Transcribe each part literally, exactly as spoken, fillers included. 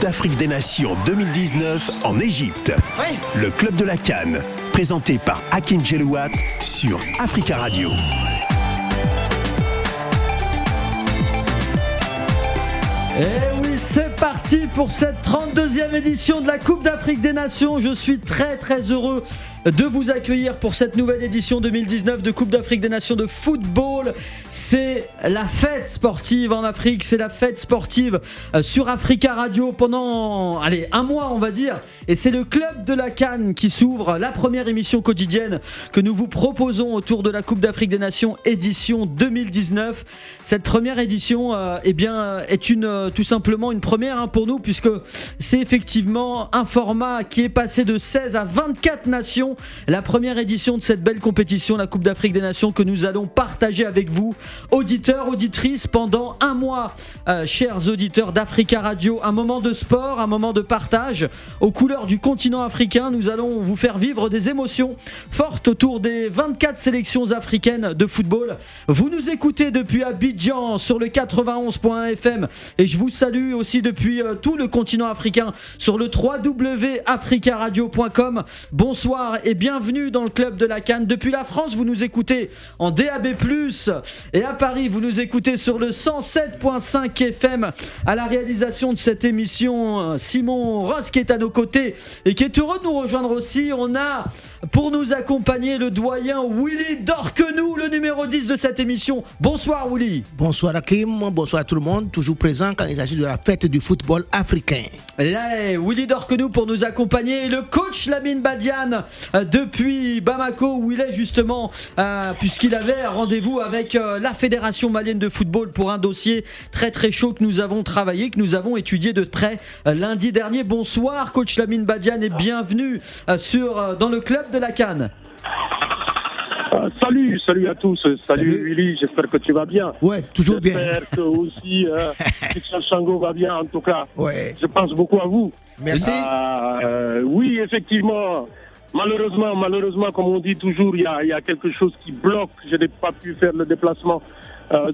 d'Afrique des Nations deux mille dix-neuf en Égypte. Ouais. Le Club de la Cannes, présenté par Hakim Djelouat sur Africa Radio. Et oui, c'est parti pour cette trente-deuxième édition de la Coupe d'Afrique des Nations. Je suis très très heureux de vous accueillir pour cette nouvelle édition deux mille dix-neuf de Coupe d'Afrique des Nations de football. C'est la fête sportive en Afrique, c'est la fête sportive sur Africa Radio pendant allez, un mois on va dire. Et c'est le Club de la Cannes qui s'ouvre, la première émission quotidienne que nous vous proposons autour de la Coupe d'Afrique des Nations édition deux mille dix-neuf. Cette première édition euh, eh bien, est une, euh, tout simplement une première hein, pour nous, puisque c'est effectivement un format qui est passé de seize à vingt-quatre nations. La première édition de cette belle compétition, la Coupe d'Afrique des Nations, que nous allons partager avec vous, auditeurs, auditrices, pendant un mois, euh, chers auditeurs d'Africa Radio. Un moment de sport, un moment de partage aux couleurs du continent africain. Nous allons vous faire vivre des émotions fortes autour des vingt-quatre sélections africaines de football. Vous nous écoutez depuis Abidjan sur le quatre-vingt-onze point un F M et je vous salue aussi depuis euh, tout le continent africain sur le w w w point africa radio point com. Bonsoir et bienvenue dans le Club de la Cannes. Depuis la France, vous nous écoutez en D A B plus, et à Paris, vous nous écoutez sur le cent sept point cinq F M. À la réalisation de cette émission, Simon Ross qui est à nos côtés et qui est heureux de nous rejoindre aussi. On a pour nous accompagner le doyen Willy Dorquenou, le numéro dix de cette émission. Bonsoir Willy. Bonsoir Hakim, bonsoir à tout le monde, toujours présent quand il s'agit de la fête du football africain. Là, Willy Dorquenou pour nous accompagner, le coach Lamine Badiane euh, depuis Bamako où il est justement euh, puisqu'il avait rendez-vous avec euh, la Fédération malienne de football pour un dossier très très chaud que nous avons travaillé, que nous avons étudié de près euh, lundi dernier. Bonsoir coach Lamine Badiane et bienvenue euh, sur, euh, dans le Club de la Cannes. Euh, salut, salut à tous. Salut, salut Willy, j'espère que tu vas bien. Ouais, toujours j'espère bien. J'espère que aussi euh, Christian Sango va bien en tout cas. Ouais. Je pense beaucoup à vous. Merci. Euh, euh, oui, effectivement. Malheureusement, malheureusement, comme on dit toujours, il y a, il y a quelque chose qui bloque. Je n'ai pas pu faire le déplacement euh,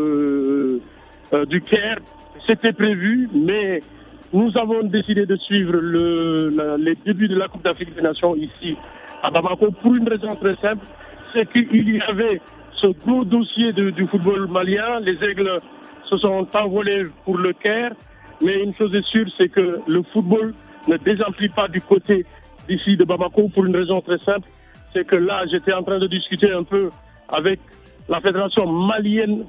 de, euh, du Caire. C'était prévu, mais nous avons décidé de suivre le, la, les débuts de la Coupe d'Afrique des Nations ici à Bamako pour une raison très simple. C'est qu'il y avait ce gros dossier de, du football malien. Les Aigles se sont envolés pour le Caire. Mais une chose est sûre, c'est que le football ne désemplit pas du côté d'ici de Bamako pour une raison très simple. C'est que là, j'étais en train de discuter un peu avec la fédération malienne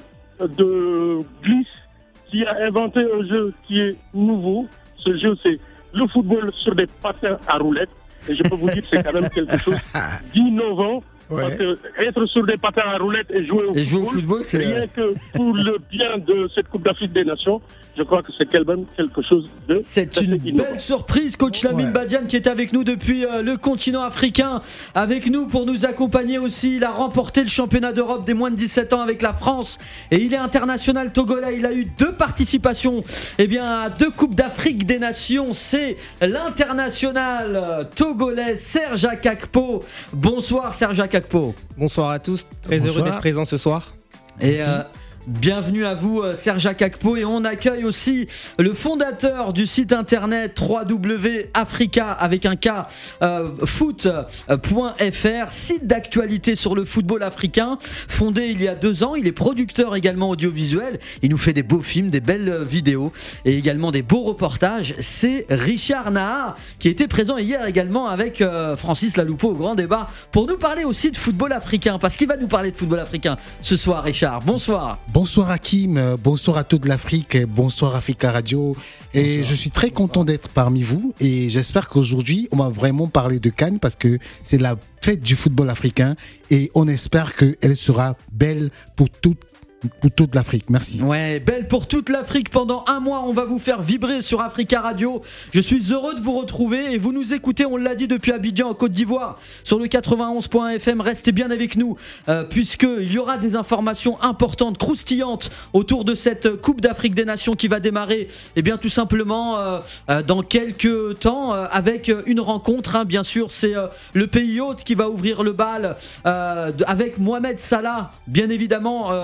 de glisse qui a inventé un jeu qui est nouveau. Ce jeu, c'est le football sur des patins à roulettes. Et je peux vous dire que c'est quand même quelque chose d'innovant. Ouais. Parce que être sur des patins à roulettes et jouer au et football, jouer au football c'est rien que pour le bien de cette Coupe d'Afrique des Nations, je crois que c'est quelque chose de... C'est une innovant. Belle surprise, coach Lamine ouais. Badiane qui est avec nous depuis euh, le continent africain, avec nous pour nous accompagner aussi. Il a remporté le championnat d'Europe des moins de dix-sept ans avec la France et il est international togolais. Il a eu deux participations eh bien, à deux Coupes d'Afrique des Nations. C'est l'international togolais Serge Akakpo. Bonsoir Serge Akakpo. Bonsoir à tous, très Bonsoir. heureux d'être présent ce soir. Et euh, bienvenue à vous Serge Akakpo, et on accueille aussi le fondateur du site internet w w w point africa avec un K euh, foot point f r, site d'actualité sur le football africain, fondé il y a deux ans. Il est producteur également audiovisuel, il nous fait des beaux films, des belles vidéos et également des beaux reportages. C'est Richard Nahar qui était présent hier également avec euh, Francis Laloupeau au grand débat pour nous parler aussi de football africain, parce qu'il va nous parler de football africain ce soir. Richard, bonsoir. Bonsoir Hakim, bonsoir à toute l'Afrique, bonsoir Africa Radio. Et bonsoir. Je suis très content d'être parmi vous et j'espère qu'aujourd'hui on va vraiment parler de Cannes parce que c'est la fête du football africain et on espère qu'elle sera belle pour toute pour toute l'Afrique. Merci. Ouais, belle pour toute l'Afrique. Pendant un mois, on va vous faire vibrer sur Africa Radio. Je suis heureux de vous retrouver et vous nous écoutez, on l'a dit, depuis Abidjan en Côte d'Ivoire sur le quatre-vingt-onze point un F M. Restez bien avec nous euh, puisqu'il y aura des informations importantes, croustillantes autour de cette Coupe d'Afrique des Nations qui va démarrer eh bien, tout simplement euh, euh, dans quelques temps euh, avec une rencontre. Hein, bien sûr, c'est euh, le pays hôte qui va ouvrir le bal euh, avec Mohamed Salah, bien évidemment, euh, avec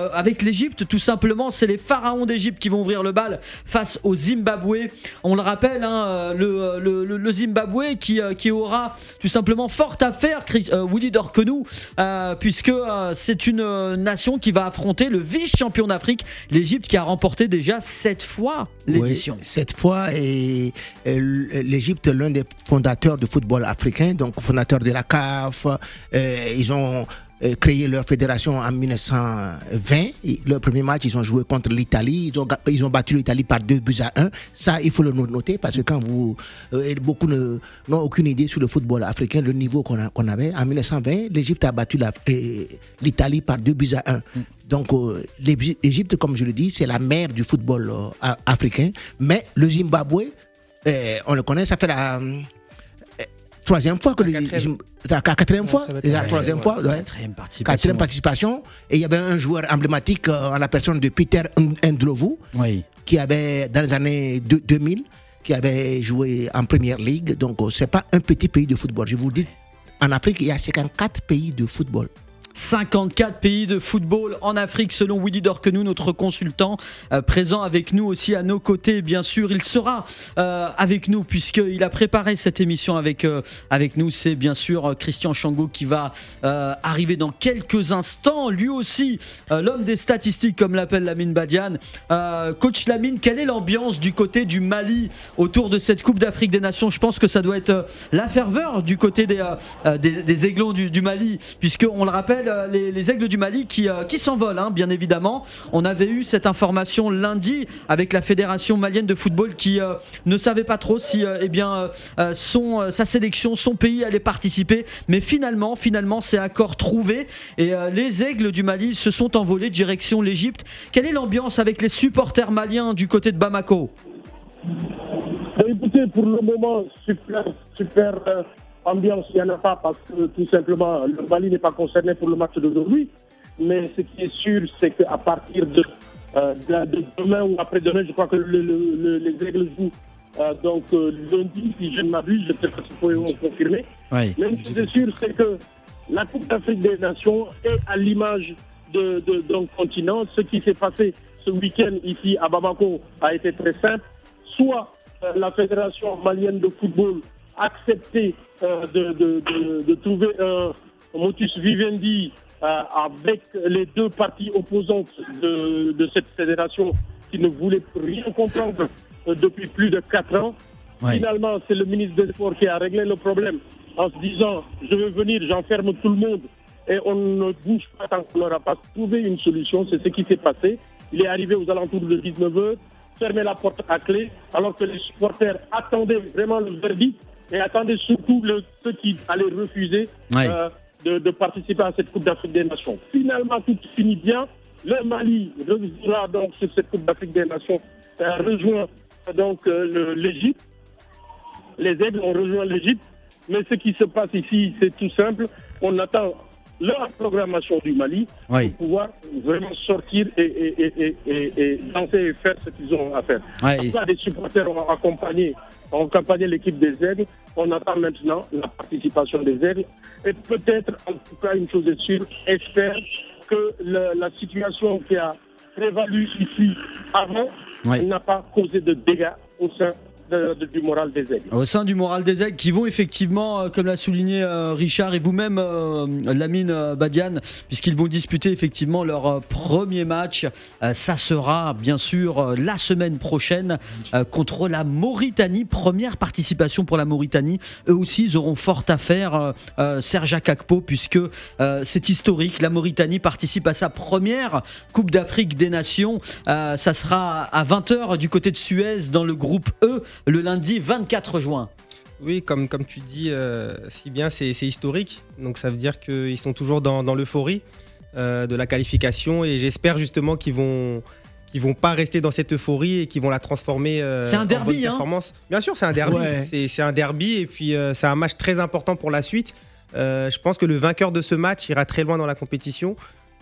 l'Égypte. Tout simplement, c'est les pharaons d'Égypte qui vont ouvrir le bal face au Zimbabwe. On le rappelle, hein, le, le, le, le Zimbabwe qui, qui aura tout simplement fort à faire, Chris, euh, Willy Dorkenou, euh, puisque euh, c'est une euh, nation qui va affronter le vice-champion d'Afrique, l'Égypte, qui a remporté déjà sept fois l'édition. Oui, sept fois, et, et l'Égypte, l'un des fondateurs du football africain, donc fondateur de la C A F, euh, ils ont créé leur fédération en mille neuf cent vingt. Leur premier match, ils ont joué contre l'Italie. Ils ont, ils ont battu l'Italie par deux buts à un. Ça, il faut le noter parce que quand vous, euh, beaucoup ne, n'ont aucune idée sur le football africain, le niveau qu'on, a, qu'on avait. En mille neuf cent vingt, l'Égypte a battu la, euh, l'Italie par deux buts à un. Mm. Donc, euh, l'Égypte, comme je le dis, c'est la mère du football euh, africain. Mais le Zimbabwe, euh, on le connaît, ça fait la troisième fois que la le quatrième, la quatrième fois, la troisième fois, ouais. quatrième participation. Quatrième participation. Et il y avait un joueur emblématique euh, en la personne de Peter Ndlovu, oui. qui avait dans les années deux mille, qui avait joué en Première Ligue. Donc euh, c'est pas un petit pays de football. Je vous dis, en Afrique, il y a cinquante-quatre pays de football. cinquante-quatre pays de football en Afrique selon Willy Dorkenou, notre consultant euh, présent avec nous aussi à nos côtés. Bien sûr, il sera euh, avec nous puisqu'il a préparé cette émission avec, euh, avec nous. C'est bien sûr euh, Christian Chango qui va euh, arriver dans quelques instants. Lui aussi, euh, l'homme des statistiques comme l'appelle Lamine Badiane. Euh, coach Lamine, quelle est l'ambiance du côté du Mali autour de cette Coupe d'Afrique des Nations? Je pense que ça doit être euh, la ferveur du côté des, euh, des, des aiglons du, du Mali, puisqu'on le rappelle, Les, les aigles du Mali qui, euh, qui s'envolent, hein, bien évidemment. On avait eu cette information lundi avec la Fédération malienne de football qui euh, ne savait pas trop si euh, eh bien, euh, son, euh, sa sélection, son pays allait participer. Mais finalement, finalement c'est accord trouvé et euh, les aigles du Mali se sont envolés direction l'Égypte. Quelle est l'ambiance avec les supporters maliens du côté de Bamako? Écoutez, pour le moment, super, super... Euh... ambiance, il n'y en a pas parce que tout simplement le Mali n'est pas concerné pour le match d'aujourd'hui. Mais ce qui est sûr, c'est qu'à partir de, euh, de, de demain ou après-demain, je crois que le, le, le, les aigles jouent euh, donc euh, lundi, si je ne m'abuse, je ne sais pas si vous pouvez me confirmer. Oui. Mais ce qui est sûr, c'est que la Coupe d'Afrique des Nations est à l'image de, de, d'un continent. Ce qui s'est passé ce week-end ici à Bamako a été très simple. Soit euh, la Fédération malienne de football accepté euh, de, de, de, de trouver un motus vivendi euh, avec les deux parties opposantes de, de cette fédération qui ne voulaient rien comprendre euh, depuis plus de quatre ans. Ouais. Finalement, c'est le ministre des Sports qui a réglé le problème en se disant « je vais venir, j'enferme tout le monde » et on ne bouge pas tant qu'on n'aura pas trouvé une solution. C'est ce qui s'est passé. Il est arrivé aux alentours de dix-neuf heures, fermé la porte à clé, alors que les supporters attendaient vraiment le verdict. Et attendez surtout le, ceux qui allaient refuser ouais. euh, de, de participer à cette Coupe d'Afrique des Nations. Finalement, tout finit bien. Le Mali reviendra donc sur cette Coupe d'Afrique des Nations, euh, rejoint donc euh, le, l'Égypte. Les aigles ont rejoint l'Égypte. Mais ce qui se passe ici, c'est tout simple. On attend la programmation du Mali oui. pour pouvoir vraiment sortir et, et, et, et, et danser et faire ce qu'ils ont à faire. Oui. Après, les supporters ont accompagné, ont accompagné l'équipe des aigles. On attend maintenant la participation des aigles. Et peut-être, en tout cas, une chose est sûre, espère que le, la situation qui a prévalu ici avant oui. n'a pas causé de dégâts au sein De, de, du moral des aigles. Au sein du moral des aigles qui vont effectivement, euh, comme l'a souligné euh, Richard et vous-même euh, Lamine euh, Badiane, puisqu'ils vont disputer effectivement leur euh, premier match. Euh, ça sera bien sûr euh, la semaine prochaine euh, contre la Mauritanie. Première participation pour la Mauritanie. Eux aussi, ils auront fort à faire, euh, euh, Serge Akakpo, puisque euh, c'est historique. La Mauritanie participe à sa première Coupe d'Afrique des Nations. Euh, ça sera à vingt heures du côté de Suez dans le groupe E. Le lundi vingt-quatre juin. Oui, comme, comme tu dis euh, si bien, c'est, c'est historique. Donc ça veut dire qu'ils sont toujours dans, dans l'euphorie euh, de la qualification. Et j'espère justement qu'ils vont, qu'ils vont pas rester dans cette euphorie et qu'ils vont la transformer euh, c'est un derby, en bonne performance. Hein. Bien sûr, c'est un derby. Ouais. C'est, c'est un derby et puis euh, c'est un match très important pour la suite. Euh, je pense que le vainqueur de ce match ira très loin dans la compétition.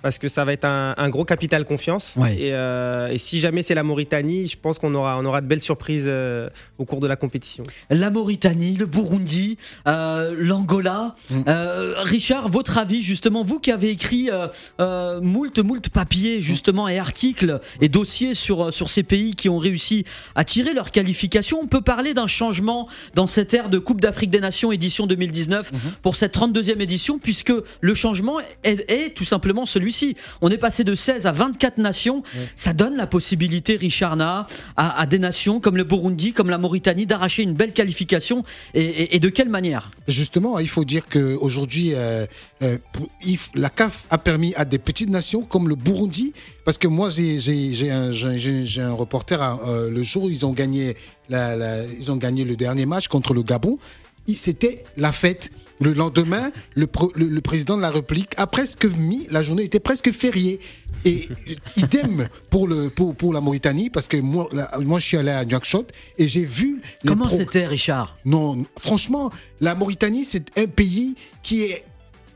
parce que ça va être un, un gros capital confiance. Ouais. Et, euh, et si jamais c'est la Mauritanie, je pense qu'on aura, on aura de belles surprises euh, au cours de la compétition. La Mauritanie, le Burundi, euh, l'Angola. Mm. Euh, Richard, votre avis justement, vous qui avez écrit euh, euh, moult, moult papiers justement et articles et dossiers sur, sur ces pays qui ont réussi à tirer leur qualification, on peut parler d'un changement dans cette ère de Coupe d'Afrique des Nations édition deux mille dix-neuf mm-hmm. pour cette trente-deuxième édition, puisque le changement est, est tout simplement celui-ci. On est passé de seize à vingt-quatre nations. Mm. Ça donne la possibilité, Richard Nah, à, à des nations comme le Burundi, comme la Mauritanie, d'arracher une belle qualification. Et, et, et de quelle manière ? Justement, il faut dire qu'aujourd'hui, euh, euh, la C A F a permis à des petites nations comme le Burundi, parce que moi, j'ai, j'ai, j'ai, un, j'ai, j'ai un reporter, euh, le jour où ils ont gagné, la, la, ils ont gagné le dernier match contre le Gabon, c'était la fête. Le lendemain, le, le, le président de la République a presque mis, la journée était presque fériée. Et idem pour, le, pour, pour la Mauritanie, parce que moi, la, moi je suis allé à Nouakchott et j'ai vu... Comment pro... c'était, Richard ? Non, franchement, la Mauritanie, c'est un pays qui est...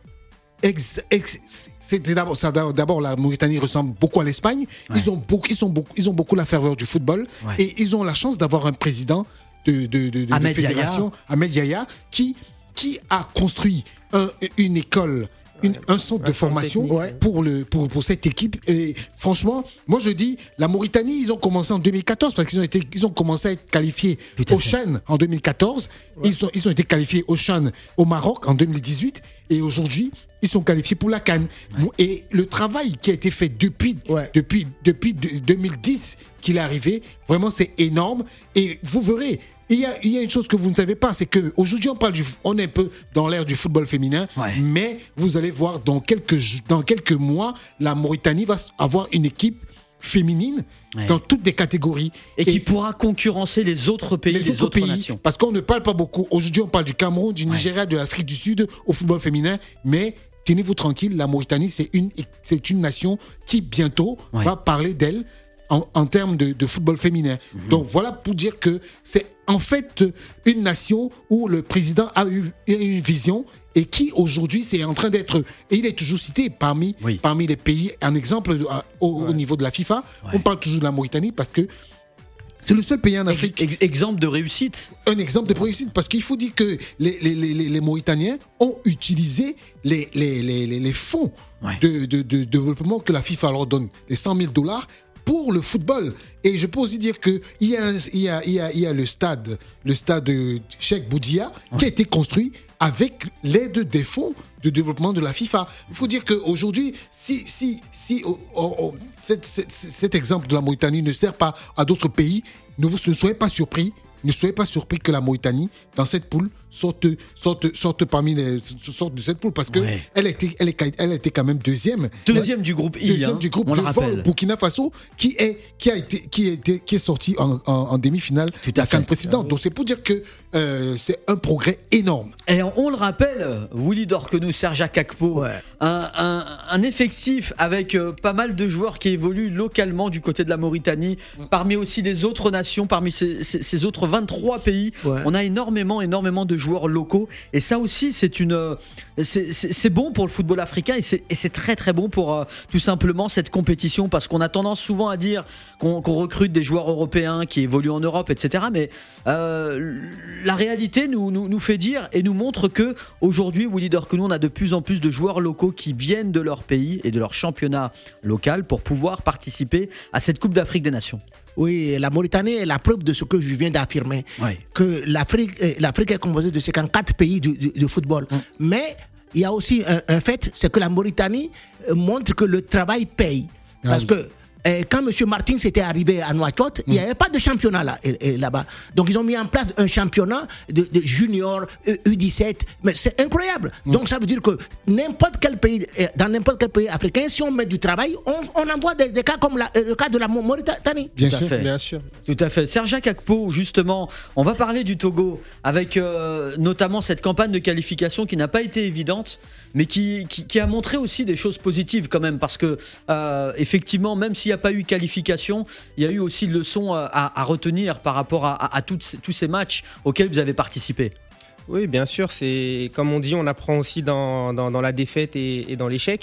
Ex, ex, c'est d'abord, ça, d'abord, la Mauritanie ressemble beaucoup à l'Espagne. Ouais. Ils, ont beaucoup, ils, sont beaucoup, ils ont beaucoup la ferveur du football. Ouais. Et ils ont la chance d'avoir un président de, de, de, de, de fédération, Ahmed Yahya, qui... qui a construit un, une école, une, un centre de formation pour, le, pour, pour cette équipe. Et franchement, moi je dis, la Mauritanie, ils ont commencé en deux mille quatorze parce qu'ils ont, été, ils ont commencé à être qualifiés au CHAN en deux mille quatorze. Ouais. Ils, ont, ils ont été qualifiés au CHAN au Maroc en deux mille dix-huit. Et aujourd'hui, ils sont qualifiés pour la CAN. Ouais. Et le travail qui a été fait depuis, ouais. depuis, depuis deux mille dix qu'il est arrivé, vraiment c'est énorme. Et vous verrez, Il y, a, il y a une chose que vous ne savez pas, c'est qu'aujourd'hui on parle du, on est un peu dans l'ère du football féminin, ouais. mais vous allez voir dans quelques, dans quelques mois, la Mauritanie va avoir une équipe féminine ouais. dans toutes les catégories. Et, et qui pourra concurrencer les autres pays, les, les autres, autres pays, nations. Parce qu'on ne parle pas beaucoup. Aujourd'hui on parle du Cameroun, du Nigeria, ouais. de l'Afrique du Sud au football féminin, mais tenez-vous tranquille, la Mauritanie c'est une, c'est une nation qui bientôt ouais. va parler d'elle En, en termes de, de football féminin. Mmh. Donc voilà pour dire que c'est en fait une nation où le président a eu, a eu une vision et qui aujourd'hui c'est en train d'être, et il est toujours cité parmi, oui. parmi les pays, un exemple de, à, au, ouais. au niveau de la FIFA, ouais. on parle toujours de la Mauritanie parce que c'est le seul pays en Afrique. Ex- exemple de réussite. Un exemple de réussite, parce qu'il faut dire que les, les, les, les Mauritaniens ont utilisé les, les, les, les, les fonds ouais. de, de, de développement que la FIFA leur donne, les cent mille dollars, pour le football. Et je peux aussi dire qu'il y a, il y a, il y a, il y a le stade, le stade de Cheikh Boudia, qui a été construit avec l'aide des fonds de développement de la FIFA. Il faut dire qu'aujourd'hui, si, si, si oh, oh, oh, cet, cet, cet exemple de la Mauritanie ne sert pas à d'autres pays, ne, vous, ne soyez pas surpris. Ne soyez pas surpris que la Mauritanie, dans cette poule, sorte, sorte, sorte parmi les, sorte de cette poule, parce que ouais. elle était, elle est, elle était quand même deuxième. Deuxième du groupe I. Deuxième hein, du groupe devant le, le Burkina Faso, qui est, qui a été, qui est, qui est sorti en, en, en demi-finale de la CAN précédente. Donc c'est pour dire que euh, c'est un progrès énorme. Et on, on le rappelle, Willy Dorquenou, Serge Akakpo, ouais. un, un, un effectif avec euh, pas mal de joueurs qui évoluent localement du côté de la Mauritanie, mmh. parmi aussi les autres nations, parmi ces, ces, ces autres vingt-trois pays. Ouais. On a énormément, énormément de joueurs locaux. Et ça aussi, c'est une, c'est, c'est, c'est bon pour le football africain et c'est, et c'est très très bon pour euh, tout simplement cette compétition, parce qu'on a tendance souvent à dire qu'on, qu'on recrute des joueurs européens qui évoluent en Europe, et cetera. Mais euh, la réalité nous, nous, nous fait dire et nous montre que aujourd'hui, Willy Dorquenou, on a de plus en plus de joueurs locaux qui viennent de leur pays et de leur championnat local pour pouvoir participer à cette Coupe d'Afrique des Nations. Oui, la Mauritanie est la preuve de ce que je viens d'affirmer, oui. que l'Afrique, l'Afrique est composée de cinquante-quatre pays de, de, de football. Hum. Mais il y a aussi un, un fait, c'est que la Mauritanie montre que le travail paye. Ah, parce oui. que euh, quand M. Martin s'était arrivé à Nouakchott, hum. il n'y avait pas de championnat là, et, et, là-bas. Donc ils ont mis en place un championnat de, de junior, U dix-sept, mais c'est incroyable. Hum. Donc ça veut dire que n'importe quel pays, dans n'importe quel pays africain, si on met du travail, on, on envoie des, des cas comme la, le cas de la Mauritanie. Bien Tout sûr, fait. bien sûr. Tout à fait. Serge Akakpo, justement, on va parler du Togo avec euh, notamment cette campagne de qualification qui n'a pas été évidente, mais qui, qui, qui a montré aussi des choses positives quand même, parce que euh, effectivement, même s'il n'y a pas eu qualification, il y a eu aussi une leçon à, à retenir par rapport à, à, à toutes, tous ces matchs auxquels vous avez participé. Oui, bien sûr. C'est, comme on dit, on apprend aussi dans, dans, dans la défaite et, et dans l'échec.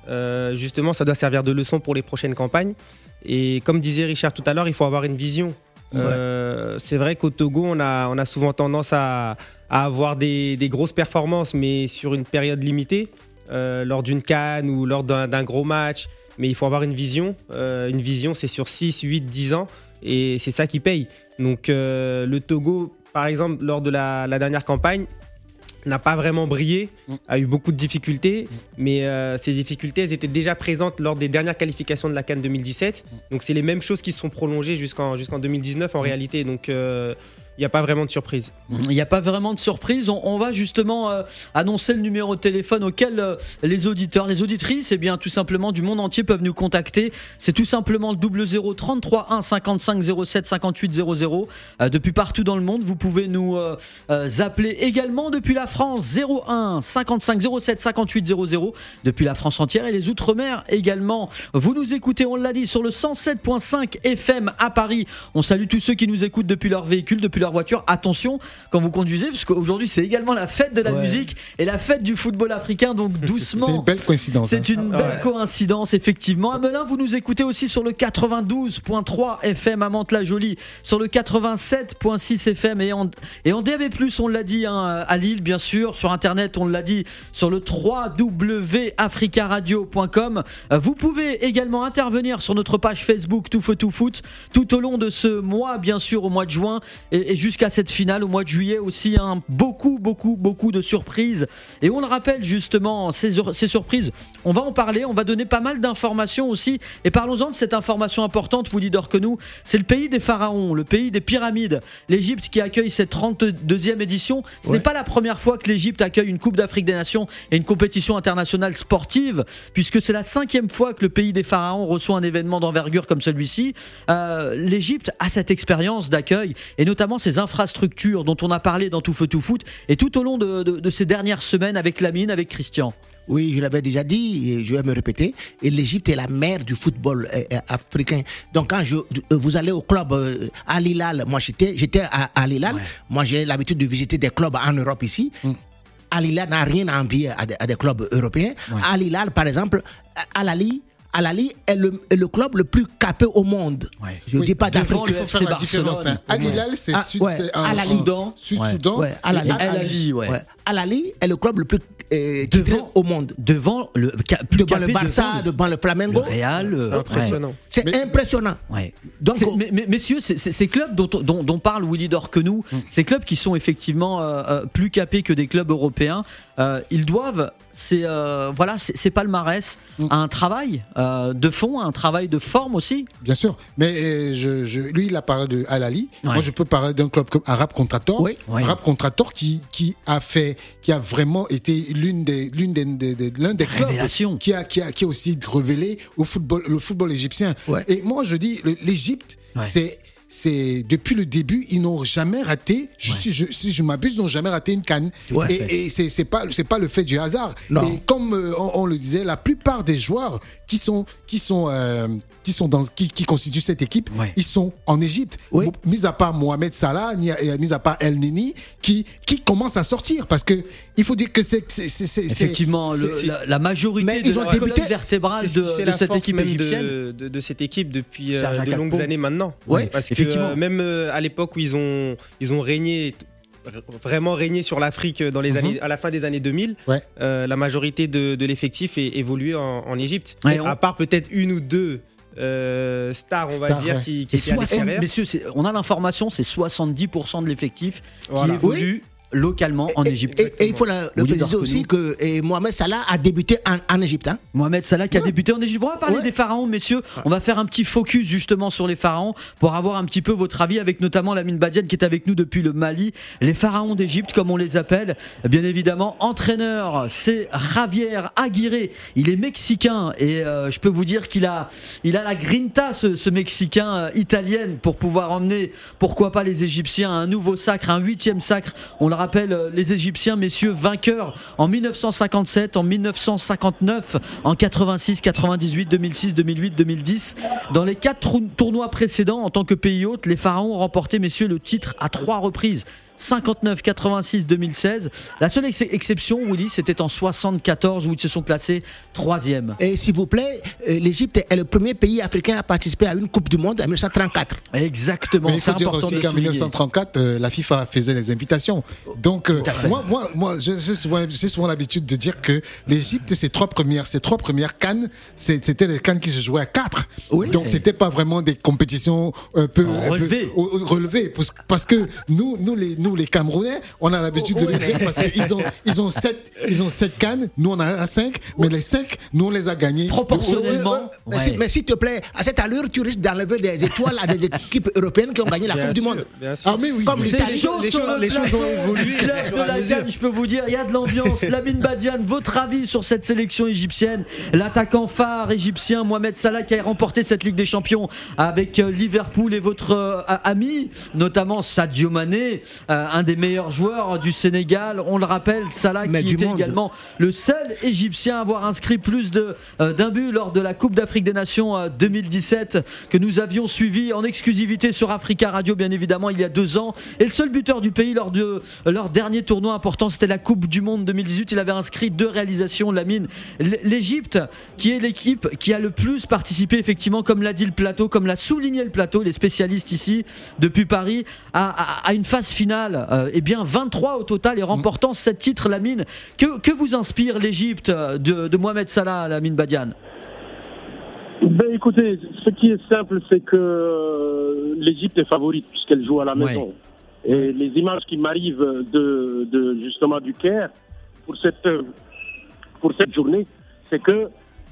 Euh, justement, ça doit servir de leçon pour les prochaines campagnes. Et comme disait Richard tout à l'heure, il faut avoir une vision. Ouais. Euh, c'est vrai qu'au Togo, on a, on a souvent tendance à, à avoir des, des grosses performances, mais sur une période limitée, euh, lors d'une CAN ou lors d'un, d'un gros match. Mais il faut avoir une vision. Euh, une vision, c'est sur six, huit, dix ans. Et c'est ça qui paye. Donc euh, le Togo, par exemple, lors de la, la dernière campagne, n'a pas vraiment brillé, a eu beaucoup de difficultés, mais euh, ces difficultés, elles étaient déjà présentes lors des dernières qualifications de la CAN deux mille dix-sept. Donc c'est les mêmes choses qui se sont prolongées jusqu'en, jusqu'en deux mille dix-neuf en réalité. Donc euh, il n'y a pas vraiment de surprise. Il n'y a pas vraiment de surprise. On, on va justement euh, annoncer le numéro de téléphone auquel euh, les auditeurs, les auditrices, eh bien tout simplement du monde entier peuvent nous contacter. C'est tout simplement le double zéro trente-trois un cinquante-cinq zéro sept cinquante-huit zéro zéro. Euh, depuis partout dans le monde, vous pouvez nous euh, euh, appeler également depuis la France zéro un cinquante-cinq zéro sept cinquante-huit zéro zéro. Depuis la France entière et les Outre-mer également. Vous nous écoutez, on l'a dit, sur le cent sept virgule cinq F M à Paris. On salue tous ceux qui nous écoutent depuis leur véhicule, depuis leur voiture. Attention quand vous conduisez, parce qu'aujourd'hui c'est également la fête de la ouais. musique et la fête du football africain, donc doucement. C'est une belle coïncidence. C'est hein. une belle ouais. coïncidence, effectivement. À Melun, vous nous écoutez aussi sur le quatre-vingt-douze virgule trois F M, à Mantes-la-Jolie sur le quatre-vingt-sept virgule six F M et en, et en D A B plus, on l'a dit, hein, à Lille bien sûr, sur internet on l'a dit, sur le w w w point africa radio point com. Vous pouvez également intervenir sur notre page Facebook Tout Feu Tout Foot tout au long de ce mois, bien sûr au mois de juin et, et jusqu'à cette finale au mois de juillet aussi, hein, beaucoup beaucoup beaucoup de surprises. Et on le rappelle justement, ces, ces surprises, on va en parler, on va donner pas mal d'informations aussi. Et parlons-en de cette information importante, vous dites que nous, c'est le pays des pharaons, le pays des pyramides, l'Égypte qui accueille cette trente-deuxième édition. Ce ouais. n'est pas la première fois que l'Égypte accueille une Coupe d'Afrique des Nations et une compétition internationale sportive, puisque c'est la cinquième fois que le pays des pharaons reçoit un événement d'envergure comme celui-ci. Euh, L'Égypte a cette expérience d'accueil et notamment ces infrastructures dont on a parlé dans Tout Feu Tout Foot et tout au long de, de, de ces dernières semaines avec Lamine, avec Christian. Oui, je l'avais déjà dit et je vais me répéter. Et l'Égypte est la mère du football euh, africain. Donc quand je, vous allez au club euh, Al Hilal, moi j'étais, j'étais à Al Hilal. Ouais. Moi j'ai l'habitude de visiter des clubs en Europe ici. Mm. Al Hilal n'a rien à envier à des, à des clubs européens. Ouais. Al Hilal, par exemple, Al Ahly, Al Ahly est le, est le club le plus capé au monde. Ouais. Je ne oui, dis pas d'Afrique. Il faut faire la différence. Hein. Al Hilal, c'est ah, Sud, ouais. c'est un Al Soudan. Sud-Soudan. Ouais. Al Ahly, ouais. ouais. Al Ahly est le club le plus euh, devant au monde. Devant le, plus devant le Barça, devant, devant le Flamengo. Le Real. C'est impressionnant. Ouais. C'est mais, impressionnant. Ouais. Donc, c'est, mais, mais, messieurs, c'est, c'est, ces clubs dont, dont, dont parle Willy Dorquenou, mm. ces clubs qui sont effectivement euh, plus capés que des clubs européens, euh, ils doivent. C'est euh, voilà, c'est, c'est palmarès, mm. un travail euh, de fond, un travail de forme aussi. Bien sûr, mais euh, je, je, lui il a parlé de Al Ahly. Ouais. Moi je peux parler d'un club comme Arabe Contrator. Oui. Oui. Arabe Contrator qui qui a fait, qui a vraiment été l'une des l'une des, des, des l'un des Révélation. clubs qui a qui a qui a aussi révélé au football le football égyptien. Ouais. Et moi je dis l'Égypte, ouais. c'est C'est depuis le début, ils n'ont jamais raté. Je, ouais. si, je, si je m'abuse, ils n'ont jamais raté une CAN. Ouais. Et, et c'est, c'est pas, c'est pas le fait du hasard. Non. Et comme euh, on, on le disait, la plupart des joueurs qui sont, qui sont, euh, qui sont dans, qui, qui constituent cette équipe, ouais. ils sont en Égypte. Oui. Mis à part Mohamed Salah, mis à part El Neni, qui, qui commencent à sortir, parce que il faut dire que c'est, c'est, c'est, c'est effectivement c'est, le, c'est, la, la majorité mais de ils ont la débuté vertébrale de, de cette équipe égyptienne, de, de, de cette équipe depuis euh, de longues années maintenant. Ouais. Parce que euh, même euh, à l'époque où ils ont, ils ont régné, vraiment régné sur l'Afrique dans les mm-hmm. années, à la fin des années deux mille, ouais. euh, la majorité de, de l'effectif est évolué en, en Égypte. Ouais, on... À part peut-être une ou deux euh, stars, on Star, va dire, ouais. qui, qui étaient à l'extérieur. Messieurs, c'est, on a l'information, c'est soixante-dix pour cent de l'effectif voilà. qui évolue. Oui. Localement en Égypte. Et, et il faut la, le préciser aussi que et Mohamed Salah a débuté en, en Égypte. Hein. Mohamed Salah qui ouais. a débuté en Égypte. On va parler ouais. des pharaons, messieurs. Ouais. On va faire un petit focus justement sur les pharaons pour avoir un petit peu votre avis avec notamment Lamine Badiane qui est avec nous depuis le Mali. Les pharaons d'Égypte, comme on les appelle. Bien évidemment, entraîneur, c'est Javier Aguirre. Il est mexicain et euh, je peux vous dire qu'il a, il a la grinta, ce, ce Mexicain euh, italienne, pour pouvoir emmener, pourquoi pas les Égyptiens, à un nouveau sacre, un huitième sacre. On le rappelle, les Égyptiens, messieurs, vainqueurs en dix-neuf cent cinquante-sept, en dix-neuf cent cinquante-neuf, en quatre-vingt-six, quatre-vingt-dix-huit, deux mille six, deux mille huit, deux mille dix. Dans les quatre tournois précédents, en tant que pays hôte, les pharaons ont remporté, messieurs, le titre à trois reprises. cinquante-neuf, quatre-vingt-six, deux mille seize. La seule ex- exception, Willy, c'était en soixante-quatorze où ils se sont classés troisième. Et s'il vous plaît, euh, l'Égypte est le premier pays africain à participer à une Coupe du Monde en dix-neuf cent trente-quatre. Exactement. Mais il faut c'est dire important aussi de qu'en souligner. dix-neuf cent trente-quatre, euh, la FIFA faisait les invitations. Donc, euh, moi, moi, moi, je- j'ai souvent, j'ai souvent l'habitude de dire que l'Égypte, ses trois premières, ses trois premières CAN, c'est- c'était les CAN qui se jouaient à quatre. Oui. Donc, c'était pas vraiment des compétitions un peu Relevées. un peu, euh, relevées, parce- parce que nous, nous les, nous les Camerounais, on a l'habitude de le dire parce qu'ils ont, ils ont sept, ils ont sept CAN, nous on en a cinq, mais les cinq, nous on les a gagnés. Proportionnellement. Mais Ouais. si- Mais s'il te plaît, à cette allure, tu risques d'enlever des étoiles à des équipes européennes qui ont gagné la Bien Coupe du sûr, Monde. bien sûr. Ah, mais oui. Comme mais- C'est l'Italie, chaud les sur choses- le les choses plateau ont évolué. du club de la Cannes, je peux vous dire, il y a de l'ambiance. Lamine Badiane, votre avis sur cette sélection égyptienne? L'attaquant phare égyptien Mohamed Salah qui a remporté cette Ligue des Champions avec euh, Liverpool et votre euh, ami, notamment Sadio Mané, euh, un des meilleurs joueurs du Sénégal. On le rappelle, Salah Mais qui du était monde. également le seul Égyptien à avoir inscrit plus de, euh, d'un but lors de la Coupe d'Afrique des Nations euh, deux mille dix-sept que nous avions suivi en exclusivité sur Africa Radio, bien évidemment, il y a deux ans. Et le seul buteur du pays lors de leur dernier tournoi important, c'était la Coupe du Monde deux mille dix-huit. Il avait inscrit deux réalisations, Lamine. L- L'Égypte, qui est l'équipe qui a le plus participé, effectivement, comme l'a dit le plateau, comme l'a souligné le plateau, les spécialistes ici, depuis Paris, à, à- à une phase finale. Euh, eh bien, vingt-trois au total et remportant sept titres, Lamine. Que, que vous inspire l'Égypte de, de Mohamed Salah, Lamine Badiane? Ben écoutez, ce qui est simple, c'est que euh, l'Égypte est favorite puisqu'elle joue à la Ouais. maison. Et les images qui m'arrivent de, de justement du Caire pour cette euh, pour cette journée, c'est que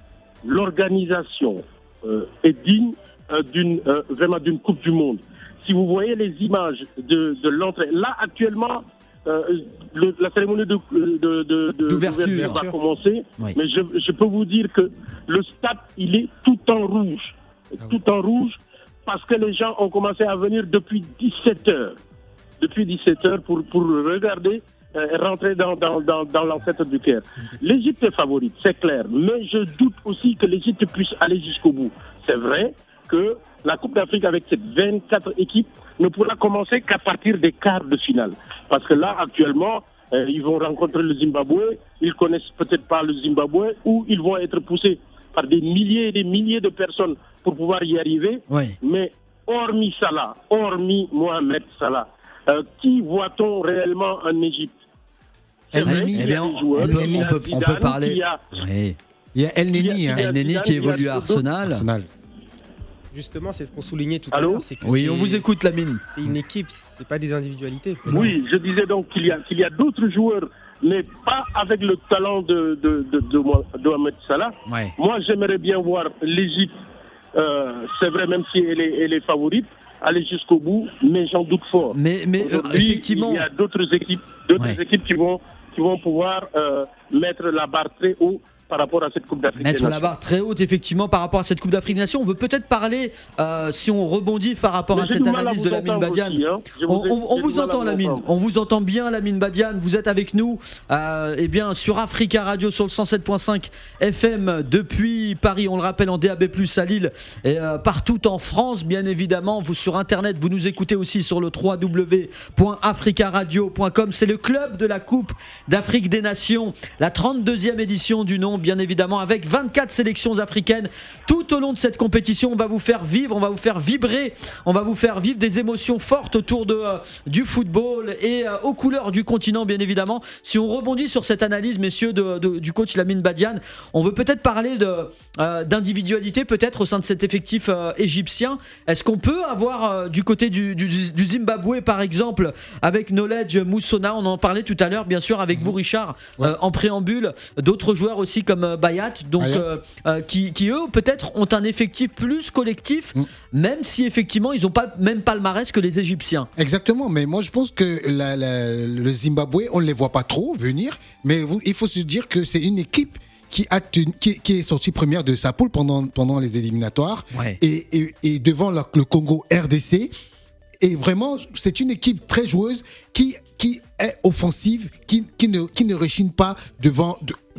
l'organisation euh, est digne euh, d'une euh, vraiment d'une Coupe du Monde. Si vous voyez les images de, de l'entrée, là actuellement, euh, le- la cérémonie de, de, de, de- D'ouverture. d'ouverture va commencer, Oui. mais je, je peux vous dire que le stade, il est tout en rouge, tout en rouge, parce que les gens ont commencé à venir depuis dix-sept heures, depuis dix-sept heures pour, pour regarder euh, et rentrer dans, dans, dans, dans l'enceinte du Caire. L'Égypte est favorite, c'est clair, mais je doute aussi que l'Égypte puisse aller jusqu'au bout. C'est vrai que la Coupe d'Afrique avec ces vingt-quatre équipes ne pourra commencer qu'à partir des quarts de finale. Parce que là, actuellement, euh, ils vont rencontrer le Zimbabwe, ils connaissent peut-être pas le Zimbabwe, ou ils vont être poussés par des milliers et des milliers de personnes pour pouvoir y arriver. Oui. Mais hormis Salah, hormis Mohamed Salah, euh, qui voit-on réellement en Égypte? C'est El vrai Neni. qu'il y a Eh bien, des on joueurs, peut- il y a on peut- on peut Zidane, parler- il y a- Oui. Il y a El Neni, Il y a- hein, il y a El Neni Zidane, qui il y a évolue à d'autres- Arsenal. Arsenal. Justement, c'est ce qu'on soulignait tout Allô à l'heure. c'est que Oui, c'est- on vous écoute, Lamine. C'est une équipe, c'est pas des individualités. Oui, je disais donc qu'il y a, qu'il y a d'autres joueurs, mais pas avec le talent de, de, de, de, Mo- de Mohamed Salah. Ouais. Moi, j'aimerais bien voir l'Égypte, euh, c'est vrai, même si elle est, elle est favorite, aller jusqu'au bout, mais j'en doute fort. Mais, mais euh, Aujourd'hui, effectivement, il y a d'autres équipes, d'autres Ouais. équipes qui vont, qui vont pouvoir euh, mettre la barre très haut par rapport à cette Coupe d'Afrique. mettre des la Nations. barre très haute, effectivement, par rapport à cette Coupe d'Afrique des Nations. On veut peut-être parler, euh, si on rebondit par rapport Mais à j'ai cette du mal à analyse vous de Lamine entendre Badiane. aussi, hein. Je On, vous ai- on- on j'ai vous du mal à entend, vous Lamine. entendre. On vous entend bien, Lamine Badiane. Vous êtes avec nous, euh, eh bien, sur Africa Radio, sur le cent sept point cinq F M depuis Paris. On le rappelle en D A B plus, à Lille et euh, partout en France, bien évidemment. Vous sur Internet, vous nous écoutez aussi sur le w w w point africa radio point com. C'est le club de la Coupe d'Afrique des Nations, la trente-deuxième édition du nom, bien évidemment, avec vingt-quatre sélections africaines. Tout au long de cette compétition, on va vous faire vivre, on va vous faire vibrer, on va vous faire vivre des émotions fortes autour de, euh, du football et euh, aux couleurs du continent, bien évidemment. Si on rebondit sur cette analyse, messieurs, de, de- du coach Lamine Badiane, on veut peut-être parler de, euh, d'individualité, peut-être au sein de cet effectif euh, égyptien. Est-ce qu'on peut avoir euh, du côté du, du, du Zimbabwe, par exemple, avec Knowledge Moussona, on en parlait tout à l'heure, bien sûr, avec vous, Richard, Ouais. euh, en préambule, d'autres joueurs aussi comme euh, Bayat, donc Bayat. euh, euh, qui, qui eux peut-être ont un effectif plus collectif, Mm. même si effectivement ils n'ont pas même palmarès que les Égyptiens. Exactement, mais moi je pense que la- la- le Zimbabwe, on ne les voit pas trop venir, mais vous- il faut se dire que c'est une équipe qui, a tenu- qui, qui est sortie première de sa poule pendant, pendant les éliminatoires, Ouais. et, et, et devant la- le Congo R D C. Et vraiment, c'est une équipe très joueuse qui, qui est offensive, qui, qui, ne, qui ne rechigne pas devant, de-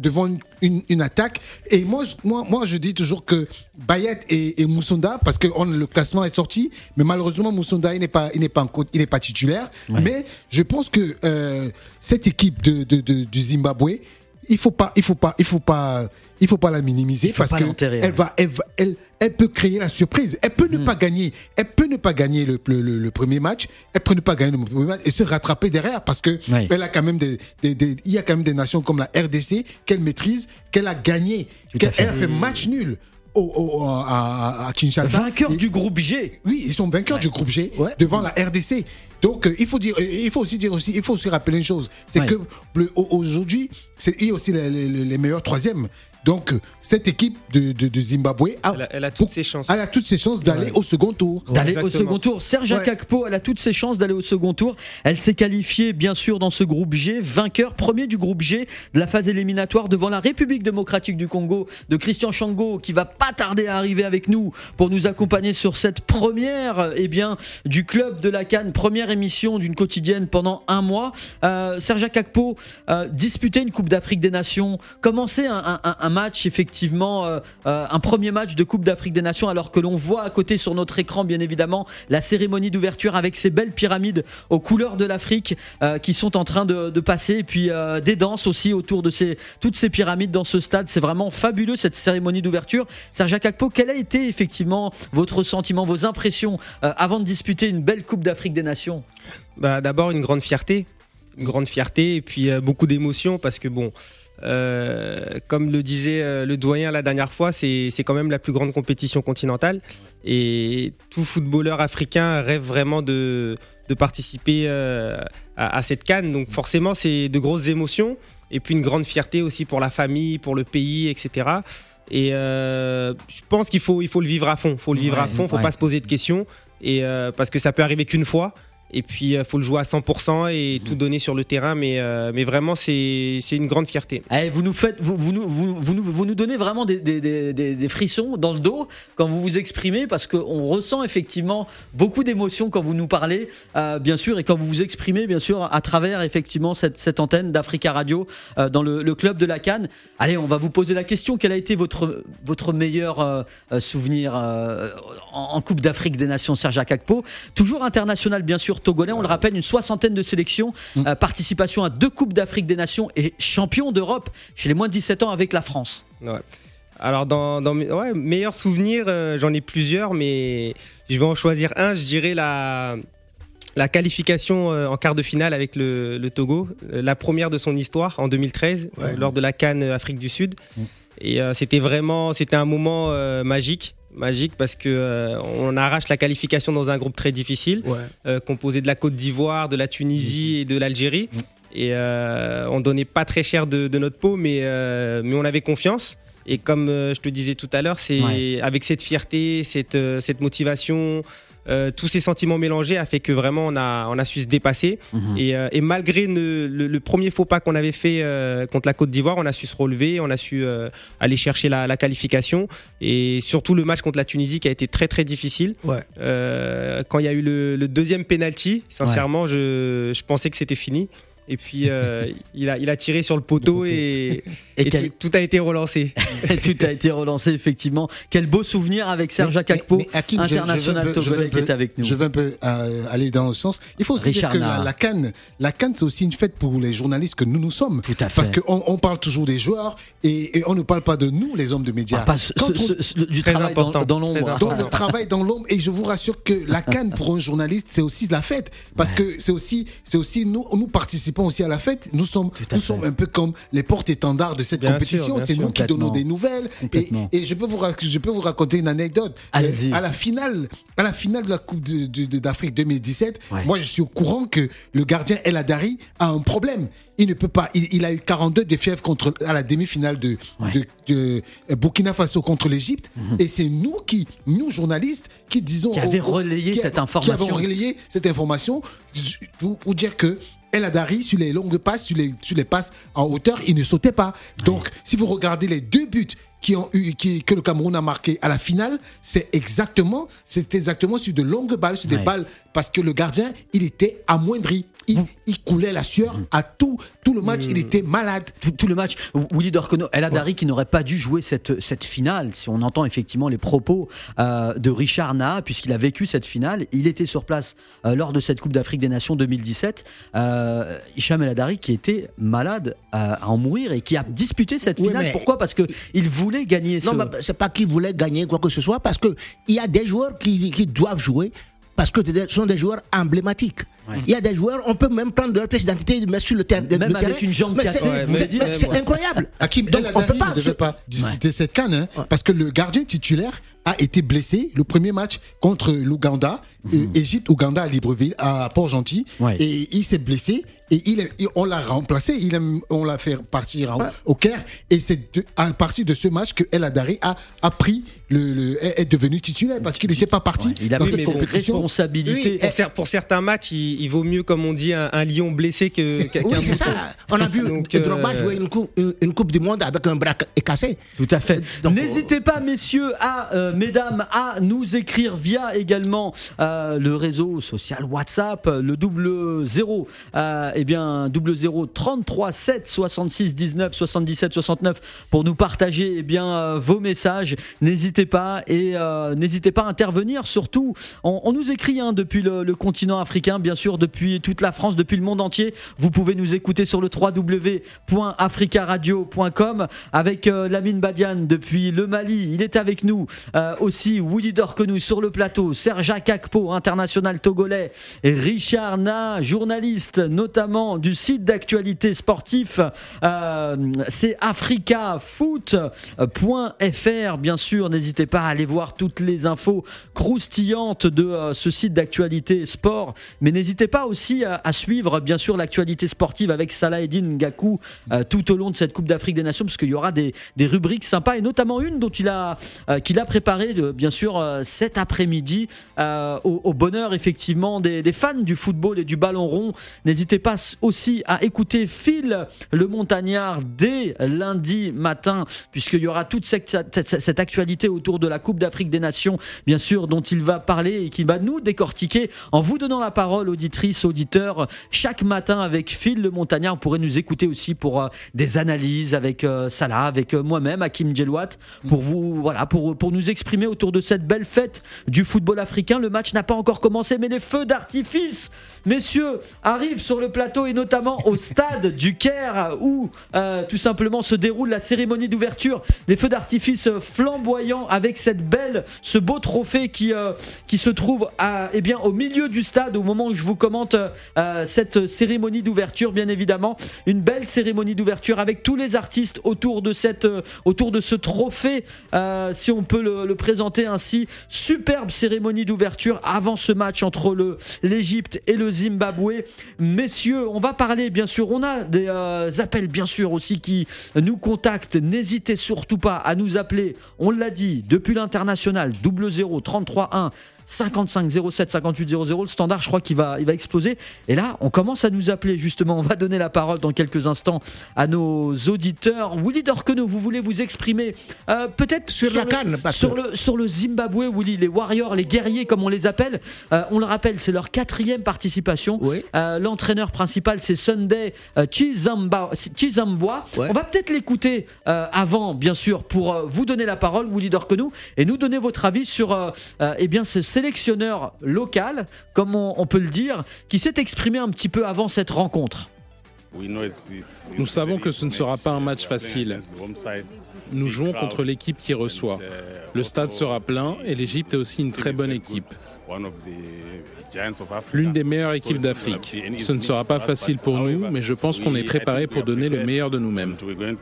devant une, une, une attaque. Et moi, moi, moi, je dis toujours que Bayet et, et Moussonda, parce que on, le classement est sorti, mais malheureusement Moussonda il n'est pas, il n'est pas, en, il n'est pas titulaire. Ouais. Mais je pense que euh, cette équipe de, de, de, du Zimbabwe, il faut pas, il faut pas, il faut pas, il faut pas la minimiser parce que elle va, elle, va, elle, elle peut créer la surprise. Elle peut ne mmh. pas gagner, elle peut ne pas gagner le, le, le, le premier match, elle peut ne pas gagner le premier match et se rattraper derrière parce que oui. elle a quand même des, des, des, il y a quand même des nations comme la R D C qu'elle maîtrise, qu'elle a gagné, Tout qu'elle elle a fait match nul. Au, au, à, à Kinshasa. Vainqueur et, du groupe G. Oui, ils sont vainqueurs ouais. du groupe G ouais. devant la R D C. Donc euh, il faut dire, il faut aussi dire aussi, il faut aussi rappeler une chose, c'est ouais. que le, aujourd'hui, c'est il y a aussi les, les, les meilleurs troisièmes. Donc cette équipe de, de, de Zimbabwe a, elle a, elle a toutes ses chances. Elle a toutes ses chances d'aller ouais. au second tour. D'aller ouais, au second tour. Serge ouais. Akakpo, elle a toutes ses chances d'aller au second tour. Elle s'est qualifiée bien sûr dans ce groupe G, vainqueur premier du groupe G de la phase éliminatoire devant la République démocratique du Congo de Christian Chango qui va pas tarder à arriver avec nous pour nous accompagner sur cette première eh bien du club de la CAN, première émission d'une quotidienne pendant un mois. Euh, Serge Akakpo euh, disputer une Coupe d'Afrique des Nations, commencer un, un, un match effectivement euh, euh, un premier match de Coupe d'Afrique des Nations alors que l'on voit à côté sur notre écran bien évidemment la cérémonie d'ouverture avec ces belles pyramides aux couleurs de l'Afrique euh, qui sont en train de, de passer et puis euh, des danses aussi autour de ces, toutes ces pyramides dans ce stade. C'est vraiment fabuleux cette cérémonie d'ouverture. Serge Akakpo, quel a été effectivement votre sentiment, vos impressions euh, avant de disputer une belle Coupe d'Afrique des Nations? Bah, d'abord une grande fierté une grande fierté et puis euh, beaucoup d'émotions parce que bon Euh, comme le disait euh, le doyen la dernière fois, c'est, c'est quand même la plus grande compétition continentale et tout footballeur africain rêve vraiment de, de participer euh, à, à cette CAN. Donc forcément c'est de grosses émotions et puis une grande fierté aussi pour la famille, pour le pays, et cetera. Et euh, je pense qu'il faut, il faut le vivre à fond, faut le vivre ouais, à fond, faut ouais. pas se poser de questions et, euh, parce que ça peut arriver qu'une fois. Et puis il euh, faut le jouer à cent pour cent et mmh. tout donner sur le terrain, mais, euh, mais vraiment c'est, c'est une grande fierté. Eh, vous, nous faites, vous, vous, nous, vous, vous, nous, vous nous donnez vraiment des, des, des, des frissons dans le dos quand vous vous exprimez parce qu'on ressent effectivement beaucoup d'émotions quand vous nous parlez, euh, bien sûr, et quand vous vous exprimez bien sûr à travers effectivement cette, cette antenne d'Africa Radio euh, dans le, le club de la CAN. Allez, on va vous poser la question, quel a été votre, votre meilleur euh, souvenir euh, en, en Coupe d'Afrique des Nations, Serge Akakpo? Toujours international bien sûr, togolais, on le rappelle, une soixantaine de sélections, mmh. euh, participation à deux Coupes d'Afrique des Nations et champion d'Europe chez les moins de dix-sept ans avec la France. Ouais. Alors dans, dans mes ouais, meilleurs souvenirs, euh, j'en ai plusieurs, mais je vais en choisir un. Je dirais la, la qualification euh, en quart de finale avec le, le Togo, euh, la première de son histoire en deux mille treize, ouais. euh, lors de la CAN Afrique du Sud. Mmh. Et euh, c'était vraiment, c'était un moment euh, magique. Magique parce que euh, on arrache la qualification dans un groupe très difficile, ouais. euh, composé de la Côte d'Ivoire, de la Tunisie et de l'Algérie. Mmh. Et euh, on donnait pas très cher de, de notre peau, mais euh, mais on avait confiance. Et comme euh, je te disais tout à l'heure, c'est ouais. avec cette fierté, cette euh, cette motivation. Euh, tous ces sentiments mélangés a fait que vraiment on a on a su se dépasser mmh. et, euh, et malgré ne, le, le premier faux pas qu'on avait fait euh, contre la Côte d'Ivoire, on a su se relever, on a su euh, aller chercher la, la qualification et surtout le match contre la Tunisie qui a été très très difficile. Ouais. Euh, quand il y a eu le, le deuxième penalty, sincèrement, ouais. je je pensais que c'était fini. Et puis euh, il a il a tiré sur le poteau et, et, et tout, tout a été relancé. Tout a été relancé effectivement. Quel beau souvenir avec Serge Akakpo, international togolais qui est avec nous. Je veux un peu euh, aller dans ce sens. Il faut aussi Richard dire que la, la CAN, la CAN c'est aussi une fête pour les journalistes que nous nous sommes. Tout à fait. Parce qu'on on parle toujours des joueurs et, et on ne parle pas de nous les hommes de médias. Ah, pas ce, ce, ce, ce, du très travail dans, dans l'ombre. Donc le travail dans l'ombre et je vous rassure que la CAN pour un journaliste c'est aussi la fête parce ouais. que c'est aussi c'est aussi nous nous participons aussi à la fête. Nous sommes, nous sommes un peu comme les porte-étendards de cette bien compétition. Sûr, c'est sûr, nous qui donnons des nouvelles. Et, et je peux vous, je peux vous raconter une anecdote. Allez-y. À la finale, à la finale de la Coupe de, de, d'Afrique deux mille dix-sept, ouais. moi je suis au courant que le gardien El Hadari a un problème. Il ne peut pas. Il, il a eu quarante-deux de fièvre contre à la demi-finale de, ouais. de, de Burkina Faso contre l'Égypte. Mm-hmm. Et c'est nous qui, nous journalistes, qui disons qui avaient relayé qui, cette information. Qui avons relayé cette information pour, pour dire que El Hadari, sur les longues passes, sur les, sur les passes en hauteur, il ne sautait pas. Donc, oui. si vous regardez les deux buts qui ont eu, qui, que le Cameroun a marqué à la finale, c'est exactement, c'est exactement sur de longues balles, sur oui. des balles, parce que le gardien, il était amoindri. il, il coulait la sueur à tout, tout le match, mmh. il était malade. Tout, tout le match. Willy Dorcono, El Hadari ouais. qui n'aurait pas dû jouer cette, cette finale, si on entend effectivement les propos euh, de Richard Naha, puisqu'il a vécu cette finale. Il était sur place euh, lors de cette Coupe d'Afrique des Nations deux mille dix-sept. Euh, Hicham El Hadari qui était malade euh, à en mourir et qui a disputé cette oui, finale. Pourquoi ? Parce qu'il voulait gagner. Non, ce... mais c'est pas qu'il voulait gagner quoi que ce soit, parce qu'il y a des joueurs qui, qui doivent jouer. Parce que ce sont des joueurs emblématiques. Ouais. Il y a des joueurs, on peut même prendre leur pièce d'identité et les mettre sur le, ter- même le terrain. Même avec une jambe cassée. C'est, ouais, c'est, c'est, c'est incroyable. Hakim El Hadari ne devait pas disputer ouais. cette CAN, hein, ouais. parce que le gardien titulaire a été blessé le premier match contre l'Ouganda, mmh. euh, Égypte-Ouganda à Libreville, à Port-Gentil, ouais. et il s'est blessé. Et il est, on l'a remplacé, il est, on l'a fait partir ouais. au Caire. Et c'est de, à partir de ce match que El Hadari a, a pris le, le, est devenu titulaire parce qu'il n'était pas parti ouais, il a dans pris cette compétition. Responsabilité. Oui, pour, pour certains matchs, il, il vaut mieux, comme on dit, un, un lion blessé que quelqu'un. Oui, c'est ça. On a vu Donc, Drogba euh... jouer une coupe, une, une coupe du monde avec un bras cassé. Tout à fait. Donc, n'hésitez pas, messieurs, à euh, mesdames, à nous écrire via également euh, le réseau social WhatsApp, le double zéro. Euh, eh bien, double zéro trente-trois sept soixante-six dix-neuf soixante-dix-sept soixante-neuf pour nous partager eh bien euh, vos messages. N'hésitez pas et euh, n'hésitez pas à intervenir. Surtout, on, on nous écrit hein, depuis le, le continent africain, bien sûr, depuis toute la France, depuis le monde entier. Vous pouvez nous écouter sur le w w w point africa radio point com avec euh, Lamine Badiane depuis le Mali. Il est avec nous euh, aussi. Willy Dorcono sur le plateau. Serge Akakpo, international togolais. Et Richard Naha, journaliste notamment du site d'actualité sportif, euh, c'est africa foot point f r. Bien sûr, n'hésitez pas à aller voir toutes les infos croustillantes de euh, ce site d'actualité sport, mais n'hésitez pas aussi à, à suivre bien sûr l'actualité sportive avec Salah Eddine Ngakou euh, tout au long de cette Coupe d'Afrique des Nations, parce qu'il y aura des, des rubriques sympas et notamment une dont il a, euh, qu'il a préparé de, bien sûr euh, cet après-midi euh, au, au bonheur effectivement des, des fans du football et du ballon rond. N'hésitez pas aussi à écouter Phil le Montagnard dès lundi matin, puisqu'il y aura toute cette, cette, cette actualité autour de la Coupe d'Afrique des Nations, bien sûr, dont il va parler et qui va nous décortiquer en vous donnant la parole, auditrices, auditeurs, chaque matin avec Phil le Montagnard. Vous pourrez nous écouter aussi pour euh, des analyses avec euh, Salah, avec euh, moi-même, Hakim Djelouat, pour vous, voilà, pour, pour nous exprimer autour de cette belle fête du football africain. Le match n'a pas encore commencé, mais les feux d'artifice, messieurs, arrivent sur le plateau et notamment au stade du Caire où euh, tout simplement se déroule la cérémonie d'ouverture. Les feux d'artifice flamboyants avec cette belle, ce beau trophée qui, euh, qui se trouve à, eh bien, au milieu du stade au moment où je vous commente euh, cette cérémonie d'ouverture. Bien évidemment, une belle cérémonie d'ouverture avec tous les artistes autour de, cette, euh, autour de ce trophée, euh, si on peut le, le présenter ainsi. Superbe cérémonie d'ouverture avant ce match entre le, l'Égypte et le Zimbabwe. Messieurs, on va parler, bien sûr, on a des euh, appels, bien sûr, aussi qui nous contactent. N'hésitez surtout pas à nous appeler, on l'a dit, depuis l'international, double zéro trente-trois un cinquante-cinq zéro sept cinquante-huit zéro zéro. Le standard, je crois qu'il va, il va exploser. Et là, on commence à nous appeler, justement. On va donner la parole dans quelques instants à nos auditeurs. Willy Dorcono, vous voulez vous exprimer euh, peut-être sur, sur la canne, sur le, sur le Zimbabwe, Willy, les Warriors, les guerriers, comme on les appelle. Euh, on le rappelle, c'est leur quatrième participation. Oui. Euh, l'entraîneur principal, c'est Sunday euh, Chizamba, Chizambwa. Ouais. On va peut-être l'écouter euh, avant, bien sûr, pour euh, vous donner la parole, Willy Dorcono, et nous donner votre avis sur euh, euh, eh bien, ce sélectionneur local, comme on, on peut le dire, qui s'est exprimé un petit peu avant cette rencontre. Nous savons que ce ne sera pas un match facile. Nous jouons contre l'équipe qui reçoit. Le stade sera plein et l'Égypte est aussi une très bonne équipe. L'une des meilleures équipes d'Afrique. Ce ne sera pas facile pour nous, mais je pense qu'on est préparé pour donner le meilleur de nous-mêmes.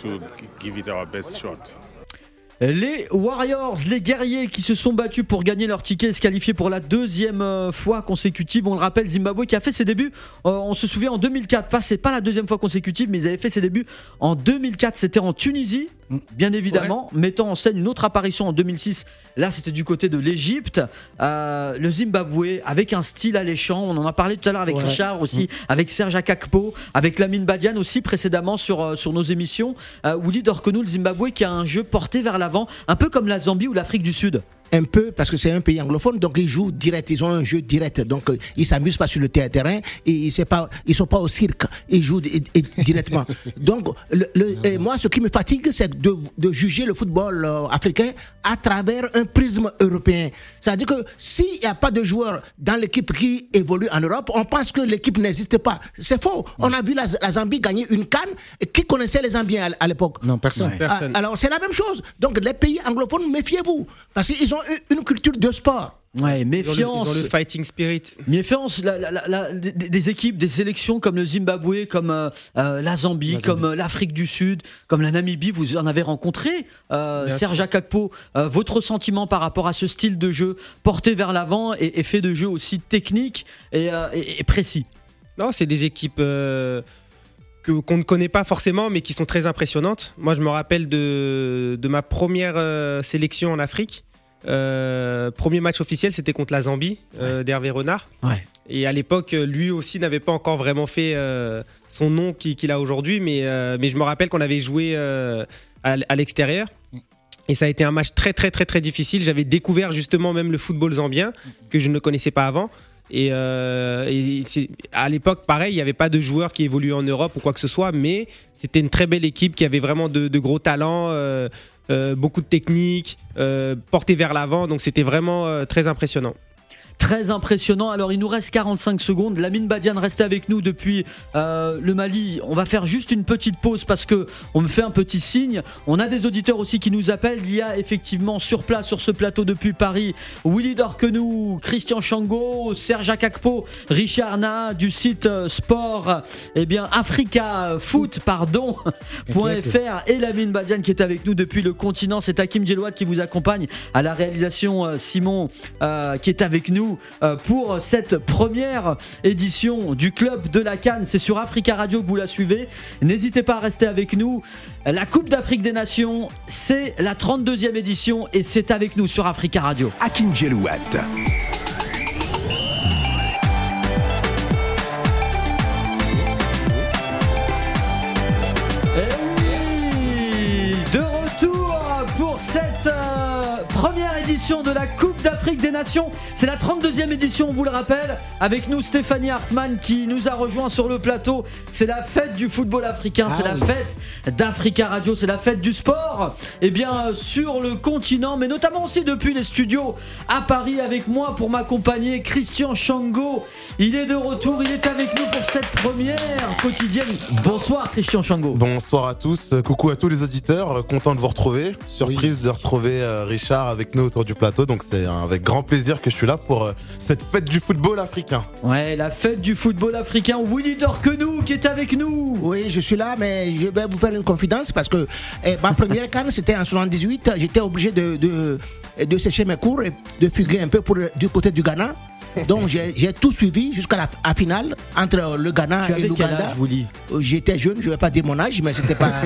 Les Warriors, les guerriers qui se sont battus pour gagner leur ticket et se qualifier pour la deuxième fois consécutive. On le rappelle, Zimbabwe qui a fait ses débuts, euh, on se souvient, en deux mille quatre. Pas, c'est pas la deuxième fois consécutive, mais ils avaient fait ses débuts en deux mille quatre. C'était en Tunisie, bien évidemment, ouais. mettant en scène une autre apparition en deux mille six. Là, c'était du côté de l'Égypte. Euh, le Zimbabwe, avec un style alléchant. On en a parlé tout à l'heure avec ouais. Richard aussi, mmh. avec Serge Akakpo, avec Lamine Badiane aussi précédemment sur, euh, sur nos émissions. Euh, Willy Dorcono, le Zimbabwe qui a un jeu porté vers l'avant, un peu comme la Zambie ou l'Afrique du Sud. un peu, parce que c'est un pays anglophone, donc ils jouent direct, ils ont un jeu direct, donc euh, ils s'amusent pas sur le terrain, et ils c'est pas, ils sont pas au cirque, ils jouent et, et, directement. Donc le, le, et moi, ce qui me fatigue, c'est de, de juger le football euh, africain à travers un prisme européen. C'est-à-dire que s'il n'y a pas de joueurs dans l'équipe qui évolue en Europe, on pense que l'équipe n'existe pas. C'est faux. On a vu la, la Zambie gagner une CAN. Qui connaissait les Zambiens à, à l'époque? Non, personne. Ouais. Personne. Ah, alors c'est la même chose. Donc les pays anglophones, méfiez-vous, parce qu'ils ont une, une culture de sport. Ouais, Ils ont, le, ils ont méfiance. le fighting spirit. Méfiance, la, la, la, la, des, des équipes, des sélections comme le Zimbabwe, comme euh, euh, la Zambie, La Zambie. comme euh, l'Afrique du Sud, comme la Namibie, vous en avez rencontré, euh, Bien Serge sûr. Akakpo, euh, votre sentiment par rapport à ce style de jeu porté vers l'avant et, et fait de jeu aussi technique et, euh, et, et précis. Non, c'est des équipes euh, que, qu'on ne connaît pas forcément, mais qui sont très impressionnantes. Moi, je me rappelle de, de ma première euh, sélection en Afrique. Euh, premier match officiel, c'était contre la Zambie, euh, d'Hervé Renard. Ouais. Et à l'époque, lui aussi n'avait pas encore vraiment fait euh, son nom qu'il, qu'il a aujourd'hui, mais, euh, mais je me rappelle qu'on avait joué euh, à, à l'extérieur. Et ça a été un match très très très très difficile. J'avais découvert justement même le football zambien que je ne connaissais pas avant. Et, euh, et c'est, à l'époque, pareil, il n'y avait pas de joueurs qui évoluaient en Europe ou quoi que ce soit, mais c'était une très belle équipe qui avait vraiment de, de gros talents, euh, euh, beaucoup de techniques, euh, portés vers l'avant. Donc c'était vraiment euh, très impressionnant. Très impressionnant. Alors il nous reste quarante-cinq secondes. Lamine Badiane reste avec nous depuis euh, le Mali. On va faire juste une petite pause parce que on me fait un petit signe. On a des auditeurs aussi qui nous appellent. Il y a effectivement sur place, sur ce plateau depuis Paris, Willy Dorquenou, Christian Chango, Serge Akakpo, Richard Na du site euh, sport, eh bien Africa Foot, pardon, .fr, et Lamine Badiane qui est avec nous depuis le continent. C'est Hakim Djelouat qui vous accompagne à la réalisation. euh, Simon euh, qui est avec nous pour cette première édition du Club de la CAN. C'est sur Africa Radio que vous la suivez. N'hésitez pas à rester avec nous. La Coupe d'Afrique des Nations, c'est la trente-deuxième édition et c'est avec nous sur Africa Radio. Hakim Djelouat. Et oui, de retour pour cette euh, première édition de la Coupe d'Afrique des Nations. C'est la trente-deuxième édition, on vous le rappelle. Avec nous Stéphanie Hartmann qui nous a rejoint sur le plateau. C'est la fête du football africain, Ah c'est la oui. fête d'Africa Radio, c'est la fête du sport. Et bien euh, sur le continent, mais notamment aussi depuis les studios à Paris avec moi pour m'accompagner, Christian Chango. Il est de retour, il est avec nous pour cette première quotidienne. Bonsoir Christian Chango. Bonsoir à tous, coucou à tous les auditeurs, content de vous retrouver. Surprise de retrouver euh, Richard avec nous autour du plateau, donc c'est euh, avec grand plaisir que je suis là pour euh, cette fête du football africain. Ouais, la fête du football africain. Willy Dorquenou qui est avec nous. Oui, je suis là, mais je vais vous faire une confidence parce que eh, ma première CAN, c'était en soixante-dix-huit. J'étais obligé de, de, de sécher mes cours et de fuguer un peu pour, du côté du Ghana. Donc j'ai, j'ai tout suivi jusqu'à la à finale entre le Ghana Tu et avais quel l'Ouganda. âge, Willy ? J'étais jeune, je ne vais pas dire mon âge, mais c'était pas.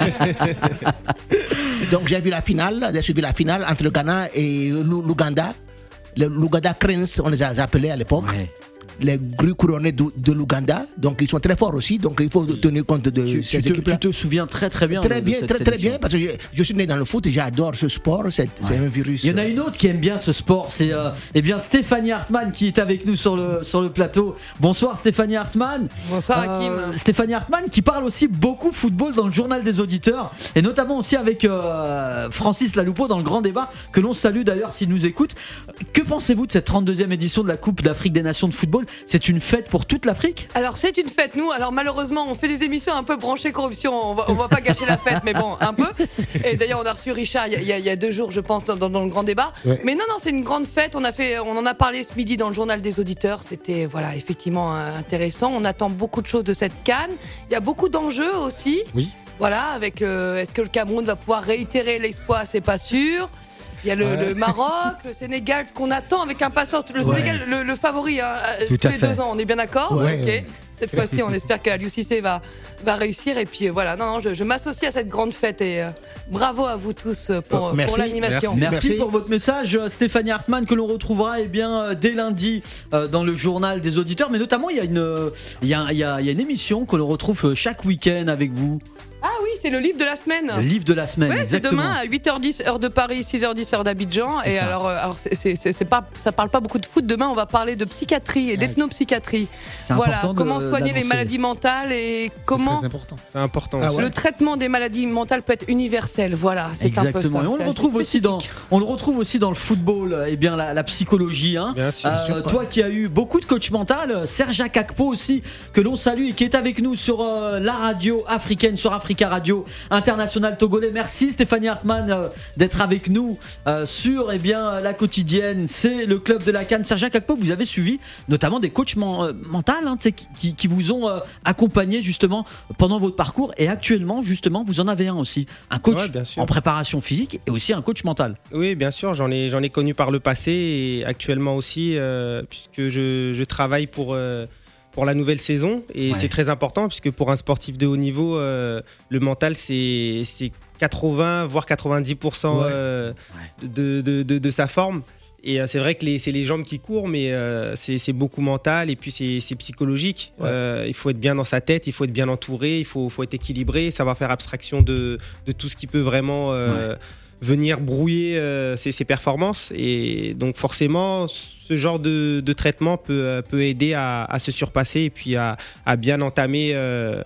Donc j'ai vu la finale, j'ai suivi la finale entre le Ghana et l'Ouganda. Le, L'Ouganda Cranes, on les a appelés à l'époque. Ouais. Les grues couronnées de, de l'Ouganda, donc ils sont très forts aussi, donc il faut tenir compte de Tu, ces tu te, équipes-là. tu te souviens très très bien. Très de, de bien, cette très, très sélection. bien, parce que je, je suis né dans le foot, j'adore ce sport, c'est, c'est un virus. Il y en a une autre qui aime bien ce sport, c'est euh, eh bien Stéphanie Hartmann qui est avec nous sur le, sur le plateau. Bonsoir Stéphanie Hartmann. Bonsoir Hakim. Euh, Stéphanie Hartmann qui parle aussi beaucoup football dans le journal des auditeurs et notamment aussi avec euh, Francis Laloupeau dans le grand débat que l'on salue d'ailleurs s'il nous écoute. Que pensez-vous de cette trente-deuxième édition de la Coupe d'Afrique des Nations de football ? C'est une fête pour toute l'Afrique ? Alors c'est une fête, nous. Alors malheureusement, on fait des émissions un peu branchées corruption. On va, on va pas gâcher la fête, mais bon, un peu. Et d'ailleurs, on a reçu Richard il y a, il y a deux jours, je pense, dans, dans, dans le grand débat. Ouais. Mais non, non, c'est une grande fête. On a fait, on en a parlé ce midi dans le journal des auditeurs. C'était voilà, effectivement euh, intéressant. On attend beaucoup de choses de cette CAN. Il y a beaucoup d'enjeux aussi. Oui. Voilà, avec euh, est-ce que le Cameroun va pouvoir réitérer l'exploit ? C'est pas sûr. Il y a le, Ouais. le Maroc, le Sénégal qu'on attend avec impatience. Le Ouais. Sénégal, le, le favori, hein, Tout tous à les fait. deux ans, on est bien d'accord ? Ouais. Ok. Cette fois-ci, on espère que Aliou Cissé va, va réussir. Et puis euh, voilà, non, non, je, je m'associe à cette grande fête et euh, bravo à vous tous euh, pour, Oh, merci. pour l'animation. Merci, Merci. pour votre message, euh, Stéphanie Hartmann, que l'on retrouvera eh bien, euh, dès lundi euh, dans le journal des auditeurs. Mais notamment, il y a une, euh, il y a, il y a, il y a une émission que l'on retrouve euh, chaque week-end avec vous. Ah oui, c'est le livre de la semaine. Le livre de la semaine, ouais, c'est exactement. demain à huit heures dix, heure de Paris, six heures dix, heure d'Abidjan. C'est et ça. alors, euh, alors c'est, c'est, c'est, c'est pas, ça parle pas beaucoup de foot. Demain, on va parler de psychiatrie et d'ethnopsychiatrie. C'est Voilà, important de- comment soigner les d'annoncer. maladies mentales et comment très important. C'est important. Ah ouais. le traitement des maladies mentales peut être universel. Voilà, c'est un peu Exactement. ça. Et on C'est le assez retrouve aussi dans, spécifique. on le retrouve aussi dans le football. Eh bien, la, la psychologie. Hein. Bien sûr. Euh, toi qui as eu beaucoup de coach mental, Serge Akakpo aussi, que l'on salue et qui est avec nous sur euh, la radio africaine, sur Africa Radio International Togolais. Merci Stéphanie Hartmann euh, d'être avec nous euh, sur eh bien, la quotidienne. C'est le club de la Cannes. Serge Akakpo, vous avez suivi notamment des coachs men- euh, mentaux hein, tu sais, qui, qui, qui vous ont euh, accompagné justement pendant votre parcours. Et actuellement, justement, vous en avez un aussi. Un coach Ouais, bien sûr. en préparation physique et aussi un coach mental. Oui, bien sûr, j'en ai, j'en ai connu par le passé et actuellement aussi, euh, puisque je, je travaille pour, euh, pour la nouvelle saison. Et Ouais. c'est très important, puisque pour un sportif de haut niveau, euh, le mental, c'est, c'est quatre-vingts, voire quatre-vingt-dix pour cent Ouais. euh, de, de, de, de sa forme. Et euh, c'est vrai que les, c'est les jambes qui courent, mais euh, c'est, c'est beaucoup mental et puis c'est, c'est psychologique. Ouais. Euh, il faut être bien dans sa tête, il faut être bien entouré, il faut, faut être équilibré, savoir faire abstraction de, de tout ce qui peut vraiment euh, venir brouiller euh, ses, ses performances. Et donc forcément, ce genre de, de traitement peut, peut aider à, à se surpasser et puis à, à bien entamer euh,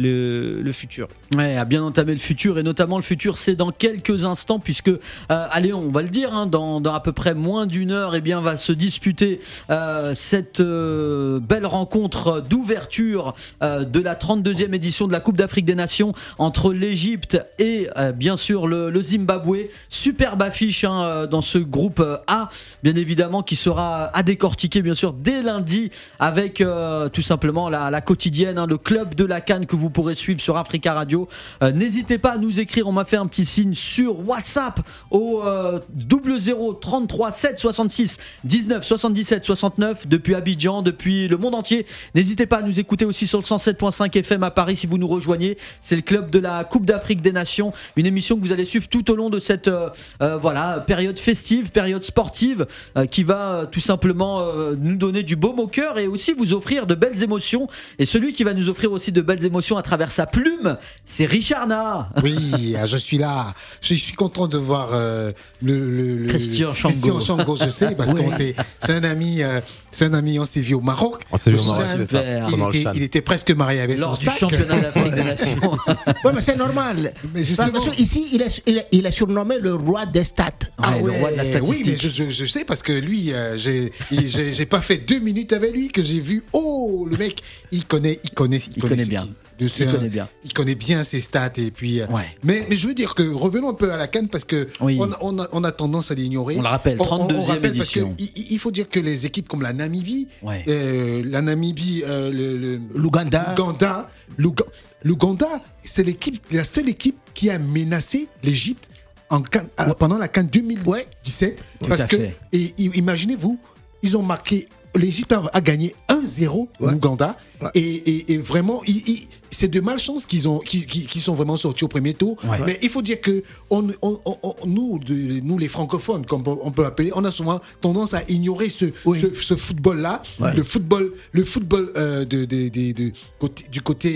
le, le futur. Ouais, à bien entamer le futur et notamment le futur, c'est dans quelques instants puisque, euh, allez, on va le dire, hein, dans, dans à peu près moins d'une heure, eh bien, va se disputer euh, cette euh, belle rencontre d'ouverture euh, de la trente-deuxième édition de la Coupe d'Afrique des Nations entre l'Égypte et euh, bien sûr le, le Zimbabwe. Superbe affiche hein, dans ce groupe euh, A, bien évidemment, qui sera à décortiquer bien sûr dès lundi avec euh, tout simplement la, la quotidienne, hein, le club de la Cannes que vous pourrez suivre sur Africa Radio. Euh, n'hésitez pas à nous écrire, on m'a fait un petit signe sur WhatsApp au euh, double zéro trente-trois sept soixante-six dix-neuf soixante-dix-sept soixante-neuf depuis Abidjan, depuis le monde entier. N'hésitez pas à nous écouter aussi sur le cent sept virgule cinq F M à Paris si vous nous rejoignez. C'est le club de la Coupe d'Afrique des Nations, une émission que vous allez suivre tout au long de cette euh, euh, voilà, période festive, période sportive euh, qui va euh, tout simplement euh, nous donner du baume au cœur et aussi vous offrir de belles émotions. Et celui qui va nous offrir aussi de belles émotions à travers sa plume, c'est Richard Nah. Oui, je suis là. Je suis content de voir euh, le, le, le Christian Chango. Christian Chango, je sais, parce Oui. qu'on s'est, c'est un ami, euh, c'est un ami. On s'est vu au Maroc. On s'est vu au Je Maroc, sais, c'est ça, Super. Il pendant le était, Chan. il était presque marié avec Lors son du sac. championnat d'Afrique des Nations. Ouais, mais c'est normal. Mais justement- Parce que ici, il est, il, est, il est surnommé le roi des stats. Ouais, le roi de la statistique. Oui, mais je, je, je sais parce que lui, euh, j'ai, il- j'ai, j'ai pas fait deux minutes avec lui que j'ai vu. Oh, le mec, il connaît, il connaît, il, Il connaît ce bien. qu'il- de ce- Il connaît bien. Il connaît bien ses stats et puis. euh, Ouais. Mais, mais je veux dire que revenons un peu à la Cannes parce que Oui. on, a- on, a, on a tendance à l'ignorer. On le rappelle, trente-deuxième rappelle parce que édition. il, il faut dire que les équipes comme la Namibie, Ouais. euh, la Namibie, euh, le, le- L'Ouganda. l'Ouganda, l'Ouga- l'Ouganda, c'est l'équipe, la seule équipe qui a menacé l'Égypte en Cannes- euh, pendant la CAN deux mille dix-sept. Tout Parce à que, fait. et, et imaginez-vous, ils ont marqué, l'Égypte a, a gagné un zéro Ouais. en Ouganda. Ouais. Et, et- et vraiment, ils- ils- c'est de malchance qu'ils ont, qu'ils, qu'ils- qu'ils sont vraiment sortis au premier tour. Ouais. Mais il faut dire que on, on- on- on- nous, de- nous, les francophones, comme on peut l'appeler, on a souvent tendance à ignorer ce, Oui. ce, ce football-là, Ouais. le football, le football euh, de, de- de- de- côté- du côté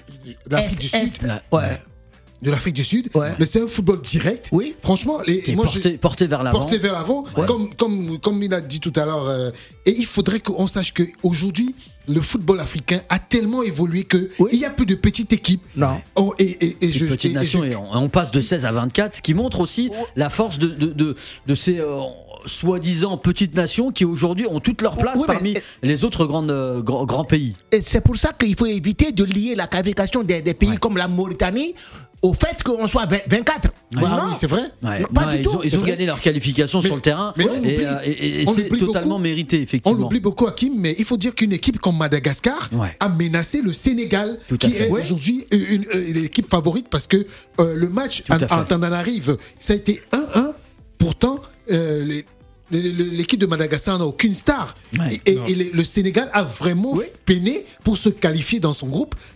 de l'Afrique du Est, Sud. Est. Ouais. De l'Afrique du Sud, Ouais. mais c'est un football direct. Oui. Franchement, les, Et moi, porté, j'ai- porté vers l'avant. porté vers l'avant, Ouais. comme, comme, comme il a dit tout à l'heure. euh, et il faudrait qu'on sache qu'aujourd'hui, le football africain a tellement évolué qu'il Oui. n'y a plus de petites équipes. Non. Oh, et, et, et Une je, petite et- et nation je- et on, on passe de seize à vingt-quatre, ce qui montre aussi la force de, de, de, de ces euh, soi-disant petites nations qui aujourd'hui ont toute leur place Oui, mais- parmi les autres grandes, euh, grands, grands pays. Et c'est pour ça qu'il faut éviter de lier la qualification des, des pays Ouais. comme la Mauritanie au fait qu'on soit vingt- vingt-quatre. Ah Non. oui, c'est vrai. Ouais. Non, pas Ouais, du ils tout, ont, ils c'est ont vrai. gagné leur qualification Mais- sur le terrain mais on et, oublie- euh, et- et on c'est oublie totalement beaucoup. mérité, On effectivement. l'oublie beaucoup, Hakim, mais il faut dire qu'une équipe comme Madagascar Ouais. a menacé le Sénégal, Tout à qui fait. est Ouais. aujourd'hui une, une- une équipe favorite parce que euh, le match Tout à en- fait. en Tananarive, ça a été un un. Pourtant, euh, les- les- les- l'équipe de Madagascar n'a aucune star. Ouais. Et, et- et les- le Sénégal a vraiment peiné pour se qualifier dans son groupe.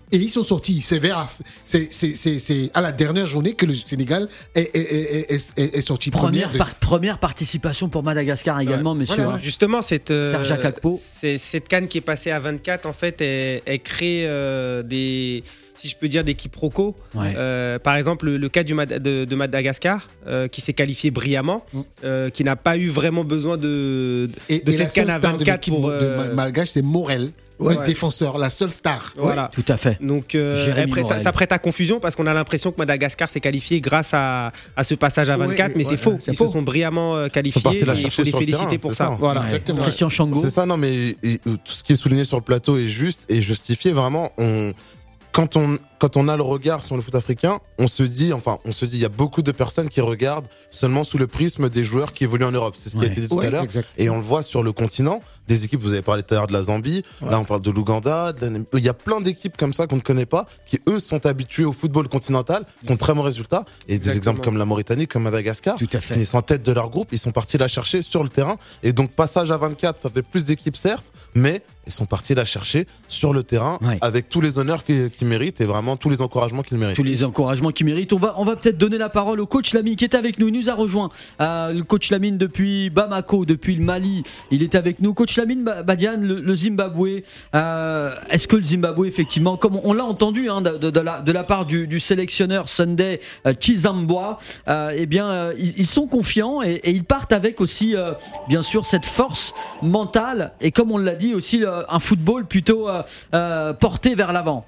Et ils sont sortis. C'est vers, c'est, c'est, c'est, c'est à la dernière journée que le Sénégal est, est, est, est, est, est sorti Première, première. par, première participation pour Madagascar également, Ouais. messieurs. Voilà. Justement, cette, euh, Serge Akakpo. c'est- cette CAN qui est passée à vingt-quatre, en fait, elle, elle crée euh, des, si je peux dire, des quiproquos. Ouais. Euh, par exemple, le, le cas du Mad- de, de Madagascar, euh, qui s'est qualifié brillamment, Mm. euh, qui n'a pas eu vraiment besoin de, de, Et, de et la cette CAN seule à star de vingt-quatre l'équipe pour. de euh, Ma- Malgache, c'est Morel, Ouais. le défenseur, la seule star. Voilà. Tout à fait. Donc euh, Jérémy après, ça, Morel. ça prête à confusion parce qu'on a l'impression que Madagascar s'est qualifié grâce à, à ce passage à vingt-quatre, Oui, mais ouais, c'est faux. c'est Ils faux. se sont brillamment euh, qualifiés. Ils sont partis la et il faut chercher les sur le féliciter terrain, pour c'est ça. ça. Voilà. Exactement. Christian Chango. C'est ça, non, mais et, euh, tout ce qui est souligné sur le plateau est juste et justifié. Vraiment, on, quand on, quand on a le regard sur le foot africain, on se dit, enfin, on se dit, il y a beaucoup de personnes qui regardent seulement sous le prisme des joueurs qui évoluent en Europe. C'est ce qui Ouais. a été dit tout Ouais, à l'heure. exact. Et on le voit sur le continent. Des équipes, vous avez parlé tout à l'heure de la Zambie. Là, on parle de l'Ouganda. de la- Il y a plein d'équipes comme ça qu'on ne connaît pas, qui eux sont habitués au football continental, qui ont de très bons résultats. Et des Exactement. exemples comme la Mauritanie, comme Madagascar, Tout à fait. finissent en tête de leur groupe. Ils sont partis la chercher sur le terrain. Et donc, passage à vingt-quatre, ça fait plus d'équipes, certes, mais ils sont partis la chercher sur le terrain Ouais. avec tous les honneurs qu'ils qu'ils méritent et vraiment tous les encouragements qu'ils méritent. Tous les encouragements qu'il mérite. On va, on va peut-être donner la parole au coach Lamine qui est avec nous. Il nous a rejoint. Euh, le coach Lamine depuis Bamako, depuis le Mali. Il est avec nous. Coach Lamine Ba- Badiane, le, le Zimbabwe. Euh, est-ce que le Zimbabwe, effectivement, comme on l'a entendu hein, de, de- de la, de la part du, du sélectionneur Sunday euh, Chizambwa, euh, eh bien, euh, ils, ils sont confiants et, et ils partent avec aussi, euh, bien sûr, cette force mentale et comme on l'a dit aussi, euh, un football plutôt euh, euh, porté vers l'avant.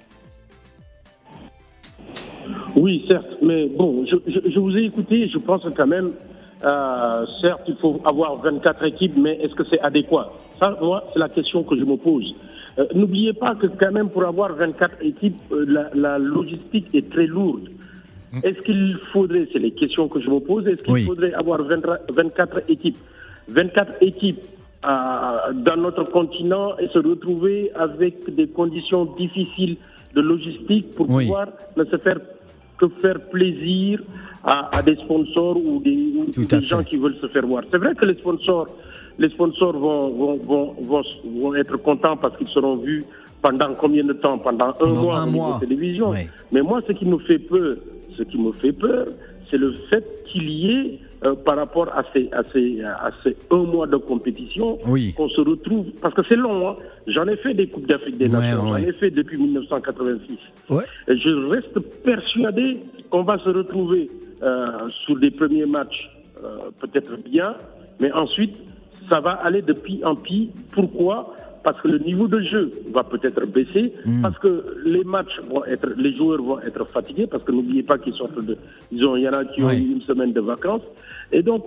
Oui, certes, mais bon, je, je, je vous ai écouté, je pense quand même, euh, certes, il faut avoir vingt-quatre équipes, mais est-ce que c'est adéquat? Ça, moi, c'est la question que je me pose. Euh, n'oubliez pas que quand même, pour avoir vingt-quatre équipes, euh, la, la logistique est très lourde. Est-ce qu'il faudrait, c'est les questions que je me pose, est-ce qu'il Oui. faudrait avoir vingt, vingt-quatre équipes vingt-quatre équipes euh, dans notre continent et se retrouver avec des conditions difficiles de logistique pour Oui. pouvoir ne se faire que faire plaisir à, à des sponsors ou des, ou Tout à des gens fait. qui veulent se faire voir. C'est vrai que les sponsors, les sponsors vont, vont, vont, vont, vont être contents parce qu'ils seront vus pendant combien de temps? Pendant un Pendant mois un au niveau mois. télévision. Ouais. Mais moi, ce qui me fait peur, ce qui me fait peur, c'est le fait qu'il y ait, euh, par rapport à ces, à ces, à ces un mois de compétition, Oui. qu'on se retrouve, parce que c'est long, hein. J'en ai fait des Coupes d'Afrique des Ouais, Nations, ouais. j'en ai fait depuis mille neuf cent quatre-vingt-six. Ouais. Et je reste persuadé qu'on va se retrouver euh, sur des premiers matchs euh, peut-être bien, mais ensuite, ça va aller de pis en pis. Pourquoi? Parce que le niveau de jeu va peut-être baisser, Mm. parce que les matchs vont être, les joueurs vont être fatigués, parce que n'oubliez pas qu'ils sortent de, ils ont, il y en a qui ont Ouais. eu une semaine de vacances. Et donc,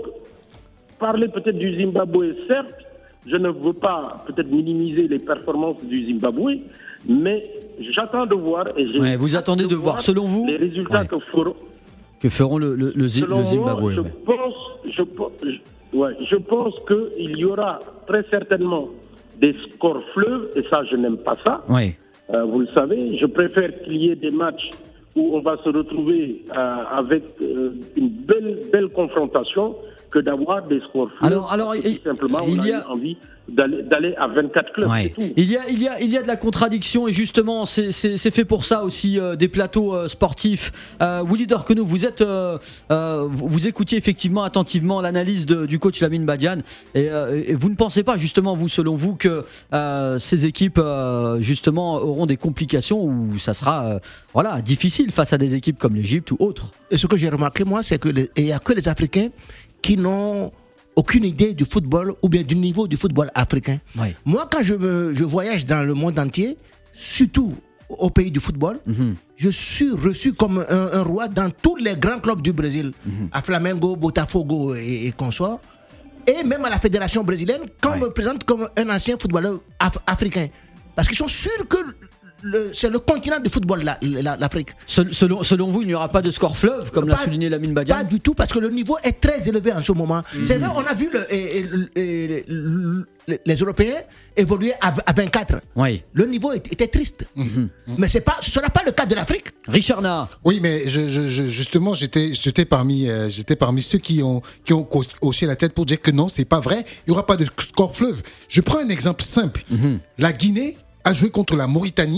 parler peut-être du Zimbabwe, certes, je ne veux pas peut-être minimiser les performances du Zimbabwe, mais j'attends de voir et j'ai Ouais, vous attendez de voir, selon vous les résultats Ouais. que feront. Que feront le, le, le, Zi- Selon le Zimbabwe. moi, je ouais. pense, je, pe- je- ouais, je pense qu'il y aura très certainement des scores fleuves, et ça, je n'aime pas ça. Ouais. Euh, vous le savez, je préfère qu'il y ait des matchs où on va se retrouver euh, avec euh, une belle, belle confrontation que d'avoir des scores fleuves. Alors- alors, Tout il- simplement, il on a, y a- eu envie d'aller d'aller à vingt-quatre clubs, Ouais. c'est tout. Il y a, il y a, il y a de la contradiction et justement, c'est, c'est, c'est fait pour ça aussi euh, des plateaux euh, sportifs. Euh, Willy Dorkenou, vous êtes, euh, euh, vous, vous écoutiez effectivement attentivement l'analyse de- du coach Lamine Badiane et, euh, et vous ne pensez pas justement, vous, selon vous, que euh, ces équipes euh, justement auront des complications ou ça sera, euh, voilà, difficile face à des équipes comme l'Égypte ou autres. Et ce que j'ai remarqué, moi, c'est qu'il n'y a que les Africains qui n'ont aucune idée du football ou bien du niveau du football africain. Ouais. Moi, quand je, me, je voyage dans le monde entier, surtout au pays du football, Mhm. je suis reçu comme un, un roi dans tous les grands clubs du Brésil, à Flamengo, Botafogo et, et consorts. Et même à la fédération brésilienne, quand Ouais. on me présente comme un ancien footballeur af- africain. Parce qu'ils sont sûrs que le- c'est le continent du football, la- la- l'Afrique. Sel- Selon, selon vous, il n'y aura pas de score fleuve, comme l'a Pas- souligné Lamine Pas Badiane. du tout, parce que le niveau est très élevé en ce moment. C'est vrai, on a vu le- et- et- et- les, les Européens évoluer à, à vingt-quatre. Oui. Le niveau est- était triste. Mais c'est pas, ce ne sera pas le cas de l'Afrique. Richard Na. Oui, mais je, je, je- justement, j'étais, j'étais parmi, euh, j'étais parmi ceux qui ont, qui ont co- hoché la tête pour dire que non, c'est pas vrai. Il y aura pas de score fleuve. Je prends un exemple simple. La Guinée a joué contre la Mauritanie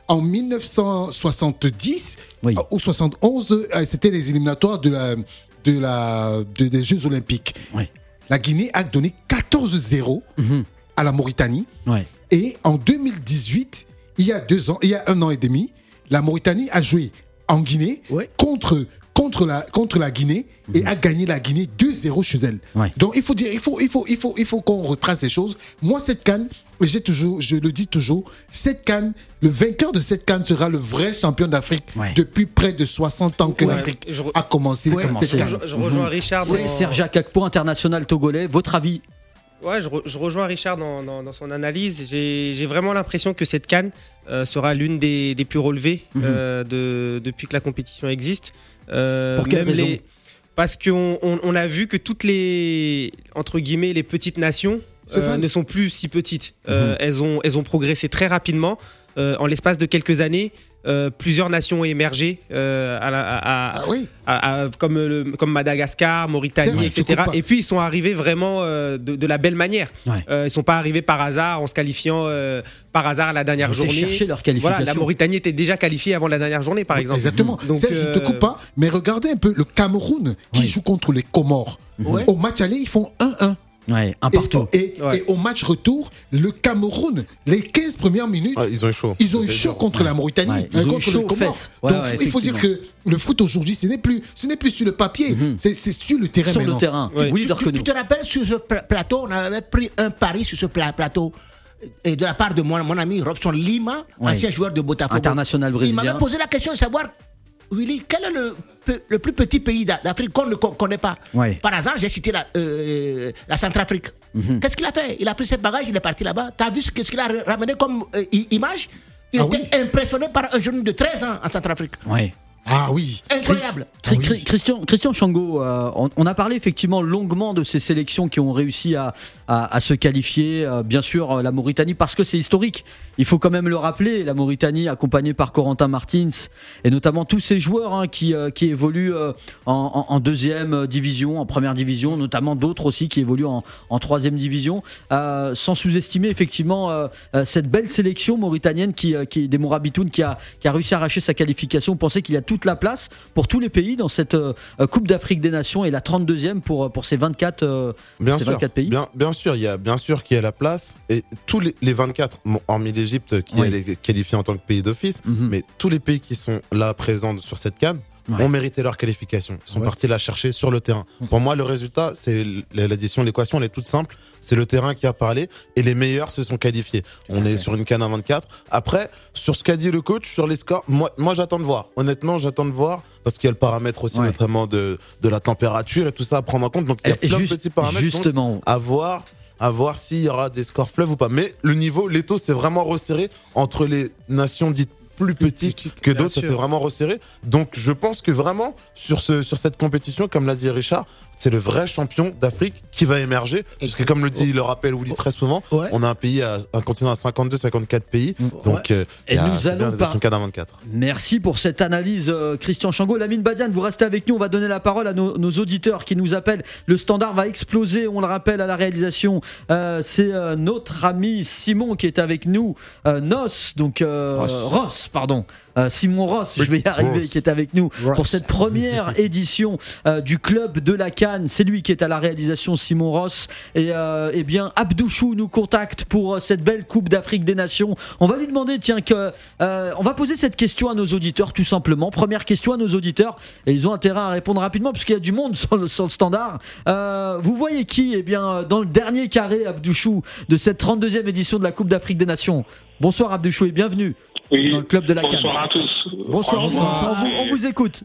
en dix-neuf cent soixante-dix Oui. euh, ou soixante-onze, euh, c'était les éliminatoires de la, de la, de- des Jeux Olympiques. Oui. La Guinée a donné quatorze zéro Mhm. à la Mauritanie. Ouais. Et en deux mille dix-huit, il y a deux ans, il y a un an et demi, la Mauritanie a joué en Guinée Ouais. contre, contre, la, contre la Guinée et a gagné la Guinée deux zéro chez elle. Ouais. Donc il faut dire, il faut, il faut, il faut, il faut qu'on retrace les choses. Moi, cette CAN, j'ai toujours, je le dis toujours, cette CAN, le vainqueur de cette CAN sera le vrai champion d'Afrique Ouais. depuis près de soixante ans que Ouais. l'Afrique Je re- a commencé Ouais, cette commencé. CAN. Je, je rejoins Richard. C'est dans- Serge Akakpo, international togolais. Votre avis? Ouais, je, re- je rejoins Richard dans, dans- dans son analyse. J'ai j'ai vraiment l'impression que cette CAN euh, sera l'une des, des plus relevées Mhm. euh, de, depuis que la compétition existe. Euh, Pour quelle même raison les- Parce qu'on on, on a vu que toutes les, entre guillemets, les petites nations C'est euh, vrai. ne sont plus si petites. Euh, elles, ont, elles ont progressé très rapidement. Euh, en l'espace de quelques années, euh, plusieurs nations ont émergé, euh, à la- à- à- Ah oui. à- à- comme, le- comme Madagascar, C'est Mauritanie, vrai, je te et cetera. coupe pas. Et puis ils sont arrivés vraiment euh, de, de la belle manière. Ouais. Euh, ils sont pas arrivés par hasard en se qualifiant euh, par hasard à la dernière Ils ont été journée. chercher leur qualification. Voilà, la Mauritanie était déjà qualifiée avant la dernière journée, par Oui, exemple. Exactement. Donc, Serge, je ne te euh, coupe pas, mais regardez un peu le Cameroun qui Oui. joue contre les Comores. Ouais. Au match aller, ils font un un. Ouais, un partout. Et, et- Ouais. et au match retour, le Cameroun, les quinze premières minutes, Ah, ils ont eu chaud. ils ont eu C'est chaud dur. contre la Mauritanie, Ouais, ils euh, ont eu contre chaud les aux Comores. fesses. Ouais, Donc ouais, il faut dire que le foot aujourd'hui, ce n'est plus, ce n'est plus sur le papier, c'est c'est sur le terrain Sur maintenant. le terrain. Ouais. Oui, Tu, tu- tu te rappelles sur ce pla- plateau, on avait pris un pari sur ce pla- plateau et de la part de mon, mon ami Robson Lima, Ouais. ancien joueur de Botafogo. International Il brésilien. m'avait posé la question de savoir, Willy, quel est le, pe- le plus petit pays d'A- d'Afrique qu'on ne co- connaît pas? Ouais. Par hasard, j'ai cité la, euh, la Centrafrique. Mhm. Qu'est-ce qu'il a fait? Il a pris ses bagages, il est parti là-bas. Tu as vu ce qu'est-ce qu'il a ra- ramené comme euh, i- image? Il Ah était impressionné par un jeune de treize ans en Centrafrique. Ouais. Ah oui. Incroyable. Cri- Cri- Christian, Christian Chango, euh, on, on a parlé effectivement longuement de ces sélections qui ont réussi à, à- à se qualifier. Euh, bien sûr, euh, la Mauritanie, parce que c'est historique. Il faut quand même le rappeler, la Mauritanie, accompagnée par Corentin Martins, et notamment tous ces joueurs hein, qui, euh, qui évoluent euh, en, en- en deuxième division, en première division, notamment d'autres aussi qui évoluent en, en troisième division, euh, sans sous-estimer effectivement euh, euh, cette belle sélection mauritanienne qui, euh, qui des Mourabitoun qui a, qui a réussi à arracher sa qualification. Vous pensez qu'il y a toute la place pour tous les pays dans cette euh, Coupe d'Afrique des Nations et la trente-deuxième pour, pour ces vingt-quatre, euh, Bien ces sûr, vingt-quatre pays? bien, bien sûr, il y a bien sûr qu'il y a la place et tous les, les vingt-quatre, bon, hormis l'Égypte qui Oui. est qualifiée en tant que pays d'office, Mhm. mais tous les pays qui sont là présents sur cette CAN Ouais. ont mérité leur qualification. Ils sont Ouais. partis la chercher sur le terrain. Pour moi, le résultat, c'est l'addition, l'équation, elle est toute simple. C'est le terrain qui a parlé et les meilleurs se sont qualifiés. On est sur une CAN à vingt-quatre. Après, sur ce qu'a dit le coach, sur les scores, moi, moi j'attends de voir. Honnêtement, j'attends de voir parce qu'il y a le paramètre aussi, Ouais. notamment de, de la température et tout ça à prendre en compte. Donc, il y a Et plein juste- de petits paramètres. Donc, Justement. à voir, à voir s'il y aura des scores fleuves ou pas. Mais le niveau, l'étau s'est vraiment resserré entre les nations dites plus petites petites, que bien d'autres, ça sûr. s'est vraiment resserré. Donc je pense que vraiment, sur, ce, sur cette compétition, comme l'a dit Richard, c'est le vrai champion d'Afrique qui va émerger. Parce que comme le dit, le rappelle Willy très souvent, Ouais. on a un pays, à, un continent à cinquante-deux, cinquante-quatre pays. Donc euh, Et il y a- nous c'est allons bien d'être par- une CAN à vingt-quatre. Merci pour cette analyse, euh, Christian Chango. Lamine Badiane, vous restez avec nous. On va donner la parole à nos, nos auditeurs qui nous appellent. Le standard va exploser, on le rappelle, à la réalisation. Euh, c'est euh, notre ami Simon qui est avec nous. Euh, Nos, donc euh, Ross. Ross, pardon. Euh, Simon Ross, je vais y arriver, Ross. qui est avec nous Ross. pour cette première édition euh, du club de la CAN. C'est lui qui est à la réalisation, Simon Ross. Et euh, eh bien, Abdouchou nous contacte pour euh, cette belle Coupe d'Afrique des Nations. On va lui demander, tiens, que euh, on va poser cette question à nos auditeurs, tout simplement. Première question à nos auditeurs, et ils ont intérêt à répondre rapidement, puisqu'il y a du monde sur le, sur le standard. Euh, vous voyez qui, eh bien, dans le dernier carré, Abdouchou, de cette trente-deuxième édition de la Coupe d'Afrique des Nations? Bonsoir Abdouchou et bienvenue Oui, dans le club de la CAN. bonsoir à tous. Bonsoir, Franchement, bonsoir. On, vous, on vous écoute.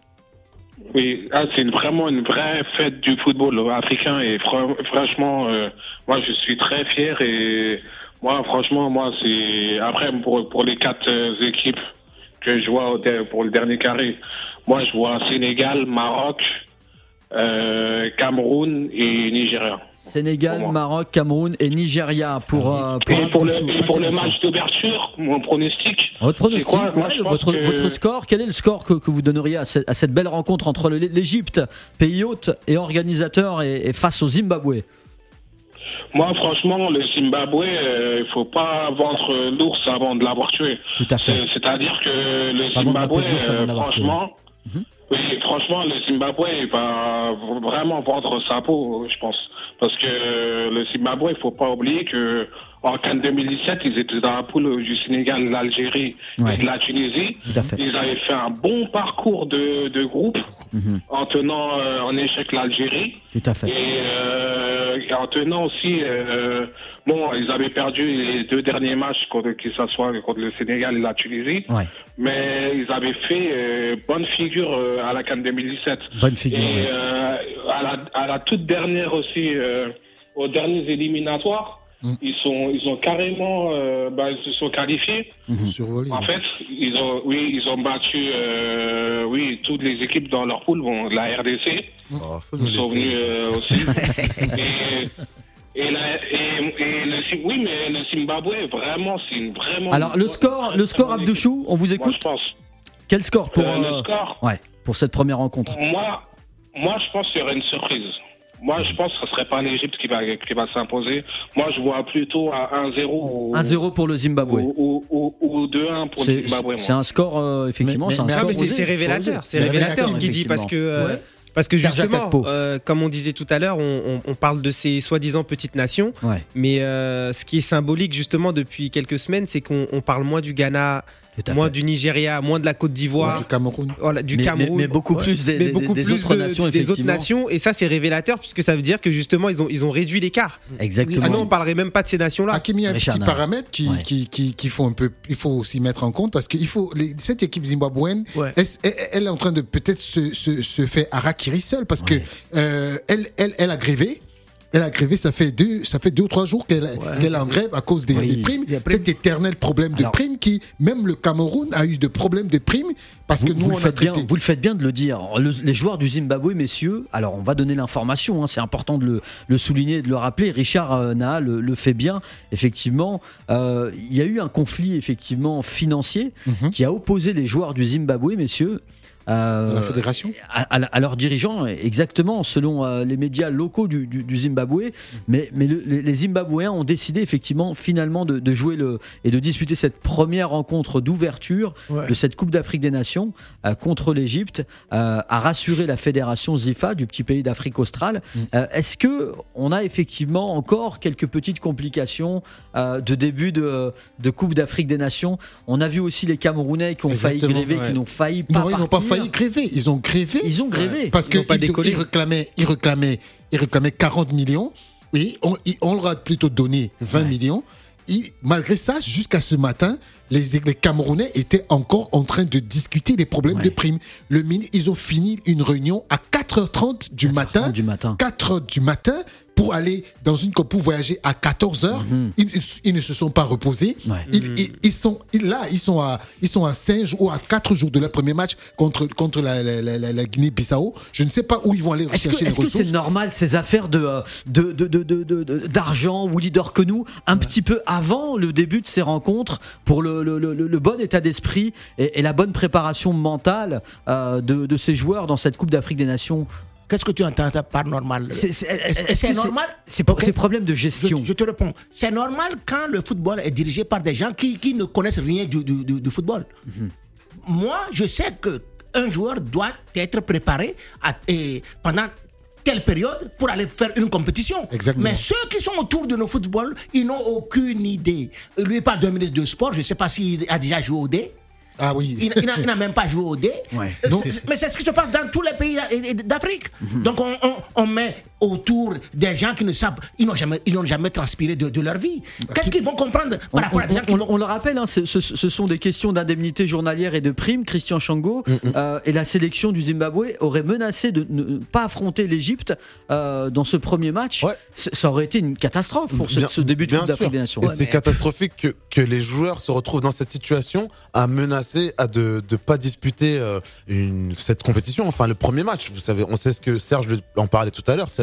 Oui, ah, c'est une- vraiment une vraie fête du football africain et fr- franchement, euh, moi je suis très fier et moi franchement, moi c'est après pour pour les quatre euh, équipes que je vois au der- pour le dernier carré, moi je vois Sénégal, Maroc, euh, Cameroun et Nigeria. Sénégal, Pour moi. Maroc, Cameroun et Nigeria pour, euh, pour, Et pour le, Abdouchou. et pour le Intéressant. match d'ouverture, mon pronostic. Votre pronostic, c'est quoi Moi, ouais, je pense votre, que- votre score, quel est le score que, que vous donneriez à cette, à cette belle rencontre entre le- l'Égypte, pays hôte et organisateur, et, et face au Zimbabwe? moi, franchement, le Zimbabwe, il euh, ne faut pas vendre l'ours avant de l'avoir tué. Tout à fait. C'est, c'est-à-dire que le Pas Zimbabwe, euh, franchement, mm-hmm. oui, franchement, le Zimbabwe il va vraiment vendre sa peau, je pense. Parce que le Zimbabwe, il ne faut pas oublier que en CAN deux mille dix-sept, ils étaient dans la poule du Sénégal, de l'Algérie ouais. et de la Tunisie. Ils avaient fait un bon parcours de, de groupe mm-hmm. en tenant euh, en échec l'Algérie. Tout à fait. Et, euh, et en tenant aussi, euh, bon, ils avaient perdu les deux derniers matchs, contre, que ce soit contre le Sénégal et la Tunisie. Ouais. Mais ils avaient fait euh, bonne figure euh, à la CAN deux mille dix-sept. Bonne figure. Et ouais. euh, à, la, à la toute dernière aussi, euh, aux derniers éliminatoires, Mmh. Ils sont, ils ont carrément, euh, bah, ils se sont qualifiés. Mmh. Survolé. En fait, ils ont, oui, ils ont battu, euh, oui, toutes les équipes dans leur poule. Bon, la R D C, oh, ils sont venus euh, aussi. et, et, la, et, et le, oui, mais le Zimbabwe, vraiment, c'est une vraiment. Alors le score, le score Abdouchou, on vous écoute. Moi, je pense. Quel score pour euh, euh, le score ouais, pour cette première rencontre? Moi, moi, je pense qu'il y aurait une surprise. Moi, je pense que ce ne serait pas l'Égypte qui va, qui va s'imposer. Moi, je vois plutôt à un zéro. Ou, un zéro pour le Zimbabwe. Ou, ou, ou, ou deux un pour c'est, le Zimbabwe. C'est un score, euh, effectivement. Mais, c'est, un mais, score mais c'est, osé, c'est révélateur. C'est révélateur ce qu'il dit parce que. Euh, ouais. Parce que justement, euh, comme on disait tout à l'heure, on, on, on parle de ces soi-disant petites nations. Ouais. Mais euh, ce qui est symbolique justement depuis quelques semaines, c'est qu'on on parle moins du Ghana, moins du Nigeria, moins de la Côte d'Ivoire, ouais, du Cameroun, voilà, du mais, Cameroun, mais, mais beaucoup ouais. plus des, mais beaucoup des, des plus autres de, nations, des autres nations. Et ça, c'est révélateur puisque ça veut dire que justement, ils ont ils ont réduit l'écart. Exactement. Ah non, on parlerait même pas de ces nations-là. Hakim, il y a un petit paramètre qui, ouais. qui, qui, qui faut un peu, il faut aussi mettre en compte parce que il faut les, cette équipe zimbabwéenne, ouais. elle, elle, elle est en train de peut-être se, se, se faire harakiri seule parce ouais. que euh, elle, elle, elle a grévé. Elle a grévé, ça fait deux, ça fait deux ou trois jours qu'elle, ouais. qu'elle est en grève à cause des, oui. des primes. Cet éternel problème de Alors, primes qui, même le Cameroun a eu de problèmes de primes parce vous, que nous, vous on le a traité. Bien, vous le faites bien de le dire. Le, les joueurs du Zimbabwe, messieurs, alors on va donner l'information, hein, c'est important de le, le souligner et de le rappeler. Richard euh, Naha le, le fait bien. Effectivement, euh, il y a eu un conflit effectivement financier mm-hmm. qui a opposé les joueurs du Zimbabwe, messieurs. Euh, la fédération à, à, à leurs dirigeants, exactement, selon euh, les médias locaux du, du, du Zimbabwe. Mmh. Mais, mais le, les, les Zimbabwéens ont décidé effectivement finalement de, de jouer le, et de disputer cette première rencontre d'ouverture ouais. de cette Coupe d'Afrique des Nations euh, contre l'Égypte, euh, à rassurer la fédération ZIFA du petit pays d'Afrique australe. Mmh. Euh, est-ce que on a effectivement encore quelques petites complications euh, de début de, de Coupe d'Afrique des Nations? On a vu aussi les Camerounais qui ont Exactement, failli gréver, ouais. qui n'ont failli pas non, partir. Ils n'ont pas failli gréver, ils ont grévé. Ils ont grévé. Parce qu'ils ils réclamaient, ils réclamaient, ils réclamaient quarante millions. Oui, on, on leur a plutôt donné vingt ouais. millions. Et malgré ça, jusqu'à ce matin, les, les Camerounais étaient encore en train de discuter des problèmes ouais. de primes. Le, ils ont fini une réunion à quatre heures trente du matin. du matin. quatre heures du matin. Pour aller dans une pour voyager à quatorze heures, mm-hmm. ils, ils, ils ne se sont pas reposés. Ouais. Ils, mm-hmm. ils, ils sont ils, là, ils sont à ils sont à cinq ou à quatre jours de leur premier match contre contre la, la, la, la Guinée-Bissau. Je ne sais pas où ils vont aller est-ce rechercher que, les est-ce ressources. Est-ce que c'est normal ces affaires de de de de, de, de, de d'argent ou leader que nous un ouais. petit peu avant le début de ces rencontres pour le le, le, le bon état d'esprit et, et la bonne préparation mentale euh, de de ces joueurs dans cette Coupe d'Afrique des Nations? Qu'est-ce que tu entends par normal? C'est, c'est, est-ce c'est normal? C'est, c'est, okay. c'est problème de gestion. Je, je te réponds. C'est normal quand le football est dirigé par des gens qui, qui ne connaissent rien du, du, du, du football. Mm-hmm. Moi, je sais qu'un joueur doit être préparé à, et pendant telle période pour aller faire une compétition. Exactement. Mais ceux qui sont autour de nos footballs, ils n'ont aucune idée. Lui, il parle d'un ministre de sport, je ne sais pas s'il a déjà joué au dé. Ah oui. Il, il, n'a, il n'a même pas joué au dé. Ouais. Donc, mais c'est ce qui se passe dans tous les pays d'Afrique. Mm-hmm. Donc on, on, on met autour des gens qui ne savent, ils n'ont jamais, ils n'ont jamais transpiré de, de leur vie. Qu'est-ce qu'ils vont comprendre par on, rapport on, à des gens on, qui on, vont... on le rappelle, hein, ce, ce, ce sont des questions d'indemnité journalière et de primes. Christian Chango mm-hmm. euh, et la sélection du Zimbabwe aurait menacé de ne pas affronter l'Égypte euh, dans ce premier match. Ouais. Ça aurait été une catastrophe pour ce, bien, ce début de Coupe d'Afrique des Nations. Et ouais, c'est mais... catastrophique que, que les joueurs se retrouvent dans cette situation à menacer à de de pas disputer euh, une, cette compétition, enfin le premier match. Vous savez, on sait ce que Serge en parlait tout à l'heure, c'est la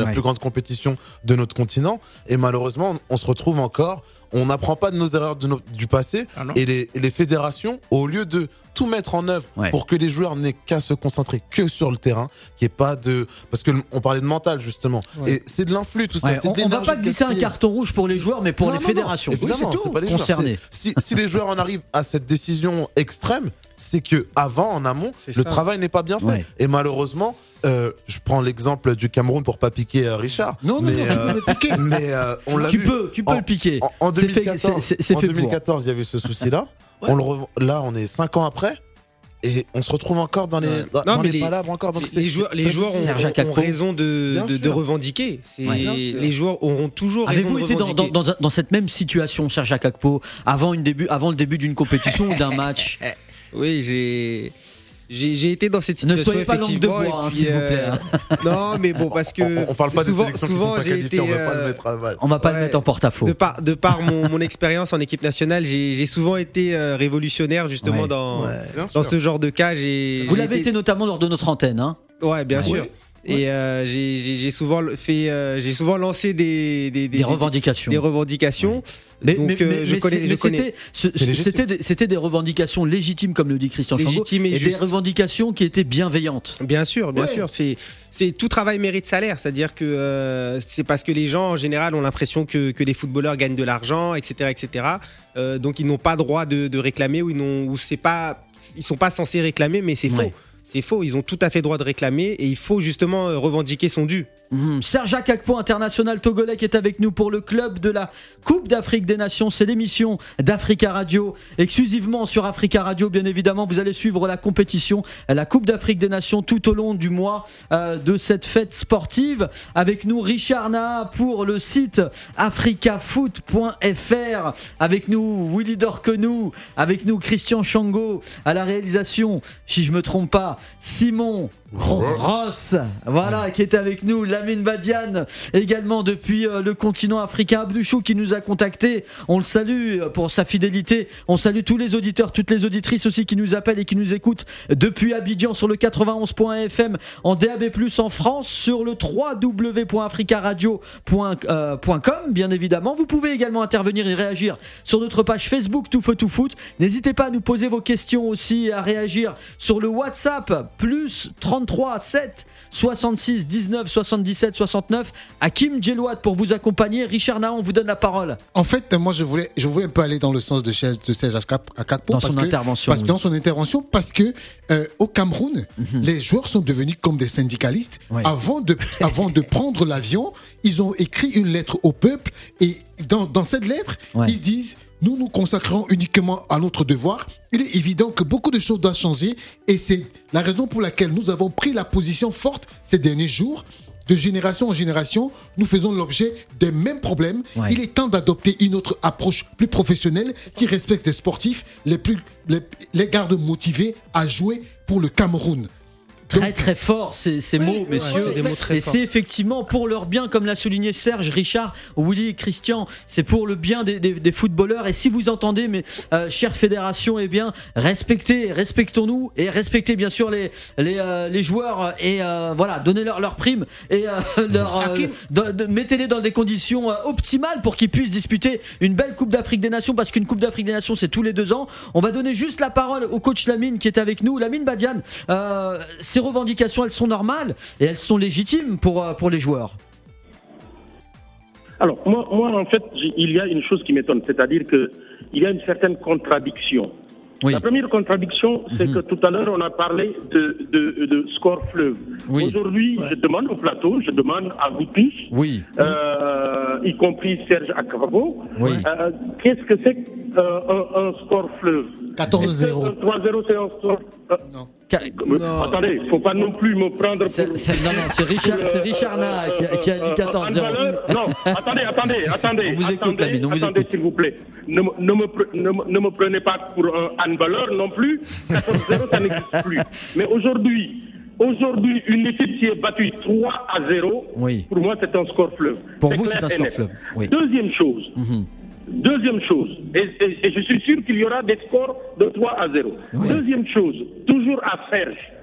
ouais. plus grandes compétitions de notre continent. Et malheureusement, on, on se retrouve encore, on n'apprend pas de nos erreurs de nos, du passé. Ah et, les, et les fédérations, au lieu de tout mettre en œuvre ouais. pour que les joueurs n'aient qu'à se concentrer que sur le terrain, qu'il n'y ait pas de... Parce qu'on parlait de mental, justement. Ouais. Et c'est de l'influx, tout ça. Ouais, c'est on ne va pas glisser un carton rouge pour les joueurs, mais pour non, les non, fédérations. Non, évidemment, oui, c'est, c'est pas les concernés. Joueurs. Si, si les joueurs en arrivent à cette décision extrême, c'est que avant, en amont, c'est le ça. travail n'est pas bien fait. Ouais. Et malheureusement, euh, je prends l'exemple du Cameroun pour pas piquer euh, Richard. Non, non, mais, non, euh, tu peux le piquer. Mais euh, on l'a tu vu. peux, tu peux en, le piquer. En, en deux mille quatorze, c'est fait, c'est, c'est en deux mille quatorze, il y avait ce souci-là. Ouais. On le rev... Là, on est cinq ans après. Et on se retrouve encore dans les, ouais. dans, non, dans les, les palabres encore. Donc les, joueurs, les joueurs ont, ont raison de, de, de revendiquer. C'est, ouais, les joueurs auront toujours Avez-vous raison de été dans, dans, dans, dans cette même situation, Serge Akakpo, avant, une début, avant le début d'une compétition ou d'un match? Oui, j'ai... J'ai, j'ai été dans cette situation. Ne soyez pas langue de bois, hein, s'il vous plaît. Euh, non, mais bon, parce que on, on parle pas souvent, des sélections souvent, qui sont pas qualifiées, été, on va pas le mettre à mal. On va pas ouais, le mettre en porte-à-faux. De par, de par mon, mon expérience en équipe nationale, j'ai, j'ai souvent été euh, révolutionnaire justement ouais. dans, ouais, dans ce genre de cas. J'ai, Vous j'ai l'avez été... été notamment lors de notre antenne, hein. Ouais, bien ouais. sûr. Ouais. Et euh, j'ai, j'ai, j'ai souvent fait, euh, j'ai souvent lancé des des, des, des revendications, des, des revendications. Ouais. Mais, Donc, mais, euh, mais, je mais, connais, mais je connais. C'était, ce, c'était, des, c'était des revendications légitimes, comme le dit Christian Chango, et, et des revendications qui étaient bienveillantes. Bien sûr, bien ouais. sûr. C'est, c'est tout travail mérite salaire, c'est-à-dire que euh, c'est parce que les gens en général ont l'impression que que les footballeurs gagnent de l'argent, et cetera, et cetera. Euh, donc ils n'ont pas droit de, de réclamer ou ils n'ont, ou c'est pas, ils sont pas censés réclamer, mais c'est ouais. faux. C'est faux, ils ont tout à fait droit de réclamer et il faut justement revendiquer son dû. Mmh. Serge Akakpo, international togolais, qui est avec nous pour le club de la Coupe d'Afrique des Nations. C'est l'émission d'Africa Radio, exclusivement sur Africa Radio. Bien évidemment, vous allez suivre la compétition, la Coupe d'Afrique des Nations, tout au long du mois euh, de cette fête sportive. Avec nous, Richard Naha pour le site africafoot point f r. Avec nous, Willy Dorquenou. Avec nous, Christian Chango à la réalisation. Si je me trompe pas, Simon Ross, voilà, qui est avec nous. Lamine Badiane, également depuis euh, le continent africain. Abdouchou qui nous a contactés. On le salue pour sa fidélité. On salue tous les auditeurs, toutes les auditrices aussi qui nous appellent et qui nous écoutent depuis Abidjan sur le quatre-vingt-onze point f m, en D A B plus, en France, sur le w w w point africa radio point com, bien évidemment. Vous pouvez également intervenir et réagir sur notre page Facebook Tout Feu Tout Foot. N'hésitez pas à nous poser vos questions aussi, à réagir sur le WhatsApp plus trente-trois sept soixante-six dix-neuf soixante-dix-sept soixante-neuf. Hakim Djelouat pour vous accompagner. Richard Naha, on vous donne la parole. En fait, moi je voulais, je voulais un peu aller dans le sens de Serge Akakpo dans son que, intervention. Parce, oui. Dans son intervention, parce que euh, au Cameroun, mm-hmm. les joueurs sont devenus comme des syndicalistes. Oui. Avant de, avant de prendre l'avion, ils ont écrit une lettre au peuple et dans, dans cette lettre, ouais. ils disent: nous nous consacrons uniquement à notre devoir. Il est évident que beaucoup de choses doivent changer et c'est la raison pour laquelle nous avons pris la position forte ces derniers jours. De génération en génération, nous faisons l'objet des mêmes problèmes. Ouais. Il est temps d'adopter une autre approche plus professionnelle qui respecte les sportifs, les, plus, les, les garde motivés à jouer pour le Cameroun. Très très fort ces, ces oui, mots, messieurs. Ouais, des mots très et forts. C'est effectivement pour leur bien, comme l'a souligné Serge, Richard, Willy et Christian. C'est pour le bien des, des, des footballeurs. Et si vous entendez, mes euh, chères fédérations, eh bien, respectez, respectons-nous et respectez bien sûr les les, euh, les joueurs et euh, voilà, donnez-leur leur prime et euh, leur euh, de, de, mettez-les dans des conditions euh, optimales pour qu'ils puissent disputer une belle Coupe d'Afrique des Nations, parce qu'une Coupe d'Afrique des Nations c'est tous les deux ans. On va donner juste la parole au coach Lamine qui est avec nous. Lamine Badiane, euh, c'est Ces revendications, elles sont normales et elles sont légitimes pour, pour les joueurs. Alors, moi, moi, en fait, il y a une chose qui m'étonne, c'est-à-dire qu'il y a une certaine contradiction. Oui. La première contradiction, c'est mmh. que tout à l'heure, on a parlé de, de, de score fleuve. Oui. Aujourd'hui, ouais. je demande au plateau, je demande à vous tous, oui. euh, y compris Serge Akakpo, oui. euh, qu'est-ce que c'est euh, un, un score fleuve? quatorze zéro. trois zéro, c'est un score... Euh, non. Non. Attendez, il ne faut pas non plus me prendre c'est, pour... C'est, non, non, c'est Richard, c'est Richard Naha euh, qui, qui a dit quatorze zéro. Non, attendez, attendez, attendez. On vous écoute, attendez, Lamine, on vous attendez écoute. S'il vous plaît. Ne, ne, me, ne, me, ne me prenez pas pour un handballeur non plus. quatorze zéro, ça n'existe plus. Mais aujourd'hui, aujourd'hui, une équipe qui est battue trois à zéro, oui. pour moi, c'est un score fleuve. Pour c'est vous, c'est un score fleuve. Oui. Deuxième chose. Mm-hmm. Deuxième chose, et, et, et je suis sûr qu'il y aura des scores de trois à zéro. Oui. Deuxième chose, toujours à Serge.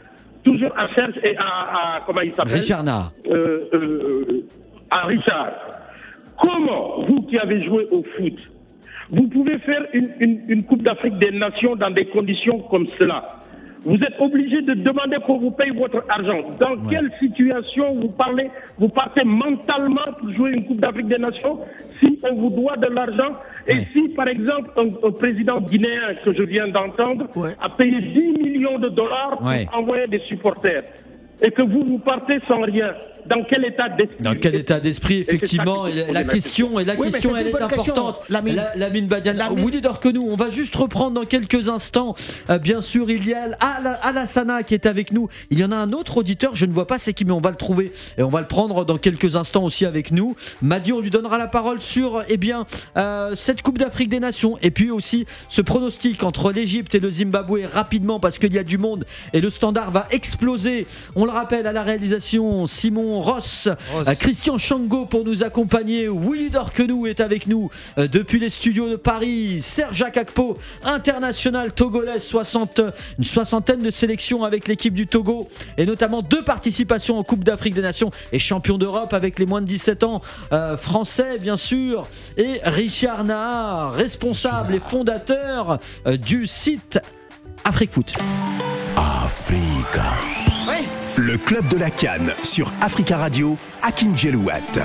toujours à Serge et à, à comment il s'appelle Richard Nahar. euh, euh, à Richard. Comment, vous qui avez joué au foot, vous pouvez faire une, une, une Coupe d'Afrique des Nations dans des conditions comme cela? Vous êtes obligé de demander qu'on vous paye votre argent. Dans ouais. quelle situation vous parlez, vous partez mentalement pour jouer une Coupe d'Afrique des Nations si on vous doit de l'argent et ouais. si, par exemple, un, un président guinéen que je viens d'entendre ouais. a payé dix millions de dollars pour ouais. envoyer des supporters et que vous, vous partez sans rien. Dans quel état d'esprit? Dans quel état d'esprit, effectivement. Et la question, et la oui, question, elle est importante. Lamine la, Badiane. Willy Dorkenou, on va juste reprendre dans quelques instants. Euh, bien sûr, il y a Alassana qui est avec nous. Il y en a un autre auditeur, je ne vois pas c'est qui, mais on va le trouver. Et on va le prendre dans quelques instants aussi avec nous. Madi, on lui donnera la parole sur eh bien, euh, cette Coupe d'Afrique des Nations. Et puis aussi ce pronostic entre l'Égypte et le Zimbabwe rapidement parce qu'il y a du monde et le standard va exploser. On le rappelle à la réalisation, Simon Ross, Ross. Euh, Christian Chango pour nous accompagner. Willy Dorkenou est avec nous euh, depuis les studios de Paris. Serge Akakpo, international togolais, soixante, une soixantaine de sélections avec l'équipe du Togo et notamment deux participations en Coupe d'Afrique des Nations et champion d'Europe avec les moins de dix-sept ans euh, français bien sûr. Et Richard Nahar, responsable et fondateur euh, du site Afrique Foot. Africa. Oui. Le club de la Cannes sur Africa Radio, Hakim Djelouat.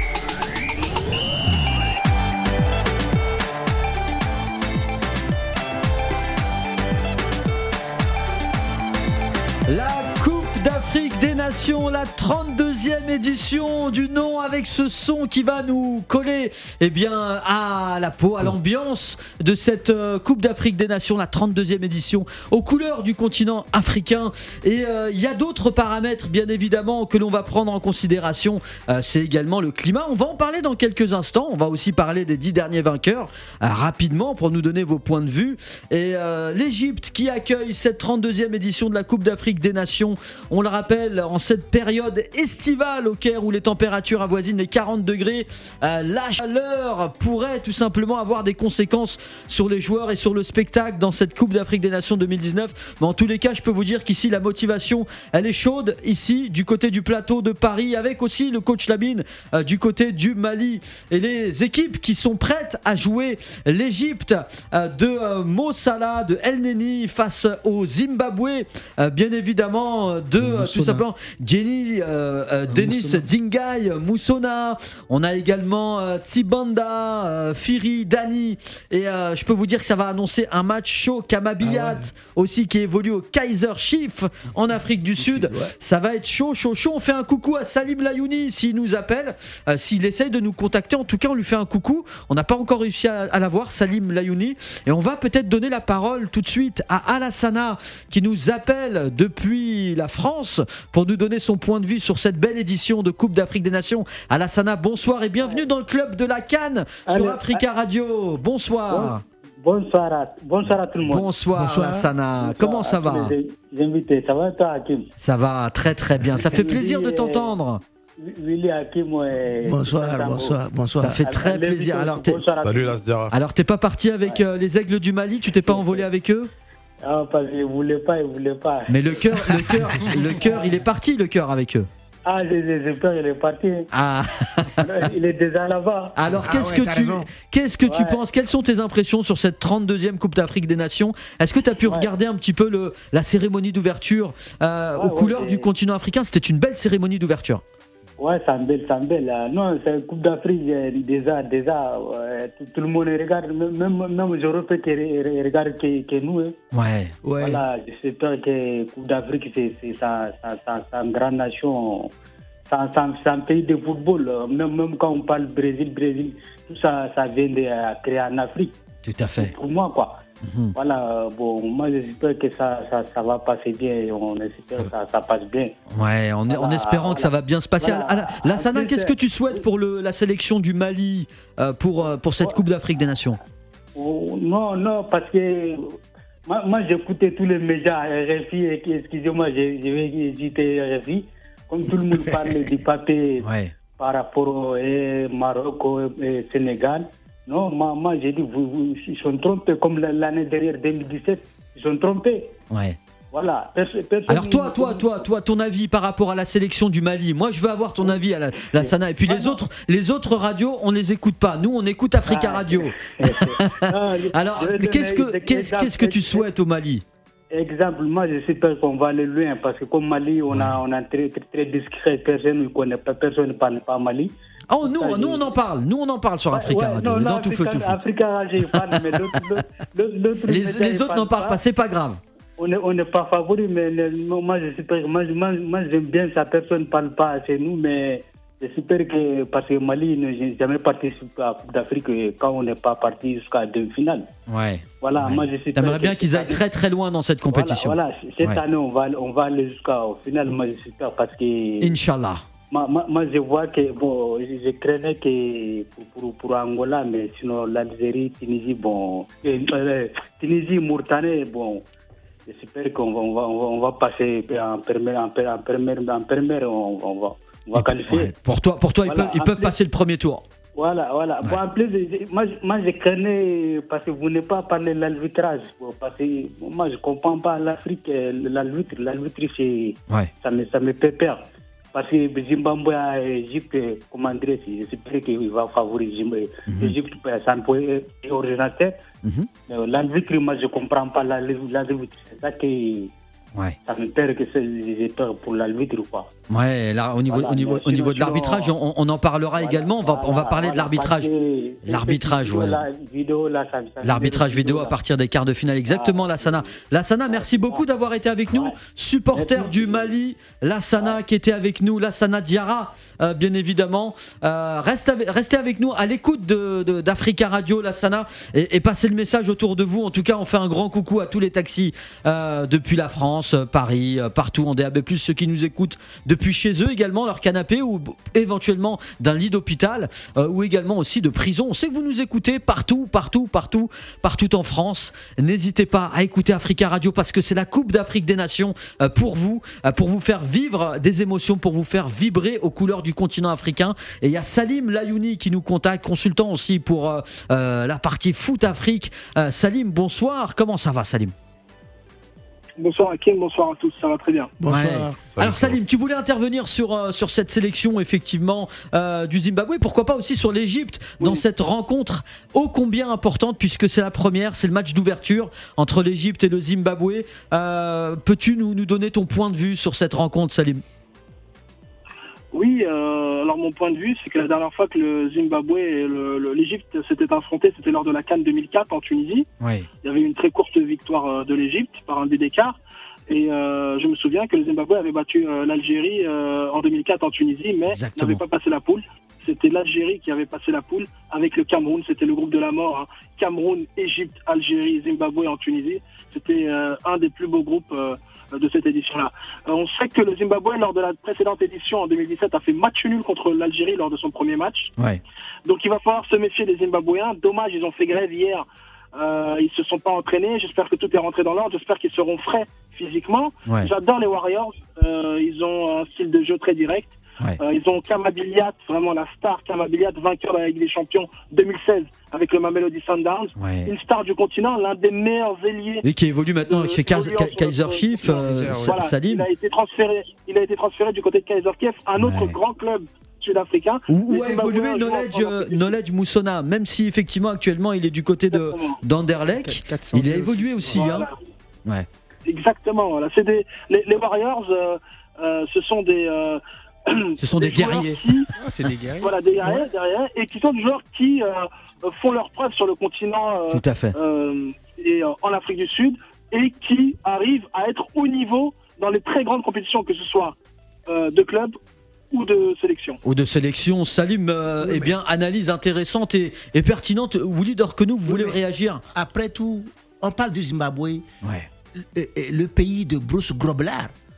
La Coupe d'Afrique des Nations, la trente-deuxième édition du nom avec ce son qui va nous coller eh bien, à la peau, à l'ambiance de cette euh, Coupe d'Afrique des Nations, la trente-deuxième édition, aux couleurs du continent africain. Et il euh, y a d'autres paramètres bien évidemment que l'on va prendre en considération, euh, c'est également le climat. On va en parler dans quelques instants, on va aussi parler des dix derniers vainqueurs euh, rapidement pour nous donner vos points de vue. Et euh, l'Égypte qui accueille cette trente-deuxième édition de la Coupe d'Afrique des Nations, on le rappelle, en cette période estivale au Caire où les températures avoisinent les quarante degrés, euh, la chaleur pourrait tout simplement avoir des conséquences sur les joueurs et sur le spectacle dans cette Coupe d'Afrique des Nations deux mille dix-neuf. Mais en tous les cas, je peux vous dire qu'ici la motivation, elle est chaude ici du côté du plateau de Paris, avec aussi le coach Lamine euh, du côté du Mali et les équipes qui sont prêtes à jouer l'Égypte euh, de euh, Mo Salah, de El Neni face au Zimbabwe, euh, bien évidemment de euh, tout simplement Jenny, euh, euh, Denis Dzingai, Moussona. On a également euh, Tsibanda, euh, Firi, Dani. Et euh, je peux vous dire que ça va annoncer un match chaud. Kamabiyat ah ouais. aussi qui évolue au Kaiser Chiefs en Afrique du Sud. Ouais. Ça va être chaud, chaud, chaud. On fait un coucou à Salim Layouni s'il nous appelle, euh, s'il essaye de nous contacter. En tout cas, on lui fait un coucou. On n'a pas encore réussi à, à l'avoir, Salim Layouni. Et on va peut-être donner la parole tout de suite à Alassana qui nous appelle depuis la France pour nous donner son point de vue sur cette belle édition de Coupe d'Afrique des Nations. Alassana, bonsoir et bienvenue dans le club de la Cannes sur Allez, Africa Radio. Bonsoir. Bon, bonsoir, à, bonsoir à tout le monde. Bonsoir, bonsoir. Alassana. Bonsoir Comment ça va? Les invités, ça va toi, Hakim? Ça va très très bien. Ça fait plaisir de t'entendre. Willy, Hakim, ouais, bonsoir, bonsoir, bonsoir. Ça fait très plaisir. Alors, t'es... Salut Lasdiara. Alors, t'es pas parti avec euh, les Aigles du Mali? Tu t'es pas envolé avec eux? Ah, parce qu'ils ne voulaient pas, ils ne voulaient pas. Mais le cœur, le cœur, le cœur, il est parti, le cœur avec eux. Ah, j'espère qu'il est parti. Ah. Il est déjà là-bas. Alors, ah qu'est-ce, ouais, que tu, qu'est-ce que ouais. tu penses? Quelles sont tes impressions sur cette trente-deuxième Coupe d'Afrique des Nations? Est-ce que tu as pu ouais. regarder un petit peu le, la cérémonie d'ouverture euh, ouais, aux ouais, couleurs ouais. du continent africain? C'était une belle cérémonie d'ouverture. Ouais, c'est belle, c'est belle. Non, c'est une Coupe d'Afrique déjà, déjà, ouais, tout, tout le monde regarde, même, même les Européens qui regardent que, que nous. Hein. Ouais. ouais. Voilà, j'espère que la Coupe d'Afrique, c'est, c'est, c'est, c'est, c'est une grande nation, c'est, c'est, c'est un pays de football. Même, même quand on parle Brésil, Brésil, tout ça, ça vient de créer en Afrique. Tout à fait. Pour moi, quoi. Mmh. Voilà, bon, moi j'espère que ça, ça, ça va passer bien, on espère que ça, ça passe bien. Ouais, en, voilà, en espérant voilà. que ça va bien se passer. Voilà. Lassana, qu'est-ce que tu souhaites pour le, la sélection du Mali euh, pour, pour cette Coupe d'Afrique des Nations? oh, Non, non, parce que moi, moi j'écoutais tous les médias, R F I, excusez-moi, je, je vais hésiter R F I, comme tout le monde parle du papier ouais. par rapport au eh, Maroc et Sénégal. Non, moi, moi j'ai dit, vous, vous, ils sont trompés, comme l'année dernière, deux mille dix-sept, ils sont trompés. Ouais. Voilà. Perso- Alors toi, toi, toi, toi, ton avis par rapport à la sélection du Mali. Moi, je veux avoir ton avis à la, la Sana. Et puis les autres, les autres radios, on les écoute pas. Nous, on écoute Africa Radio. Alors, qu'est-ce que, qu'est-ce, qu'est-ce que tu souhaites au Mali? Exemple, moi, je sais qu'on va aller loin parce que comme Mali, on a, on a très, très, très discret. Personne ne connaît pas, personne ne parle pas Mali. Oh, nous, ça, nous, on en parle. Nous, on en parle sur Africa ouais, Radio. Non, non, dans tout feu, tout feu. Africa Radio, je parle, mais l'autre, l'autre, l'autre, les, les autres n'en parlent pas. C'est pas grave. On n'est on n'est pas favori, mais le, moi, je sais pas, moi, moi, moi, j'aime bien ça. Personne ne parle pas chez nous, mais j'espère que, parce que Mali n'a jamais participé à la Coupe d'Afrique quand on n'est pas parti jusqu'à la demi-finale. Ouais. Voilà, ouais. moi, je sais T'aimerais bien qu'ils aillent très très loin dans cette compétition. Voilà, voilà. Cette ouais. année, on va, on va aller jusqu'au final, moi, j'espère, parce que. Inch'Allah. Moi, moi, moi, je vois que, bon, je, je craignais que pour, pour, pour Angola, mais sinon, l'Algérie, Tunisie, bon. Euh, Tunisie, Mauritanie, bon. J'espère qu'on va, on va, on va passer en première, en première, en première, on, on va, on va qualifier. Ouais. Pour toi, pour toi voilà, ils peuvent, ils peuvent plus, passer le premier tour. Voilà, voilà. Ouais. Bon, en plus, moi, moi, je connais, parce que vous n'avez pas parlé de l'arbitrage. Parce que moi, je ne comprends pas l'Afrique, l'arbitre. L'arbitre, c'est, ouais. ça, me, ça me fait peur. Parce que Zimbabwe et Égypte, comment dire, j'espère qu'il va favoriser l'Égypte, mm-hmm. ça peut être ordinateur. Mm-hmm. L'arbitre, moi, je ne comprends pas l'arbitre. C'est ça qui. Ouais. Ça me perd que j'ai peur pour l'arbitre ou pas. Ouais, là, au niveau, voilà, au niveau, au niveau de l'arbitrage, on, on en parlera voilà, également. On va, voilà, on va parler voilà, de l'arbitrage. L'arbitrage, ouais. La vidéo, là, ça, ça l'arbitrage vidéo là. À partir des quarts de finale. Exactement, ah, Lassana. Lassana, merci beaucoup d'avoir été avec nous. Ouais. Supporter merci. Du Mali, Lassana ouais. qui était avec nous, Lassana Diarra, euh, bien évidemment. Euh, reste avec, restez avec nous à l'écoute de, de, d'Africa Radio, Lassana, et, et passez le message autour de vous. En tout cas, on fait un grand coucou à tous les taxis euh, depuis la France, Paris, partout en D A B plus, ceux qui nous écoutent depuis chez eux également, leur canapé ou éventuellement d'un lit d'hôpital euh, ou également aussi de prison. On sait que vous nous écoutez partout, partout, partout, partout en France. N'hésitez pas à écouter Africa Radio parce que c'est la Coupe d'Afrique des Nations euh, pour vous, euh, pour vous faire vivre des émotions, pour vous faire vibrer aux couleurs du continent africain. Et il y a Salim Layouni qui nous contacte, consultant aussi pour euh, euh, la partie foot Afrique. Euh, Salim, bonsoir. Comment ça va, Salim ? Bonsoir Hakim, bonsoir à tous, ça va très bien. Bonsoir. Ouais. Alors Salim, tu voulais intervenir sur, euh, sur cette sélection effectivement euh, du Zimbabwe, pourquoi pas aussi sur l'Égypte oui. dans cette rencontre ô combien importante puisque c'est la première, c'est le match d'ouverture entre l'Égypte et le Zimbabwe. Euh, peux-tu nous, nous donner ton point de vue sur cette rencontre, Salim ? Oui, euh, alors mon point de vue, c'est que la dernière fois que le Zimbabwe et le, le, l'Égypte s'étaient affrontés, c'était lors de la CAN deux mille quatre en Tunisie. Oui. Il y avait une très courte victoire de l'Égypte par un but d'écart. Et euh, je me souviens que le Zimbabwe avait battu euh, l'Algérie euh, en deux mille quatre en Tunisie, mais Exactement. n'avait pas passé la poule. C'était l'Algérie qui avait passé la poule avec le Cameroun. C'était le groupe de la mort. Hein. Cameroun, Égypte, Algérie, Zimbabwe en Tunisie. C'était euh, un des plus beaux groupes euh, de cette édition-là. Euh, on sait que le Zimbabwe, lors de la précédente édition en deux mille dix-sept, a fait match nul contre l'Algérie lors de son premier match. Ouais. Donc il va falloir se méfier des Zimbabwéens. Dommage, ils ont fait grève hier. Euh, ils se sont pas entraînés. J'espère que tout est rentré dans l'ordre. J'espère qu'ils seront frais physiquement. Ouais. J'adore les Warriors. Euh, ils ont un style de jeu très direct. Ouais. Euh, ils ont Kamabiliat, vraiment la star Kamabiliat, vainqueur de la Ligue des Champions deux mille seize avec le Mamelody Sundowns. Ouais. Une star du continent, l'un des meilleurs ailiers. Et qui évolue maintenant de, chez Kaiser Chiefs, euh, voilà, Salim. Il a été transféré, il a été transféré du côté de Kaiser Chiefs, un autre ouais. grand club sud-africain. Où, où a évolué Knowledge, euh, Knowledge Moussona, même si effectivement actuellement il est du côté de d'Anderlecht, il a évolué aussi. Voilà. Hein. Ouais. Exactement. Voilà. C'est des, les, les Warriors, euh, euh, ce sont des euh, Ce sont des, des guerriers. Qui, ah, c'est des guerriers. Voilà, des guerriers, ouais. derrière, et qui sont des joueurs qui euh, font leurs preuves sur le continent euh, Tout à fait. Euh, et euh, en Afrique du Sud, et qui arrivent à être au niveau dans les très grandes compétitions, que ce soit euh, de clubs ou de sélection. Ou de sélection. Salim, euh, oui, eh bien, analyse intéressante et, et pertinente. Willy Dorkenou, vous oui, voulez réagir ? Après tout, on parle du Zimbabwe, ouais. le, le pays de Bruce Grobbelaar.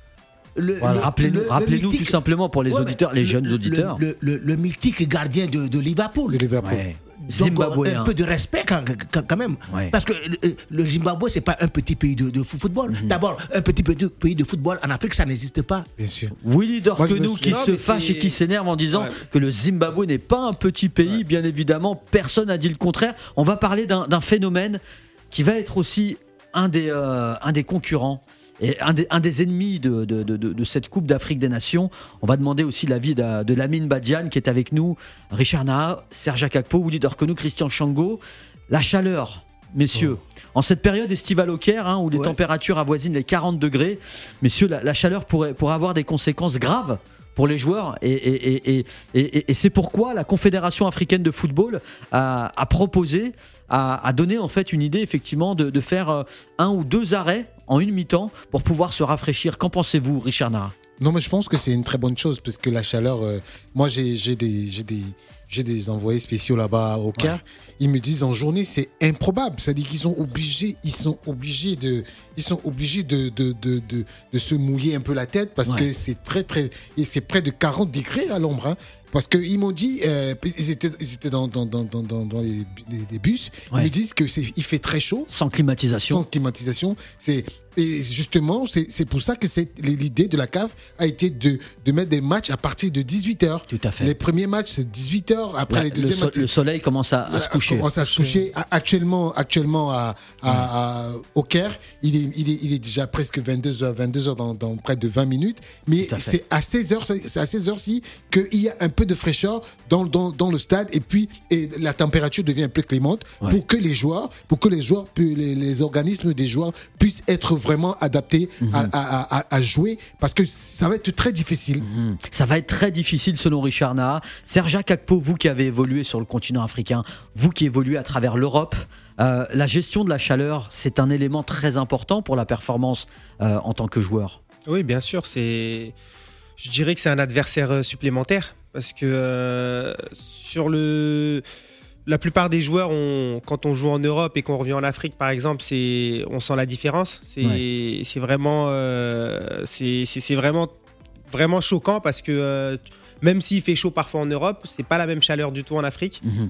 Le, voilà, le, rappelez-nous, le, rappelez-nous le mythique, tout simplement pour les ouais, auditeurs, les jeunes auditeurs. Le, le, le mythique gardien de, de Liverpool. De Liverpool. Ouais. Donc, un peu de respect quand, quand même. Ouais. Parce que le, le Zimbabwe, c'est pas un petit pays de, de football. Mm-hmm. D'abord, un petit pays de football en Afrique, ça n'existe pas. Bien sûr. Willy Dorkenou qui non, se fâche c'est... et qui s'énerve en disant ouais. que le Zimbabwe n'est pas un petit pays. Ouais. Bien évidemment, personne n'a dit le contraire. On va parler d'un, d'un phénomène qui va être aussi un des, euh, un des concurrents et un des, un des ennemis de, de, de, de cette Coupe d'Afrique des Nations. On va demander aussi l'avis de, de Lamine Badiane qui est avec nous, Richard Naha, Serge Akakpo, Willy Dorconou, Christian Chango. La chaleur, messieurs, oh. en cette période estivale au Caire, hein, où les ouais. températures avoisinent les quarante degrés, messieurs, la, la chaleur pourrait, pourrait avoir des conséquences graves pour les joueurs et, et, et, et, et, et c'est pourquoi la Confédération africaine de football a, a proposé, a, a donné en fait une idée effectivement de, de faire un ou deux arrêts en une mi-temps pour pouvoir se rafraîchir. Qu'en pensez-vous, Richard Naha ? Non, mais je pense que c'est une très bonne chose parce que la chaleur, euh, moi j'ai, j'ai des... J'ai des... J'ai des envoyés spéciaux là-bas au Caire. Ouais. Ils me disent en journée, c'est improbable. C'est-à-dire qu'ils sont obligés, ils sont obligés de, ils sont obligés de, de, de, de, de se mouiller un peu la tête parce ouais. que c'est très, très, et c'est près de quarante degrés à l'ombre, hein. Parce qu'ils m'ont dit, euh, ils étaient, ils étaient dans, dans, dans, dans, dans les, les, les bus, ouais. ils me disent que c'est, il fait très chaud. Sans climatisation. Sans climatisation. C'est, et justement, c'est, c'est pour ça que c'est, l'idée de la C A F a été de, de mettre des matchs à partir de dix-huit heures. Tout à fait. Les premiers matchs, c'est dix-huit heures. Après, la, les deuxièmes le, so, le soleil commence à, à se coucher. Commence à se coucher. Actuellement, actuellement à, à, à, au Caire, il est, il, est, il est déjà presque vingt-deux heures, vingt-deux heures dans, dans près de vingt minutes. Mais à c'est à seize heures, c'est à seize heures-ci qu'il y a un peu de fraîcheur dans, dans, dans le stade et puis et la température devient un peu clémente ouais. pour que les joueurs, pour que les joueurs, les, les organismes des joueurs puissent être vraiment adaptés mmh. à, à, à, à jouer parce que ça va être très difficile. Mmh. Ça va être très difficile selon Richard Naha. Serge Akakpo, vous qui avez évolué sur le continent africain, vous qui évoluez à travers l'Europe, euh, la gestion de la chaleur, c'est un élément très important pour la performance euh, en tant que joueur. Oui, bien sûr, c'est... Je dirais que c'est un adversaire supplémentaire parce que euh, sur le, la plupart des joueurs, on, quand on joue en Europe et qu'on revient en Afrique, par exemple, c'est, on sent la différence. C'est, ouais. c'est vraiment, euh, c'est, c'est, c'est vraiment, vraiment choquant parce que euh, même s'il fait chaud parfois en Europe, c'est pas la même chaleur du tout en Afrique. Mmh.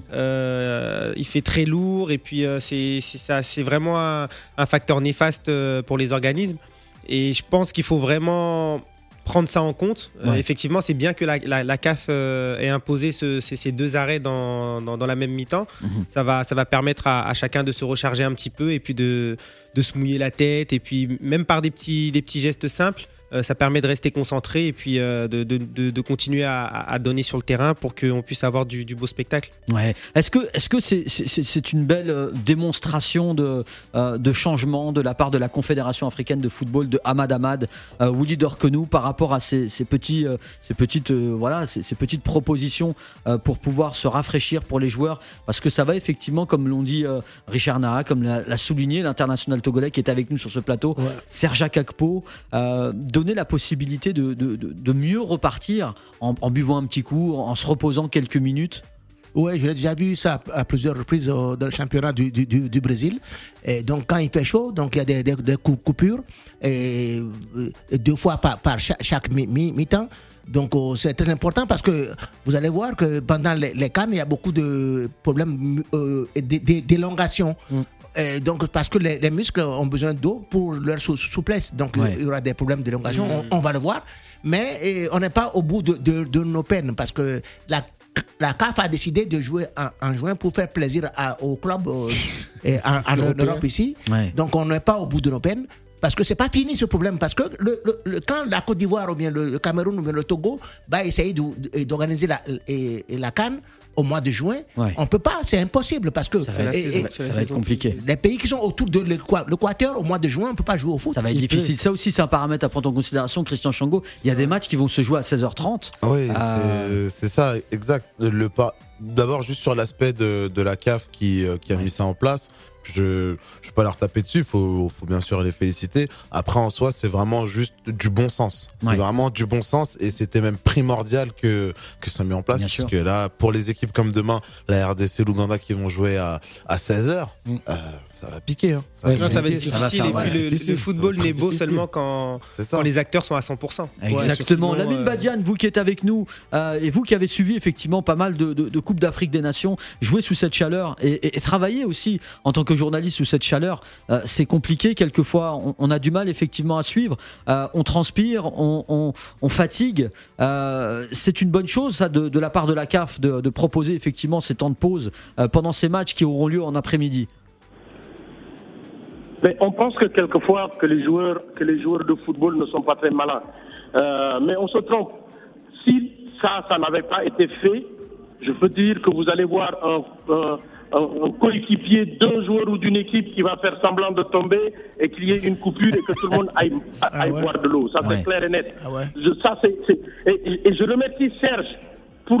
Euh, il fait très lourd et puis euh, c'est, c'est, ça, c'est vraiment un, un facteur néfaste pour les organismes. Et je pense qu'il faut vraiment prendre ça en compte. Ouais. Euh, effectivement, c'est bien que la, la, la C A F euh, ait imposé ce, ces, ces deux arrêts dans, dans, dans la même mi-temps. Mmh. Ça va, ça va permettre à, à chacun de se recharger un petit peu et puis de, de se mouiller la tête. Et puis, même par des petits, des petits gestes simples, euh, ça permet de rester concentré et puis euh, de, de, de, de continuer à, à donner sur le terrain pour qu'on puisse avoir du, du beau spectacle. Ouais. Est-ce que, est-ce que c'est, c'est, c'est une belle démonstration de, euh, de changement de la part de la Confédération africaine de football, de Ahmad Ahmad, euh, Willy Dorconou, par rapport à ces, ces, petits, euh, ces, petites, euh, voilà, ces, ces petites propositions euh, pour pouvoir se rafraîchir pour les joueurs? Parce que ça va effectivement, comme l'ont dit euh, Richard Naha, comme l'a, l'a souligné l'international togolais qui est avec nous sur ce plateau, ouais. Serge Akakpo, euh, donner la possibilité de, de, de, de mieux repartir en, en buvant un petit coup, en se reposant quelques minutes. Oui, j'ai déjà vu ça à plusieurs reprises dans le championnat du, du, du Brésil. Et donc, quand il fait chaud, donc il y a des, des, des coupures, et, et deux fois par, par chaque, chaque mi, mi, mi-temps. Donc, oh, c'est très important parce que vous allez voir que pendant les, les CAN, il y a beaucoup de problèmes euh, d'élongation. Mm. Et donc, parce que les, les muscles ont besoin d'eau pour leur sou- souplesse. Donc, ouais. il y aura des problèmes d'élongation, mmh. on, on va le voir. Mais et, on n'est pas au bout de, de, de nos peines parce que la, la C A F a décidé de jouer en, en juin pour faire plaisir à, au club euh, et en, en Europe ici. Ouais. Donc, on n'est pas au bout de nos peines. Parce que c'est pas fini ce problème. Parce que le, le, le, quand la Côte d'Ivoire ou bien le, le Cameroun ou bien le Togo va essayer de, d'organiser la, et, et la CAN au mois de juin, ouais. on peut pas, c'est impossible parce que ça va être, et, et, ça va être compliqué. Les pays qui sont autour de l'Équateur au mois de juin, on peut pas jouer au foot. Ça va être Il difficile. Peut... Ça aussi, c'est un paramètre à prendre en considération, Christian Chango. Il y a des matchs qui vont se jouer à seize heures trente. Oui, euh... c'est, c'est ça, exact. Le pas. D'abord, juste sur l'aspect de, de la C A F qui, qui a ouais. mis ça en place. Je ne vais pas leur taper dessus, il faut, faut bien sûr les féliciter. Après, en soi, c'est vraiment juste du bon sens. C'est ouais. vraiment du bon sens et c'était même primordial que, que ça soit mis en place. Bien puisque sûr. Là, pour les équipes comme demain, la R D C, l'Ouganda qui vont jouer à, à seize heures, mm. euh, ça va piquer. Hein. Ça, ouais, va non, ça va être difficile. Et puis le, difficile. le football n'est beau difficile. Seulement quand, quand les acteurs sont à cent pour cent. Exactement. Ouais, Lamine euh... Badiane, vous qui êtes avec nous euh, et vous qui avez suivi effectivement pas mal de, de, de Coupes d'Afrique des Nations, jouer sous cette chaleur et, et, et travailler aussi en tant que journaliste sous cette chaleur, euh, c'est compliqué quelquefois, on, on a du mal effectivement à suivre, euh, on transpire, on, on, on fatigue, euh, c'est une bonne chose ça de, de la part de la C A F de, de proposer effectivement ces temps de pause euh, pendant ces matchs qui auront lieu en après-midi. Mais on pense que quelquefois que les joueurs, que les joueurs de football ne sont pas très malins. Euh, mais on se trompe. Si ça, ça n'avait pas été fait, je peux dire que vous allez voir un, un, un, un coéquipier d'un joueur ou d'une équipe qui va faire semblant de tomber et qu'il y ait une coupure et que tout le monde aille, ah aille ouais. boire de l'eau. Ça, ouais. c'est clair et net. Ah ouais. je, ça, c'est, c'est, et, et je remercie Serge. Pourquoi ?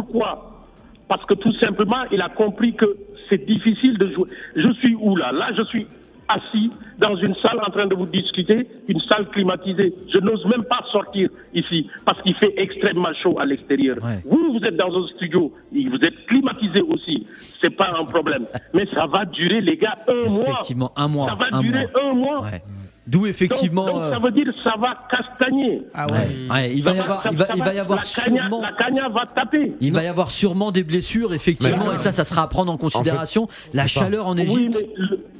Parce que tout simplement, il a compris que c'est difficile de jouer. Je suis où là ? Là, je suis assis dans une salle en train de vous discuter, une salle climatisée. Je n'ose même pas sortir ici parce qu'il fait extrêmement chaud à l'extérieur. Ouais. Vous, vous êtes dans un studio, vous êtes climatisé aussi. C'est pas un problème. Mais ça va durer, les gars, un mois. Effectivement, un mois. Ça va un durer mois. un mois. Ouais. D'où effectivement. Donc, donc ça veut dire que ça va castagner. Ah ouais. ouais il va y avoir, ça, il va, il va y avoir la sûrement. Cagna, la cagna va taper. Il non. va y avoir sûrement des blessures, effectivement, mais, et ça, ça sera à prendre en considération. En fait, la chaleur en Égypte. Oui, mais le,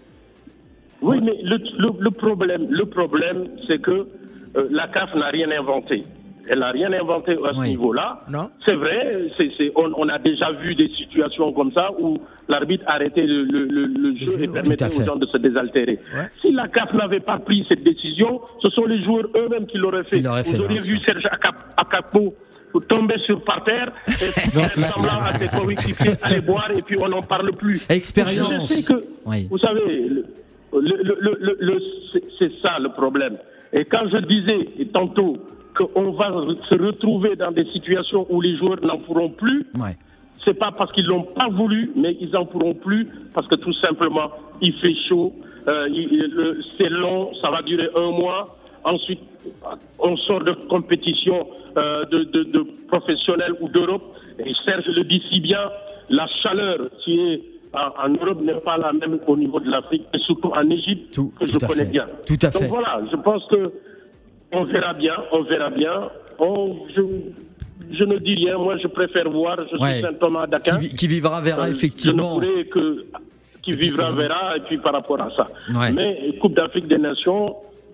oui, mais le, le, le problème, le problème, c'est que euh, la C A F n'a rien inventé. Elle n'a rien inventé à ce oui. niveau-là. Non. C'est vrai, c'est, c'est, on, on a déjà vu des situations comme ça où l'arbitre arrêtait le, le, le, le jeu et permettait aux gens de se désaltérer. Ouais. Si la C A F n'avait pas pris cette décision, ce sont les joueurs eux-mêmes qui l'auraient fait. Vous fait auriez vu Serge Akakpo tomber sur par terre et faire semblant à ses coéquipiers aller boire et puis on n'en parle plus. Expérience. Je sais que, oui. vous savez, le, le, le, le, le, c'est, c'est ça le problème. Et quand je disais et tantôt qu'on va se retrouver dans des situations où les joueurs n'en pourront plus, ouais. c'est pas parce qu'ils l'ont pas voulu, mais ils en pourront plus parce que tout simplement il fait chaud, euh, il, le, c'est long, ça va durer un mois. Ensuite, on sort de compétition euh, de, de, de professionnels ou d'Europe. Et Serge le dit si bien, la chaleur qui est en, en Europe n'est pas la même au niveau de l'Afrique, et surtout en Égypte, tout, que tout je connais fait. bien. Tout à fait. Donc voilà, je pense que on verra bien, on verra bien. On, je, je ne dis rien, moi je préfère voir, je ouais. suis Saint-Thomas d'Aquin. Qui, qui vivra verra, euh, effectivement. Je ne pourrais que qui vivra verra, et puis par rapport à ça. Ouais. Mais Coupe d'Afrique des Nations,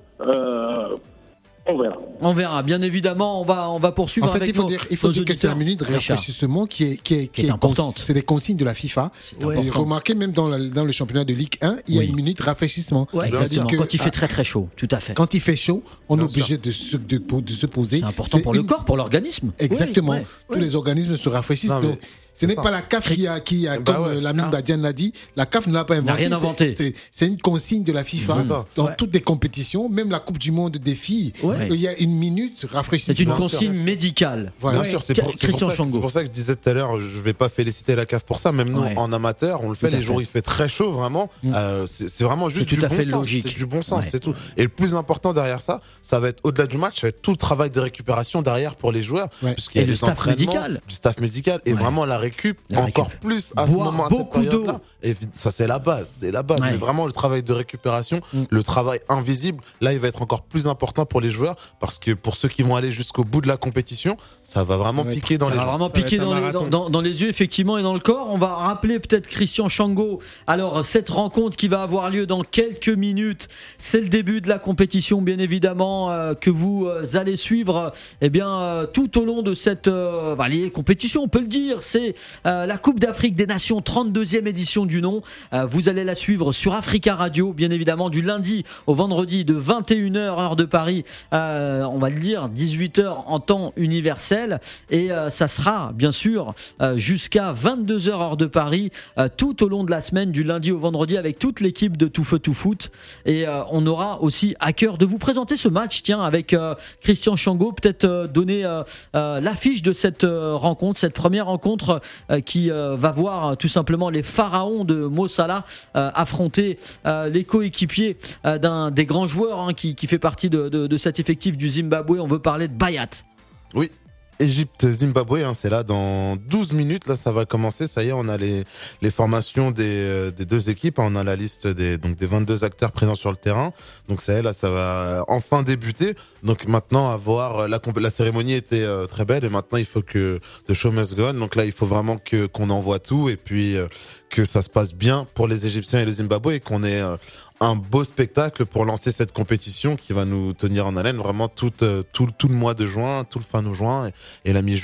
euh, on verra. On verra, bien évidemment, on va, on va poursuivre en fait, avec il faut nos, dire, il faut dire que c'est la minute de rafraîchissement qui est, qui est, qui est, est importante. C'est des consignes de la FIFA. Ouais. Et remarquez, même dans, la, dans le championnat de Ligue un, il y a oui. une minute rafraîchissement. Ouais, exactement. Que, quand il fait très très chaud, tout à fait. Quand il fait chaud, on bien est obligé de se, de, de se poser. C'est important c'est pour une... le corps, pour l'organisme. Exactement. Oui, ouais. Tous ouais. les organismes se rafraîchissent. Non, donc, ce n'est ça. pas la C A F qui a, qui a bah comme ouais. l'ami Badiane l'a dit, la C A F ne l'a pas inventé. Rien inventé. C'est, c'est une consigne de la FIFA dans ouais. toutes les compétitions, même la Coupe du Monde des filles. Ouais. Il y a une minute rafraîchissement. C'est une consigne médicale. Voilà. Bien sûr, c'est pour, c'est, pour ça, c'est pour ça que je disais tout à l'heure, je ne vais pas féliciter la C A F pour ça. Même nous, ouais. en amateur, on le fait tout les jours où il fait très chaud, vraiment. Mmh. Euh, c'est, c'est vraiment juste c'est du tout à bon fait sens. Logique. C'est du bon sens, ouais. c'est tout. Et le plus important derrière ça, ça va être au-delà du match, ça va être tout le travail de récupération derrière pour les joueurs. Puisqu'il y a des entraînements, du staff médical et vraiment la récup encore plus à ce moment, à cette période-là. Et ça, c'est la base, c'est la base. Ouais. Mais vraiment, le travail de récupération, mm. le travail invisible, là, il va être encore plus important pour les joueurs parce que pour ceux qui vont aller jusqu'au bout de la compétition, ça va vraiment ouais. piquer dans ça les va yeux. vraiment piquer dans les, dans, dans, dans les yeux, effectivement, et dans le corps. On va rappeler peut-être Christian Chango. Alors, cette rencontre qui va avoir lieu dans quelques minutes, c'est le début de la compétition, bien évidemment, euh, que vous euh, allez suivre eh bien, euh, tout au long de cette euh, bah, les compétitions, on peut le dire. C'est euh, la Coupe d'Afrique des Nations, trente-deuxième édition du nom. Euh, vous allez la suivre sur Africa Radio, bien évidemment, du lundi au vendredi de vingt et une heures heure de Paris, euh, on va le dire, dix-huit heures en temps universel. Et euh, ça sera, bien sûr, euh, jusqu'à vingt-deux heures heure de Paris, euh, tout au long de la semaine, du lundi au vendredi, avec toute l'équipe de Tout Feu Tout Foot. Et euh, on aura aussi à cœur de vous présenter ce match, tiens, avec euh, Christian Chango, peut-être euh, donner euh, euh, l'affiche de cette euh, rencontre, cette première rencontre euh, qui euh, va voir euh, tout simplement les pharaons de Mo Salah euh, affronter euh, les coéquipiers euh, d'un des grands joueurs hein, qui, qui fait partie de, de, de cet effectif du Zimbabwe. On veut parler de Bayat. Oui. Égypte-Zimbabwe, hein, c'est là dans douze minutes, là ça va commencer, ça y est, on a les, les formations des, euh, des deux équipes, hein, on a la liste des, donc des vingt-deux acteurs présents sur le terrain, donc ça y est, là ça va enfin débuter, donc maintenant à voir, la, la cérémonie était euh, très belle et maintenant il faut que the show must go on, donc là il faut vraiment que, qu'on envoie tout et puis euh, que ça se passe bien pour les Égyptiens et les Zimbabwe et qu'on ait euh, un beau spectacle pour lancer cette compétition qui va nous tenir en haleine vraiment tout, euh, tout, tout le mois de juin, tout le fin de juin et, et la mi-juillet.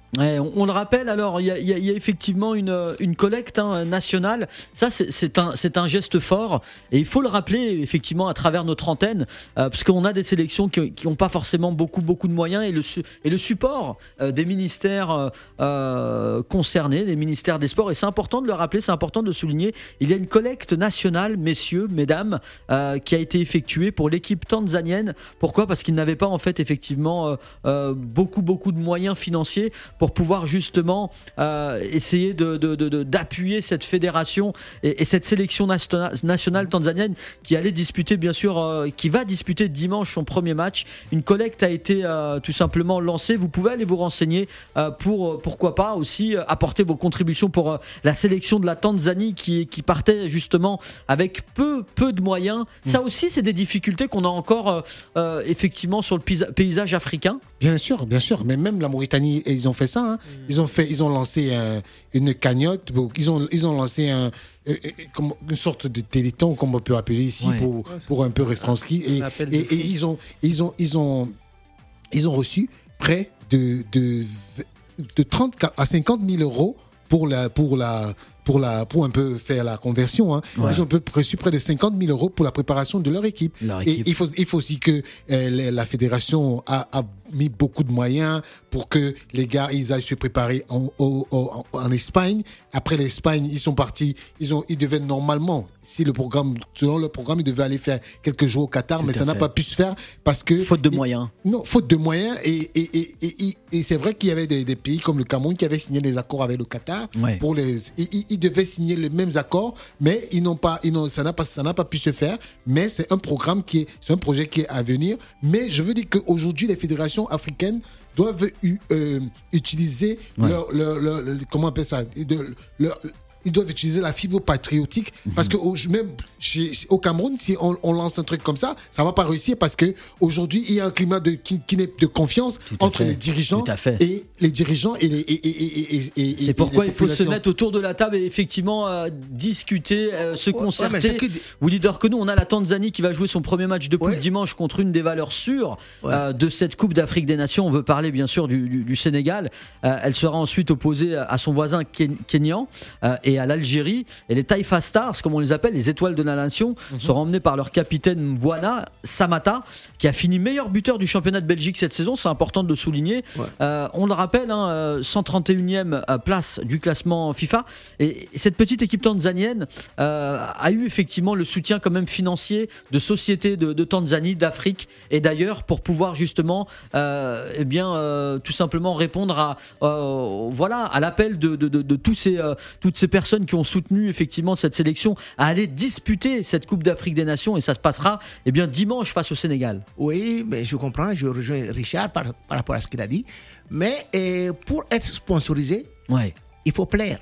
Ouais, on, on le rappelle, alors il y, y, y a effectivement une, une collecte hein, nationale. Ça, c'est, c'est, un, c'est un geste fort et il faut le rappeler effectivement à travers notre antenne, euh, parce qu'on a des sélections qui n'ont pas forcément beaucoup, beaucoup de moyens et le, et le support euh, des ministères euh, concernés, des ministères des sports. Et c'est important de le rappeler, c'est important de le souligner. Il y a une collecte nationale, messieurs, mesdames, euh, qui a été effectuée pour l'équipe tanzanienne. Pourquoi ? Parce qu'ils n'avaient pas en fait effectivement euh, euh, beaucoup, beaucoup de moyens financiers pour pouvoir justement euh, essayer de, de, de, de, d'appuyer cette fédération et, et cette sélection nationale, nationale tanzanienne qui allait disputer, bien sûr, euh, qui va disputer dimanche son premier match. Une collecte a été euh, tout simplement lancée. Vous pouvez aller vous renseigner euh, pour, pourquoi pas, aussi euh, apporter vos contributions pour euh, la sélection de la Tanzanie qui, qui partait justement avec peu, peu de moyens. Mmh. Ça aussi, c'est des difficultés qu'on a encore euh, euh, effectivement sur le paysage africain. Bien sûr, bien sûr. Mais même la Mauritanie, ils ont fait ça. Hein. Ils ont fait, ils ont lancé un, une cagnotte. Ils ont, ils ont lancé un, une sorte de téléthon, comme on peut appeler ici, ouais. pour, pour un peu retranscrit. Et, et, et ils ont, ils ont, ils ont, ils ont reçu près de, de, de trente à cinquante mille euros pour la, pour la, pour la, pour un peu faire la conversion. Hein. Ouais. Ils ont reçu près de cinquante mille euros pour la préparation de leur équipe. Leur équipe. Et il faut, il faut aussi que euh, la fédération a, a mis beaucoup de moyens pour que les gars ils aillent se préparer en, en, en, en Espagne. Après l'Espagne, ils sont partis. Ils ont, ils devaient normalement, si le programme, selon le programme, ils devaient aller faire quelques jours au Qatar, Tout mais ça n'a pas pu se faire parce que faute de ils, moyens. Non, faute de moyens. Et et et et, et, et c'est vrai qu'il y avait des, des pays comme le Cameroun qui avaient signé des accords avec le Qatar ouais. pour les. Ils, ils devaient signer les mêmes accords, mais ils n'ont pas, ils n'ont, ça n'a pas, ça n'a pas pu se faire. Mais c'est un programme qui est, c'est un projet qui est à venir. Mais je veux dire qu'aujourd'hui, les fédérations africaines doivent euh, utiliser ouais. leur, leur, leur, leur, comment on appelle ça, de, leur, ils doivent utiliser la fibre patriotique mmh. parce que au, même chez, au Cameroun, si on, on lance un truc comme ça, ça va pas réussir parce que aujourd'hui il y a un climat de qui, qui n'est de confiance entre fait. les dirigeants et les dirigeants et les et, et, et, et, et c'est pourquoi il faut se mettre autour de la table et effectivement euh, discuter, euh, se concerter. Ouais, que... Vous dites que nous on a la Tanzanie qui va jouer son premier match de poule ouais. dimanche contre une des valeurs sûres ouais. euh, de cette Coupe d'Afrique des Nations. On veut parler bien sûr du, du, du Sénégal. Euh, elle sera ensuite opposée à son voisin Ken- Kenyan. Euh, et à l'Algérie, et les Taifa Stars, comme on les appelle, les étoiles de la nation, mmh. seront emmenés par leur capitaine Mbwana Samata, qui a fini meilleur buteur du championnat de Belgique cette saison. C'est important de le souligner. Ouais. Euh, on le rappelle, hein, cent trente et unième place du classement FIFA. Et cette petite équipe tanzanienne euh, a eu effectivement le soutien quand même financier de sociétés de, de Tanzanie, d'Afrique et d'ailleurs pour pouvoir justement, euh, eh bien, euh, tout simplement répondre à, euh, voilà, à l'appel de, de, de, de tous ces, euh, toutes ces personnes qui ont soutenu effectivement cette sélection à aller disputer cette Coupe d'Afrique des Nations et ça se passera eh bien, dimanche face au Sénégal. Oui, mais je comprends, je rejoins Richard par, par rapport à ce qu'il a dit. Mais euh, pour être sponsorisé, ouais. il faut plaire.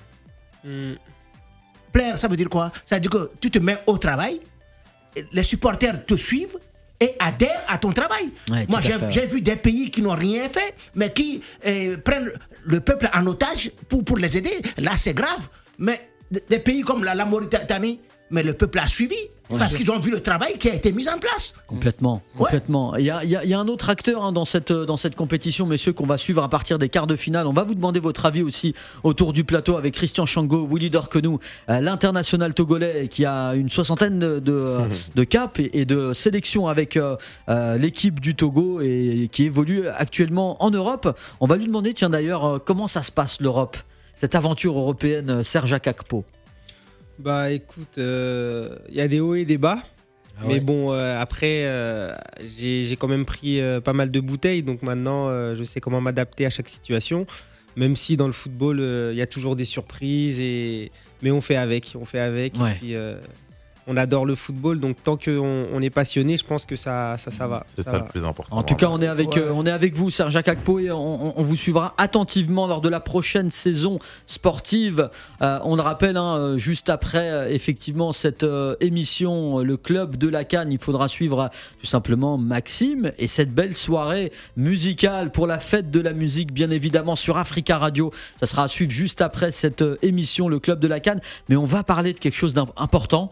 Mm. Plaire, ça veut dire quoi ? Ça veut dire que tu te mets au travail, les supporters te suivent et adhèrent à ton travail. Ouais, Moi, j'ai, j'ai vu des pays qui n'ont rien fait, mais qui euh, prennent le peuple en otage pour, pour les aider. Là, c'est grave. Mais des pays comme la, la Mauritanie, mais le peuple a suivi. Ouais. Parce qu'ils ont vu le travail qui a été mis en place. Complètement, complètement. Ouais. Il y a, il y a, il y a un autre acteur hein, dans cette dans cette compétition, messieurs, qu'on va suivre à partir des quarts de finale. On va vous demander votre avis aussi autour du plateau avec Christian Chango, Willy Dorkenou, euh, l'international togolais qui a une soixantaine de de, de caps et, et de sélections avec euh, euh, l'équipe du Togo et qui évolue actuellement en Europe. On va lui demander, tiens d'ailleurs, euh, comment ça se passe l'Europe, cette aventure européenne, Serge Akakpo. Bah écoute, il euh, y a des hauts et des bas, ah mais ouais. bon euh, après euh, j'ai, j'ai quand même pris euh, pas mal de bouteilles, donc maintenant euh, je sais comment m'adapter à chaque situation, même si dans le football il euh, y a toujours des surprises, et... mais on fait avec, on fait avec, ouais. et puis euh, on adore le football, donc tant qu'on on est passionné, je pense que ça, ça, ça va. C'est ça, ça va. le plus important. En tout cas, on est avec, ouais. euh, on est avec vous, Serge Akakpo, et on, on vous suivra attentivement lors de la prochaine saison sportive. Euh, on le rappelle, hein, juste après, euh, effectivement, cette euh, émission, le club de la Cannes, il faudra suivre euh, tout simplement Maxime et cette belle soirée musicale pour la fête de la musique, bien évidemment, sur Africa Radio. Ça sera à suivre juste après cette euh, émission, le club de la Cannes. Mais on va parler de quelque chose d'important, quelque chose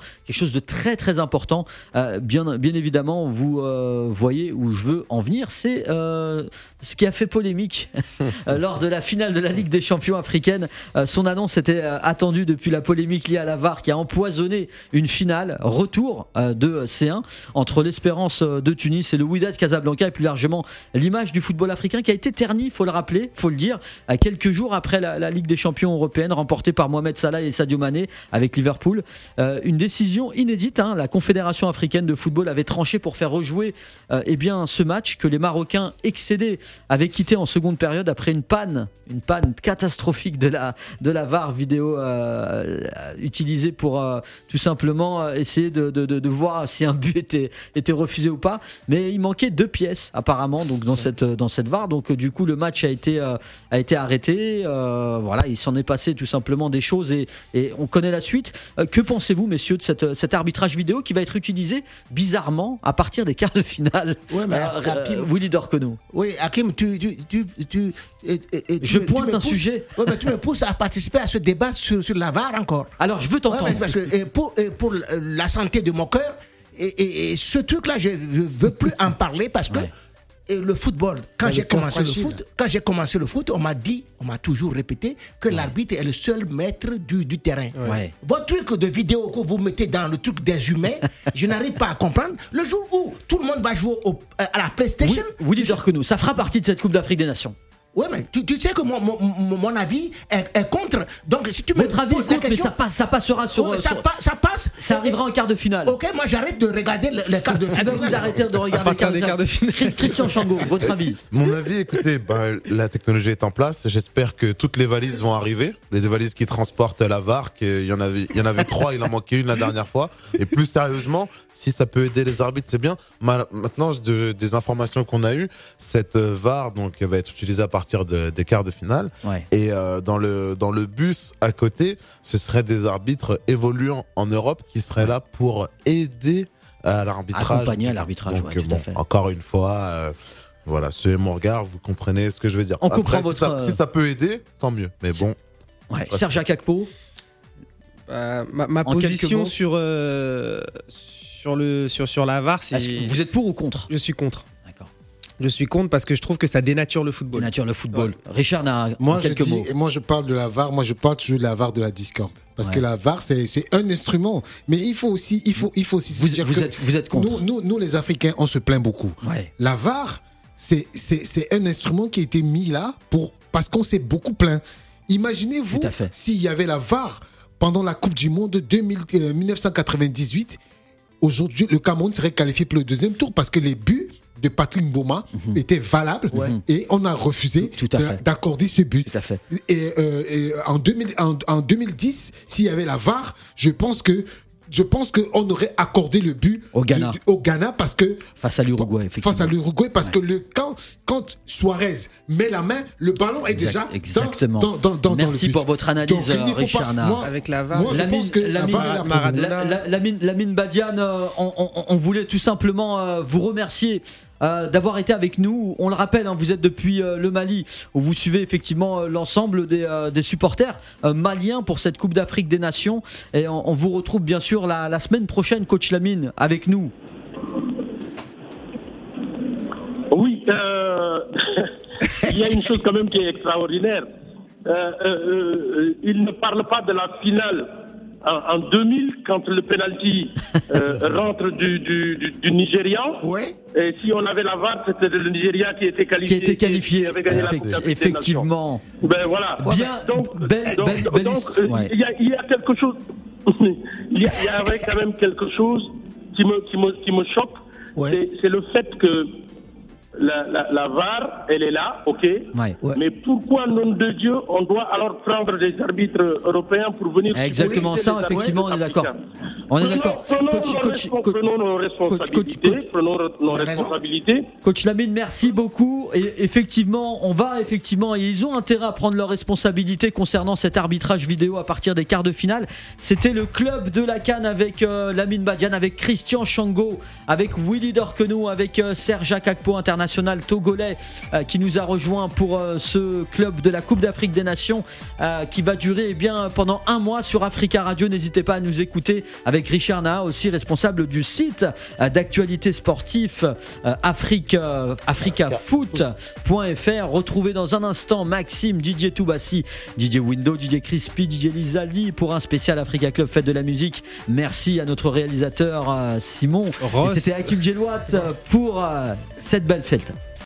chose de très très important. Euh, bien, bien évidemment, vous euh, voyez où je veux en venir. C'est euh, ce qui a fait polémique euh, lors de la finale de la Ligue des Champions africaine. Euh, son annonce était euh, attendue depuis la polémique liée à la V A R qui a empoisonné une finale retour euh, de C un entre l'Espérance de Tunis et le Wydad Casablanca, et plus largement l'image du football africain qui a été ternie, il faut le rappeler, il faut le dire, à quelques jours après la, la Ligue des Champions européenne remportée par Mohamed Salah et Sadio Mané avec Liverpool. Euh, une décision inédite, hein. La Confédération africaine de football avait tranché pour faire rejouer euh, eh bien, ce match que les Marocains excédés avaient quitté en seconde période après une panne, une panne catastrophique de la, de la V A R vidéo euh, utilisée pour euh, tout simplement essayer de, de, de, de voir si un but était, était refusé ou pas. Mais il manquait deux pièces apparemment donc, dans, cette, dans cette V A R. Donc du coup le match a été, euh, a été arrêté. Euh, voilà, il s'en est passé tout simplement des choses et, et on connaît la suite. Euh, que pensez-vous, messieurs, de cette, cet arbitrage vidéo qui va être utilisé bizarrement à partir des quarts de finale? Ouais, mais euh, Hakim, euh, Willy Dorcono. Oui, Hakim, tu, tu, tu, tu, et, et, je tu, pointe tu un pousses, sujet. Ouais, mais tu me pousses à participer à ce débat sur, sur la V A R encore. Alors, je veux t'entendre. Ouais, parce que et pour, et pour la santé de mon cœur, et, et, et ce truc-là, je ne veux plus en parler parce que. Ouais. Et le football, quand j'ai commencé le foot, quand j'ai commencé le foot, on m'a dit, on m'a toujours répété que ouais. l'arbitre est le seul maître du, du terrain. Ouais. Votre truc de vidéo que vous mettez dans le truc des humains, je n'arrive pas à comprendre. Le jour où tout le monde va jouer au, à la PlayStation, oui, Willy Dorcono, ça fera partie de cette Coupe d'Afrique des Nations. Oui, mais tu, tu sais que mon, mon, mon avis est, est contre. Donc, si tu me Votre avis est contre, mais ça, passe, ça passera sur. Ouais, ça, sur... Pa, ça passe. Ça arrivera en quart de finale. Ok, moi j'arrête de regarder les le quarts de finale. Eh ben vous arrêtez de regarder les quarts de, quarts de finale. Christian Chango, votre avis? Mon avis, écoutez, bah, la technologie est en place. J'espère que toutes les valises vont arriver. Des valises qui transportent la V A R. Il y en avait, il y en avait trois, il en manquait une la dernière fois. Et plus sérieusement, si ça peut aider les arbitres, c'est bien. Maintenant, de, des informations qu'on a eues, cette V A R donc va être utilisée à partir de, des quarts de finale. Ouais. Et euh, dans le dans le bus à côté, ce seraient des arbitres évoluant en Europe qui seraient là pour aider à l'arbitrage. Accompagner à l'arbitrage. Donc ouais, bon, encore une fois, euh, voilà, c'est mon regard. Vous comprenez ce que je veux dire. On Après, comprend si, votre... ça, si ça peut aider, tant mieux. Mais bon. Ouais. Serge Akakpo. Euh, ma ma position sur euh, sur le sur sur la V A R, c'est. Est-ce que vous êtes pour ou contre? Je suis contre. Je suis contre parce que je trouve que ça dénature le football. Dénature le football. Ouais. Richard n'a moi, quelques je dis, mots. Moi, je parle de la V A R. Moi, je parle toujours de la V A R de la discorde. Parce ouais. que la V A R, c'est, c'est un instrument. Mais il faut aussi, il faut, il faut aussi vous, se dire vous que êtes, vous êtes contre. Nous, nous, nous, les Africains, on se plaint beaucoup. Ouais. La V A R, c'est, c'est, c'est un instrument qui a été mis là pour, parce qu'on s'est beaucoup plaint. Imaginez-vous s'il y avait la V A R pendant la Coupe du Monde de deux mille, euh, dix-neuf cent quatre-vingt-dix-huit. Aujourd'hui, le Cameroun serait qualifié pour le deuxième tour parce que les buts de Patrick Mboma mm-hmm. était valable ouais. et on a refusé tout à fait. d'accorder ce but. Tout à fait. Et, euh, et en, deux mille, en, en deux mille dix, s'il y avait la V A R, je pense que je pense qu'on aurait accordé le but au Ghana, du, au Ghana parce que face à l'Uruguay, effectivement. Face à l'Uruguay, parce ouais. que le, quand, quand Suarez met la main, le ballon est exact, déjà exactement. Dans, dans, dans, Merci dans le but. pour votre analyse, donc, Richard pas, moi, avec la V A R. Moi, je pense que la Lamine, la, la, la, Lamine, Lamine Badiane, euh, on, on, on voulait tout simplement euh, vous remercier. Euh, d'avoir été avec nous. On le rappelle, hein, vous êtes depuis euh, le Mali, où vous suivez effectivement euh, l'ensemble des, euh, des supporters euh, maliens pour cette Coupe d'Afrique des Nations. Et on, on vous retrouve bien sûr la, la semaine prochaine, coach Lamine, avec nous. Oui, euh, il y a une chose quand même qui est extraordinaire. Euh, euh, euh, il ne parle pas de la finale en deux mille, quand le penalty euh, rentre du, du, du, du Nigérian, ouais. et si on avait la V A R, c'était le Nigeria qui était qualifié, qui était qualifié, qui avait gagné Effect- la Coupe effectivement. Ben voilà. Bien. Donc, ben, donc, ben, donc, ben, donc euh, ouais. il, y a, il y a quelque chose, il y, a, il y avait quand même quelque chose qui me, qui me, qui me choque, ouais. c'est, c'est le fait que La, la, la V A R, elle est là, ok. Ouais. Ouais. Mais pourquoi, nom de Dieu, on doit alors prendre des arbitres européens pour venir... Exactement ça, effectivement, on est d'accord. On est d'accord. Prenons, prenons, coach, coach, prenons nos responsabilités. Coach, coach, prenons nos responsabilités. Coach Lamine, merci beaucoup. Et effectivement, on va effectivement, ils ont intérêt à prendre leurs responsabilités concernant cet arbitrage vidéo à partir des quarts de finale. C'était le club de la CAN avec euh, Lamine Badiane, avec Christian Chango, avec Willy Dorcono, avec euh, Serge Akakpo, international international togolais euh, qui nous a rejoint pour euh, ce club de la Coupe d'Afrique des Nations euh, qui va durer eh bien, pendant un mois sur Africa Radio. N'hésitez pas à nous écouter avec Richard Naha, aussi responsable du site euh, d'actualité sportif euh, Afrique, euh, africafoot point f r. Retrouvez dans un instant Maxime, D J Toubassi, D J Window, D J Crispy, D J Lizali pour un spécial Africa Club Fête de la musique. Merci à notre réalisateur euh, Simon. Ross. Et c'était Hakim Djelouat pour euh, cette belle fête.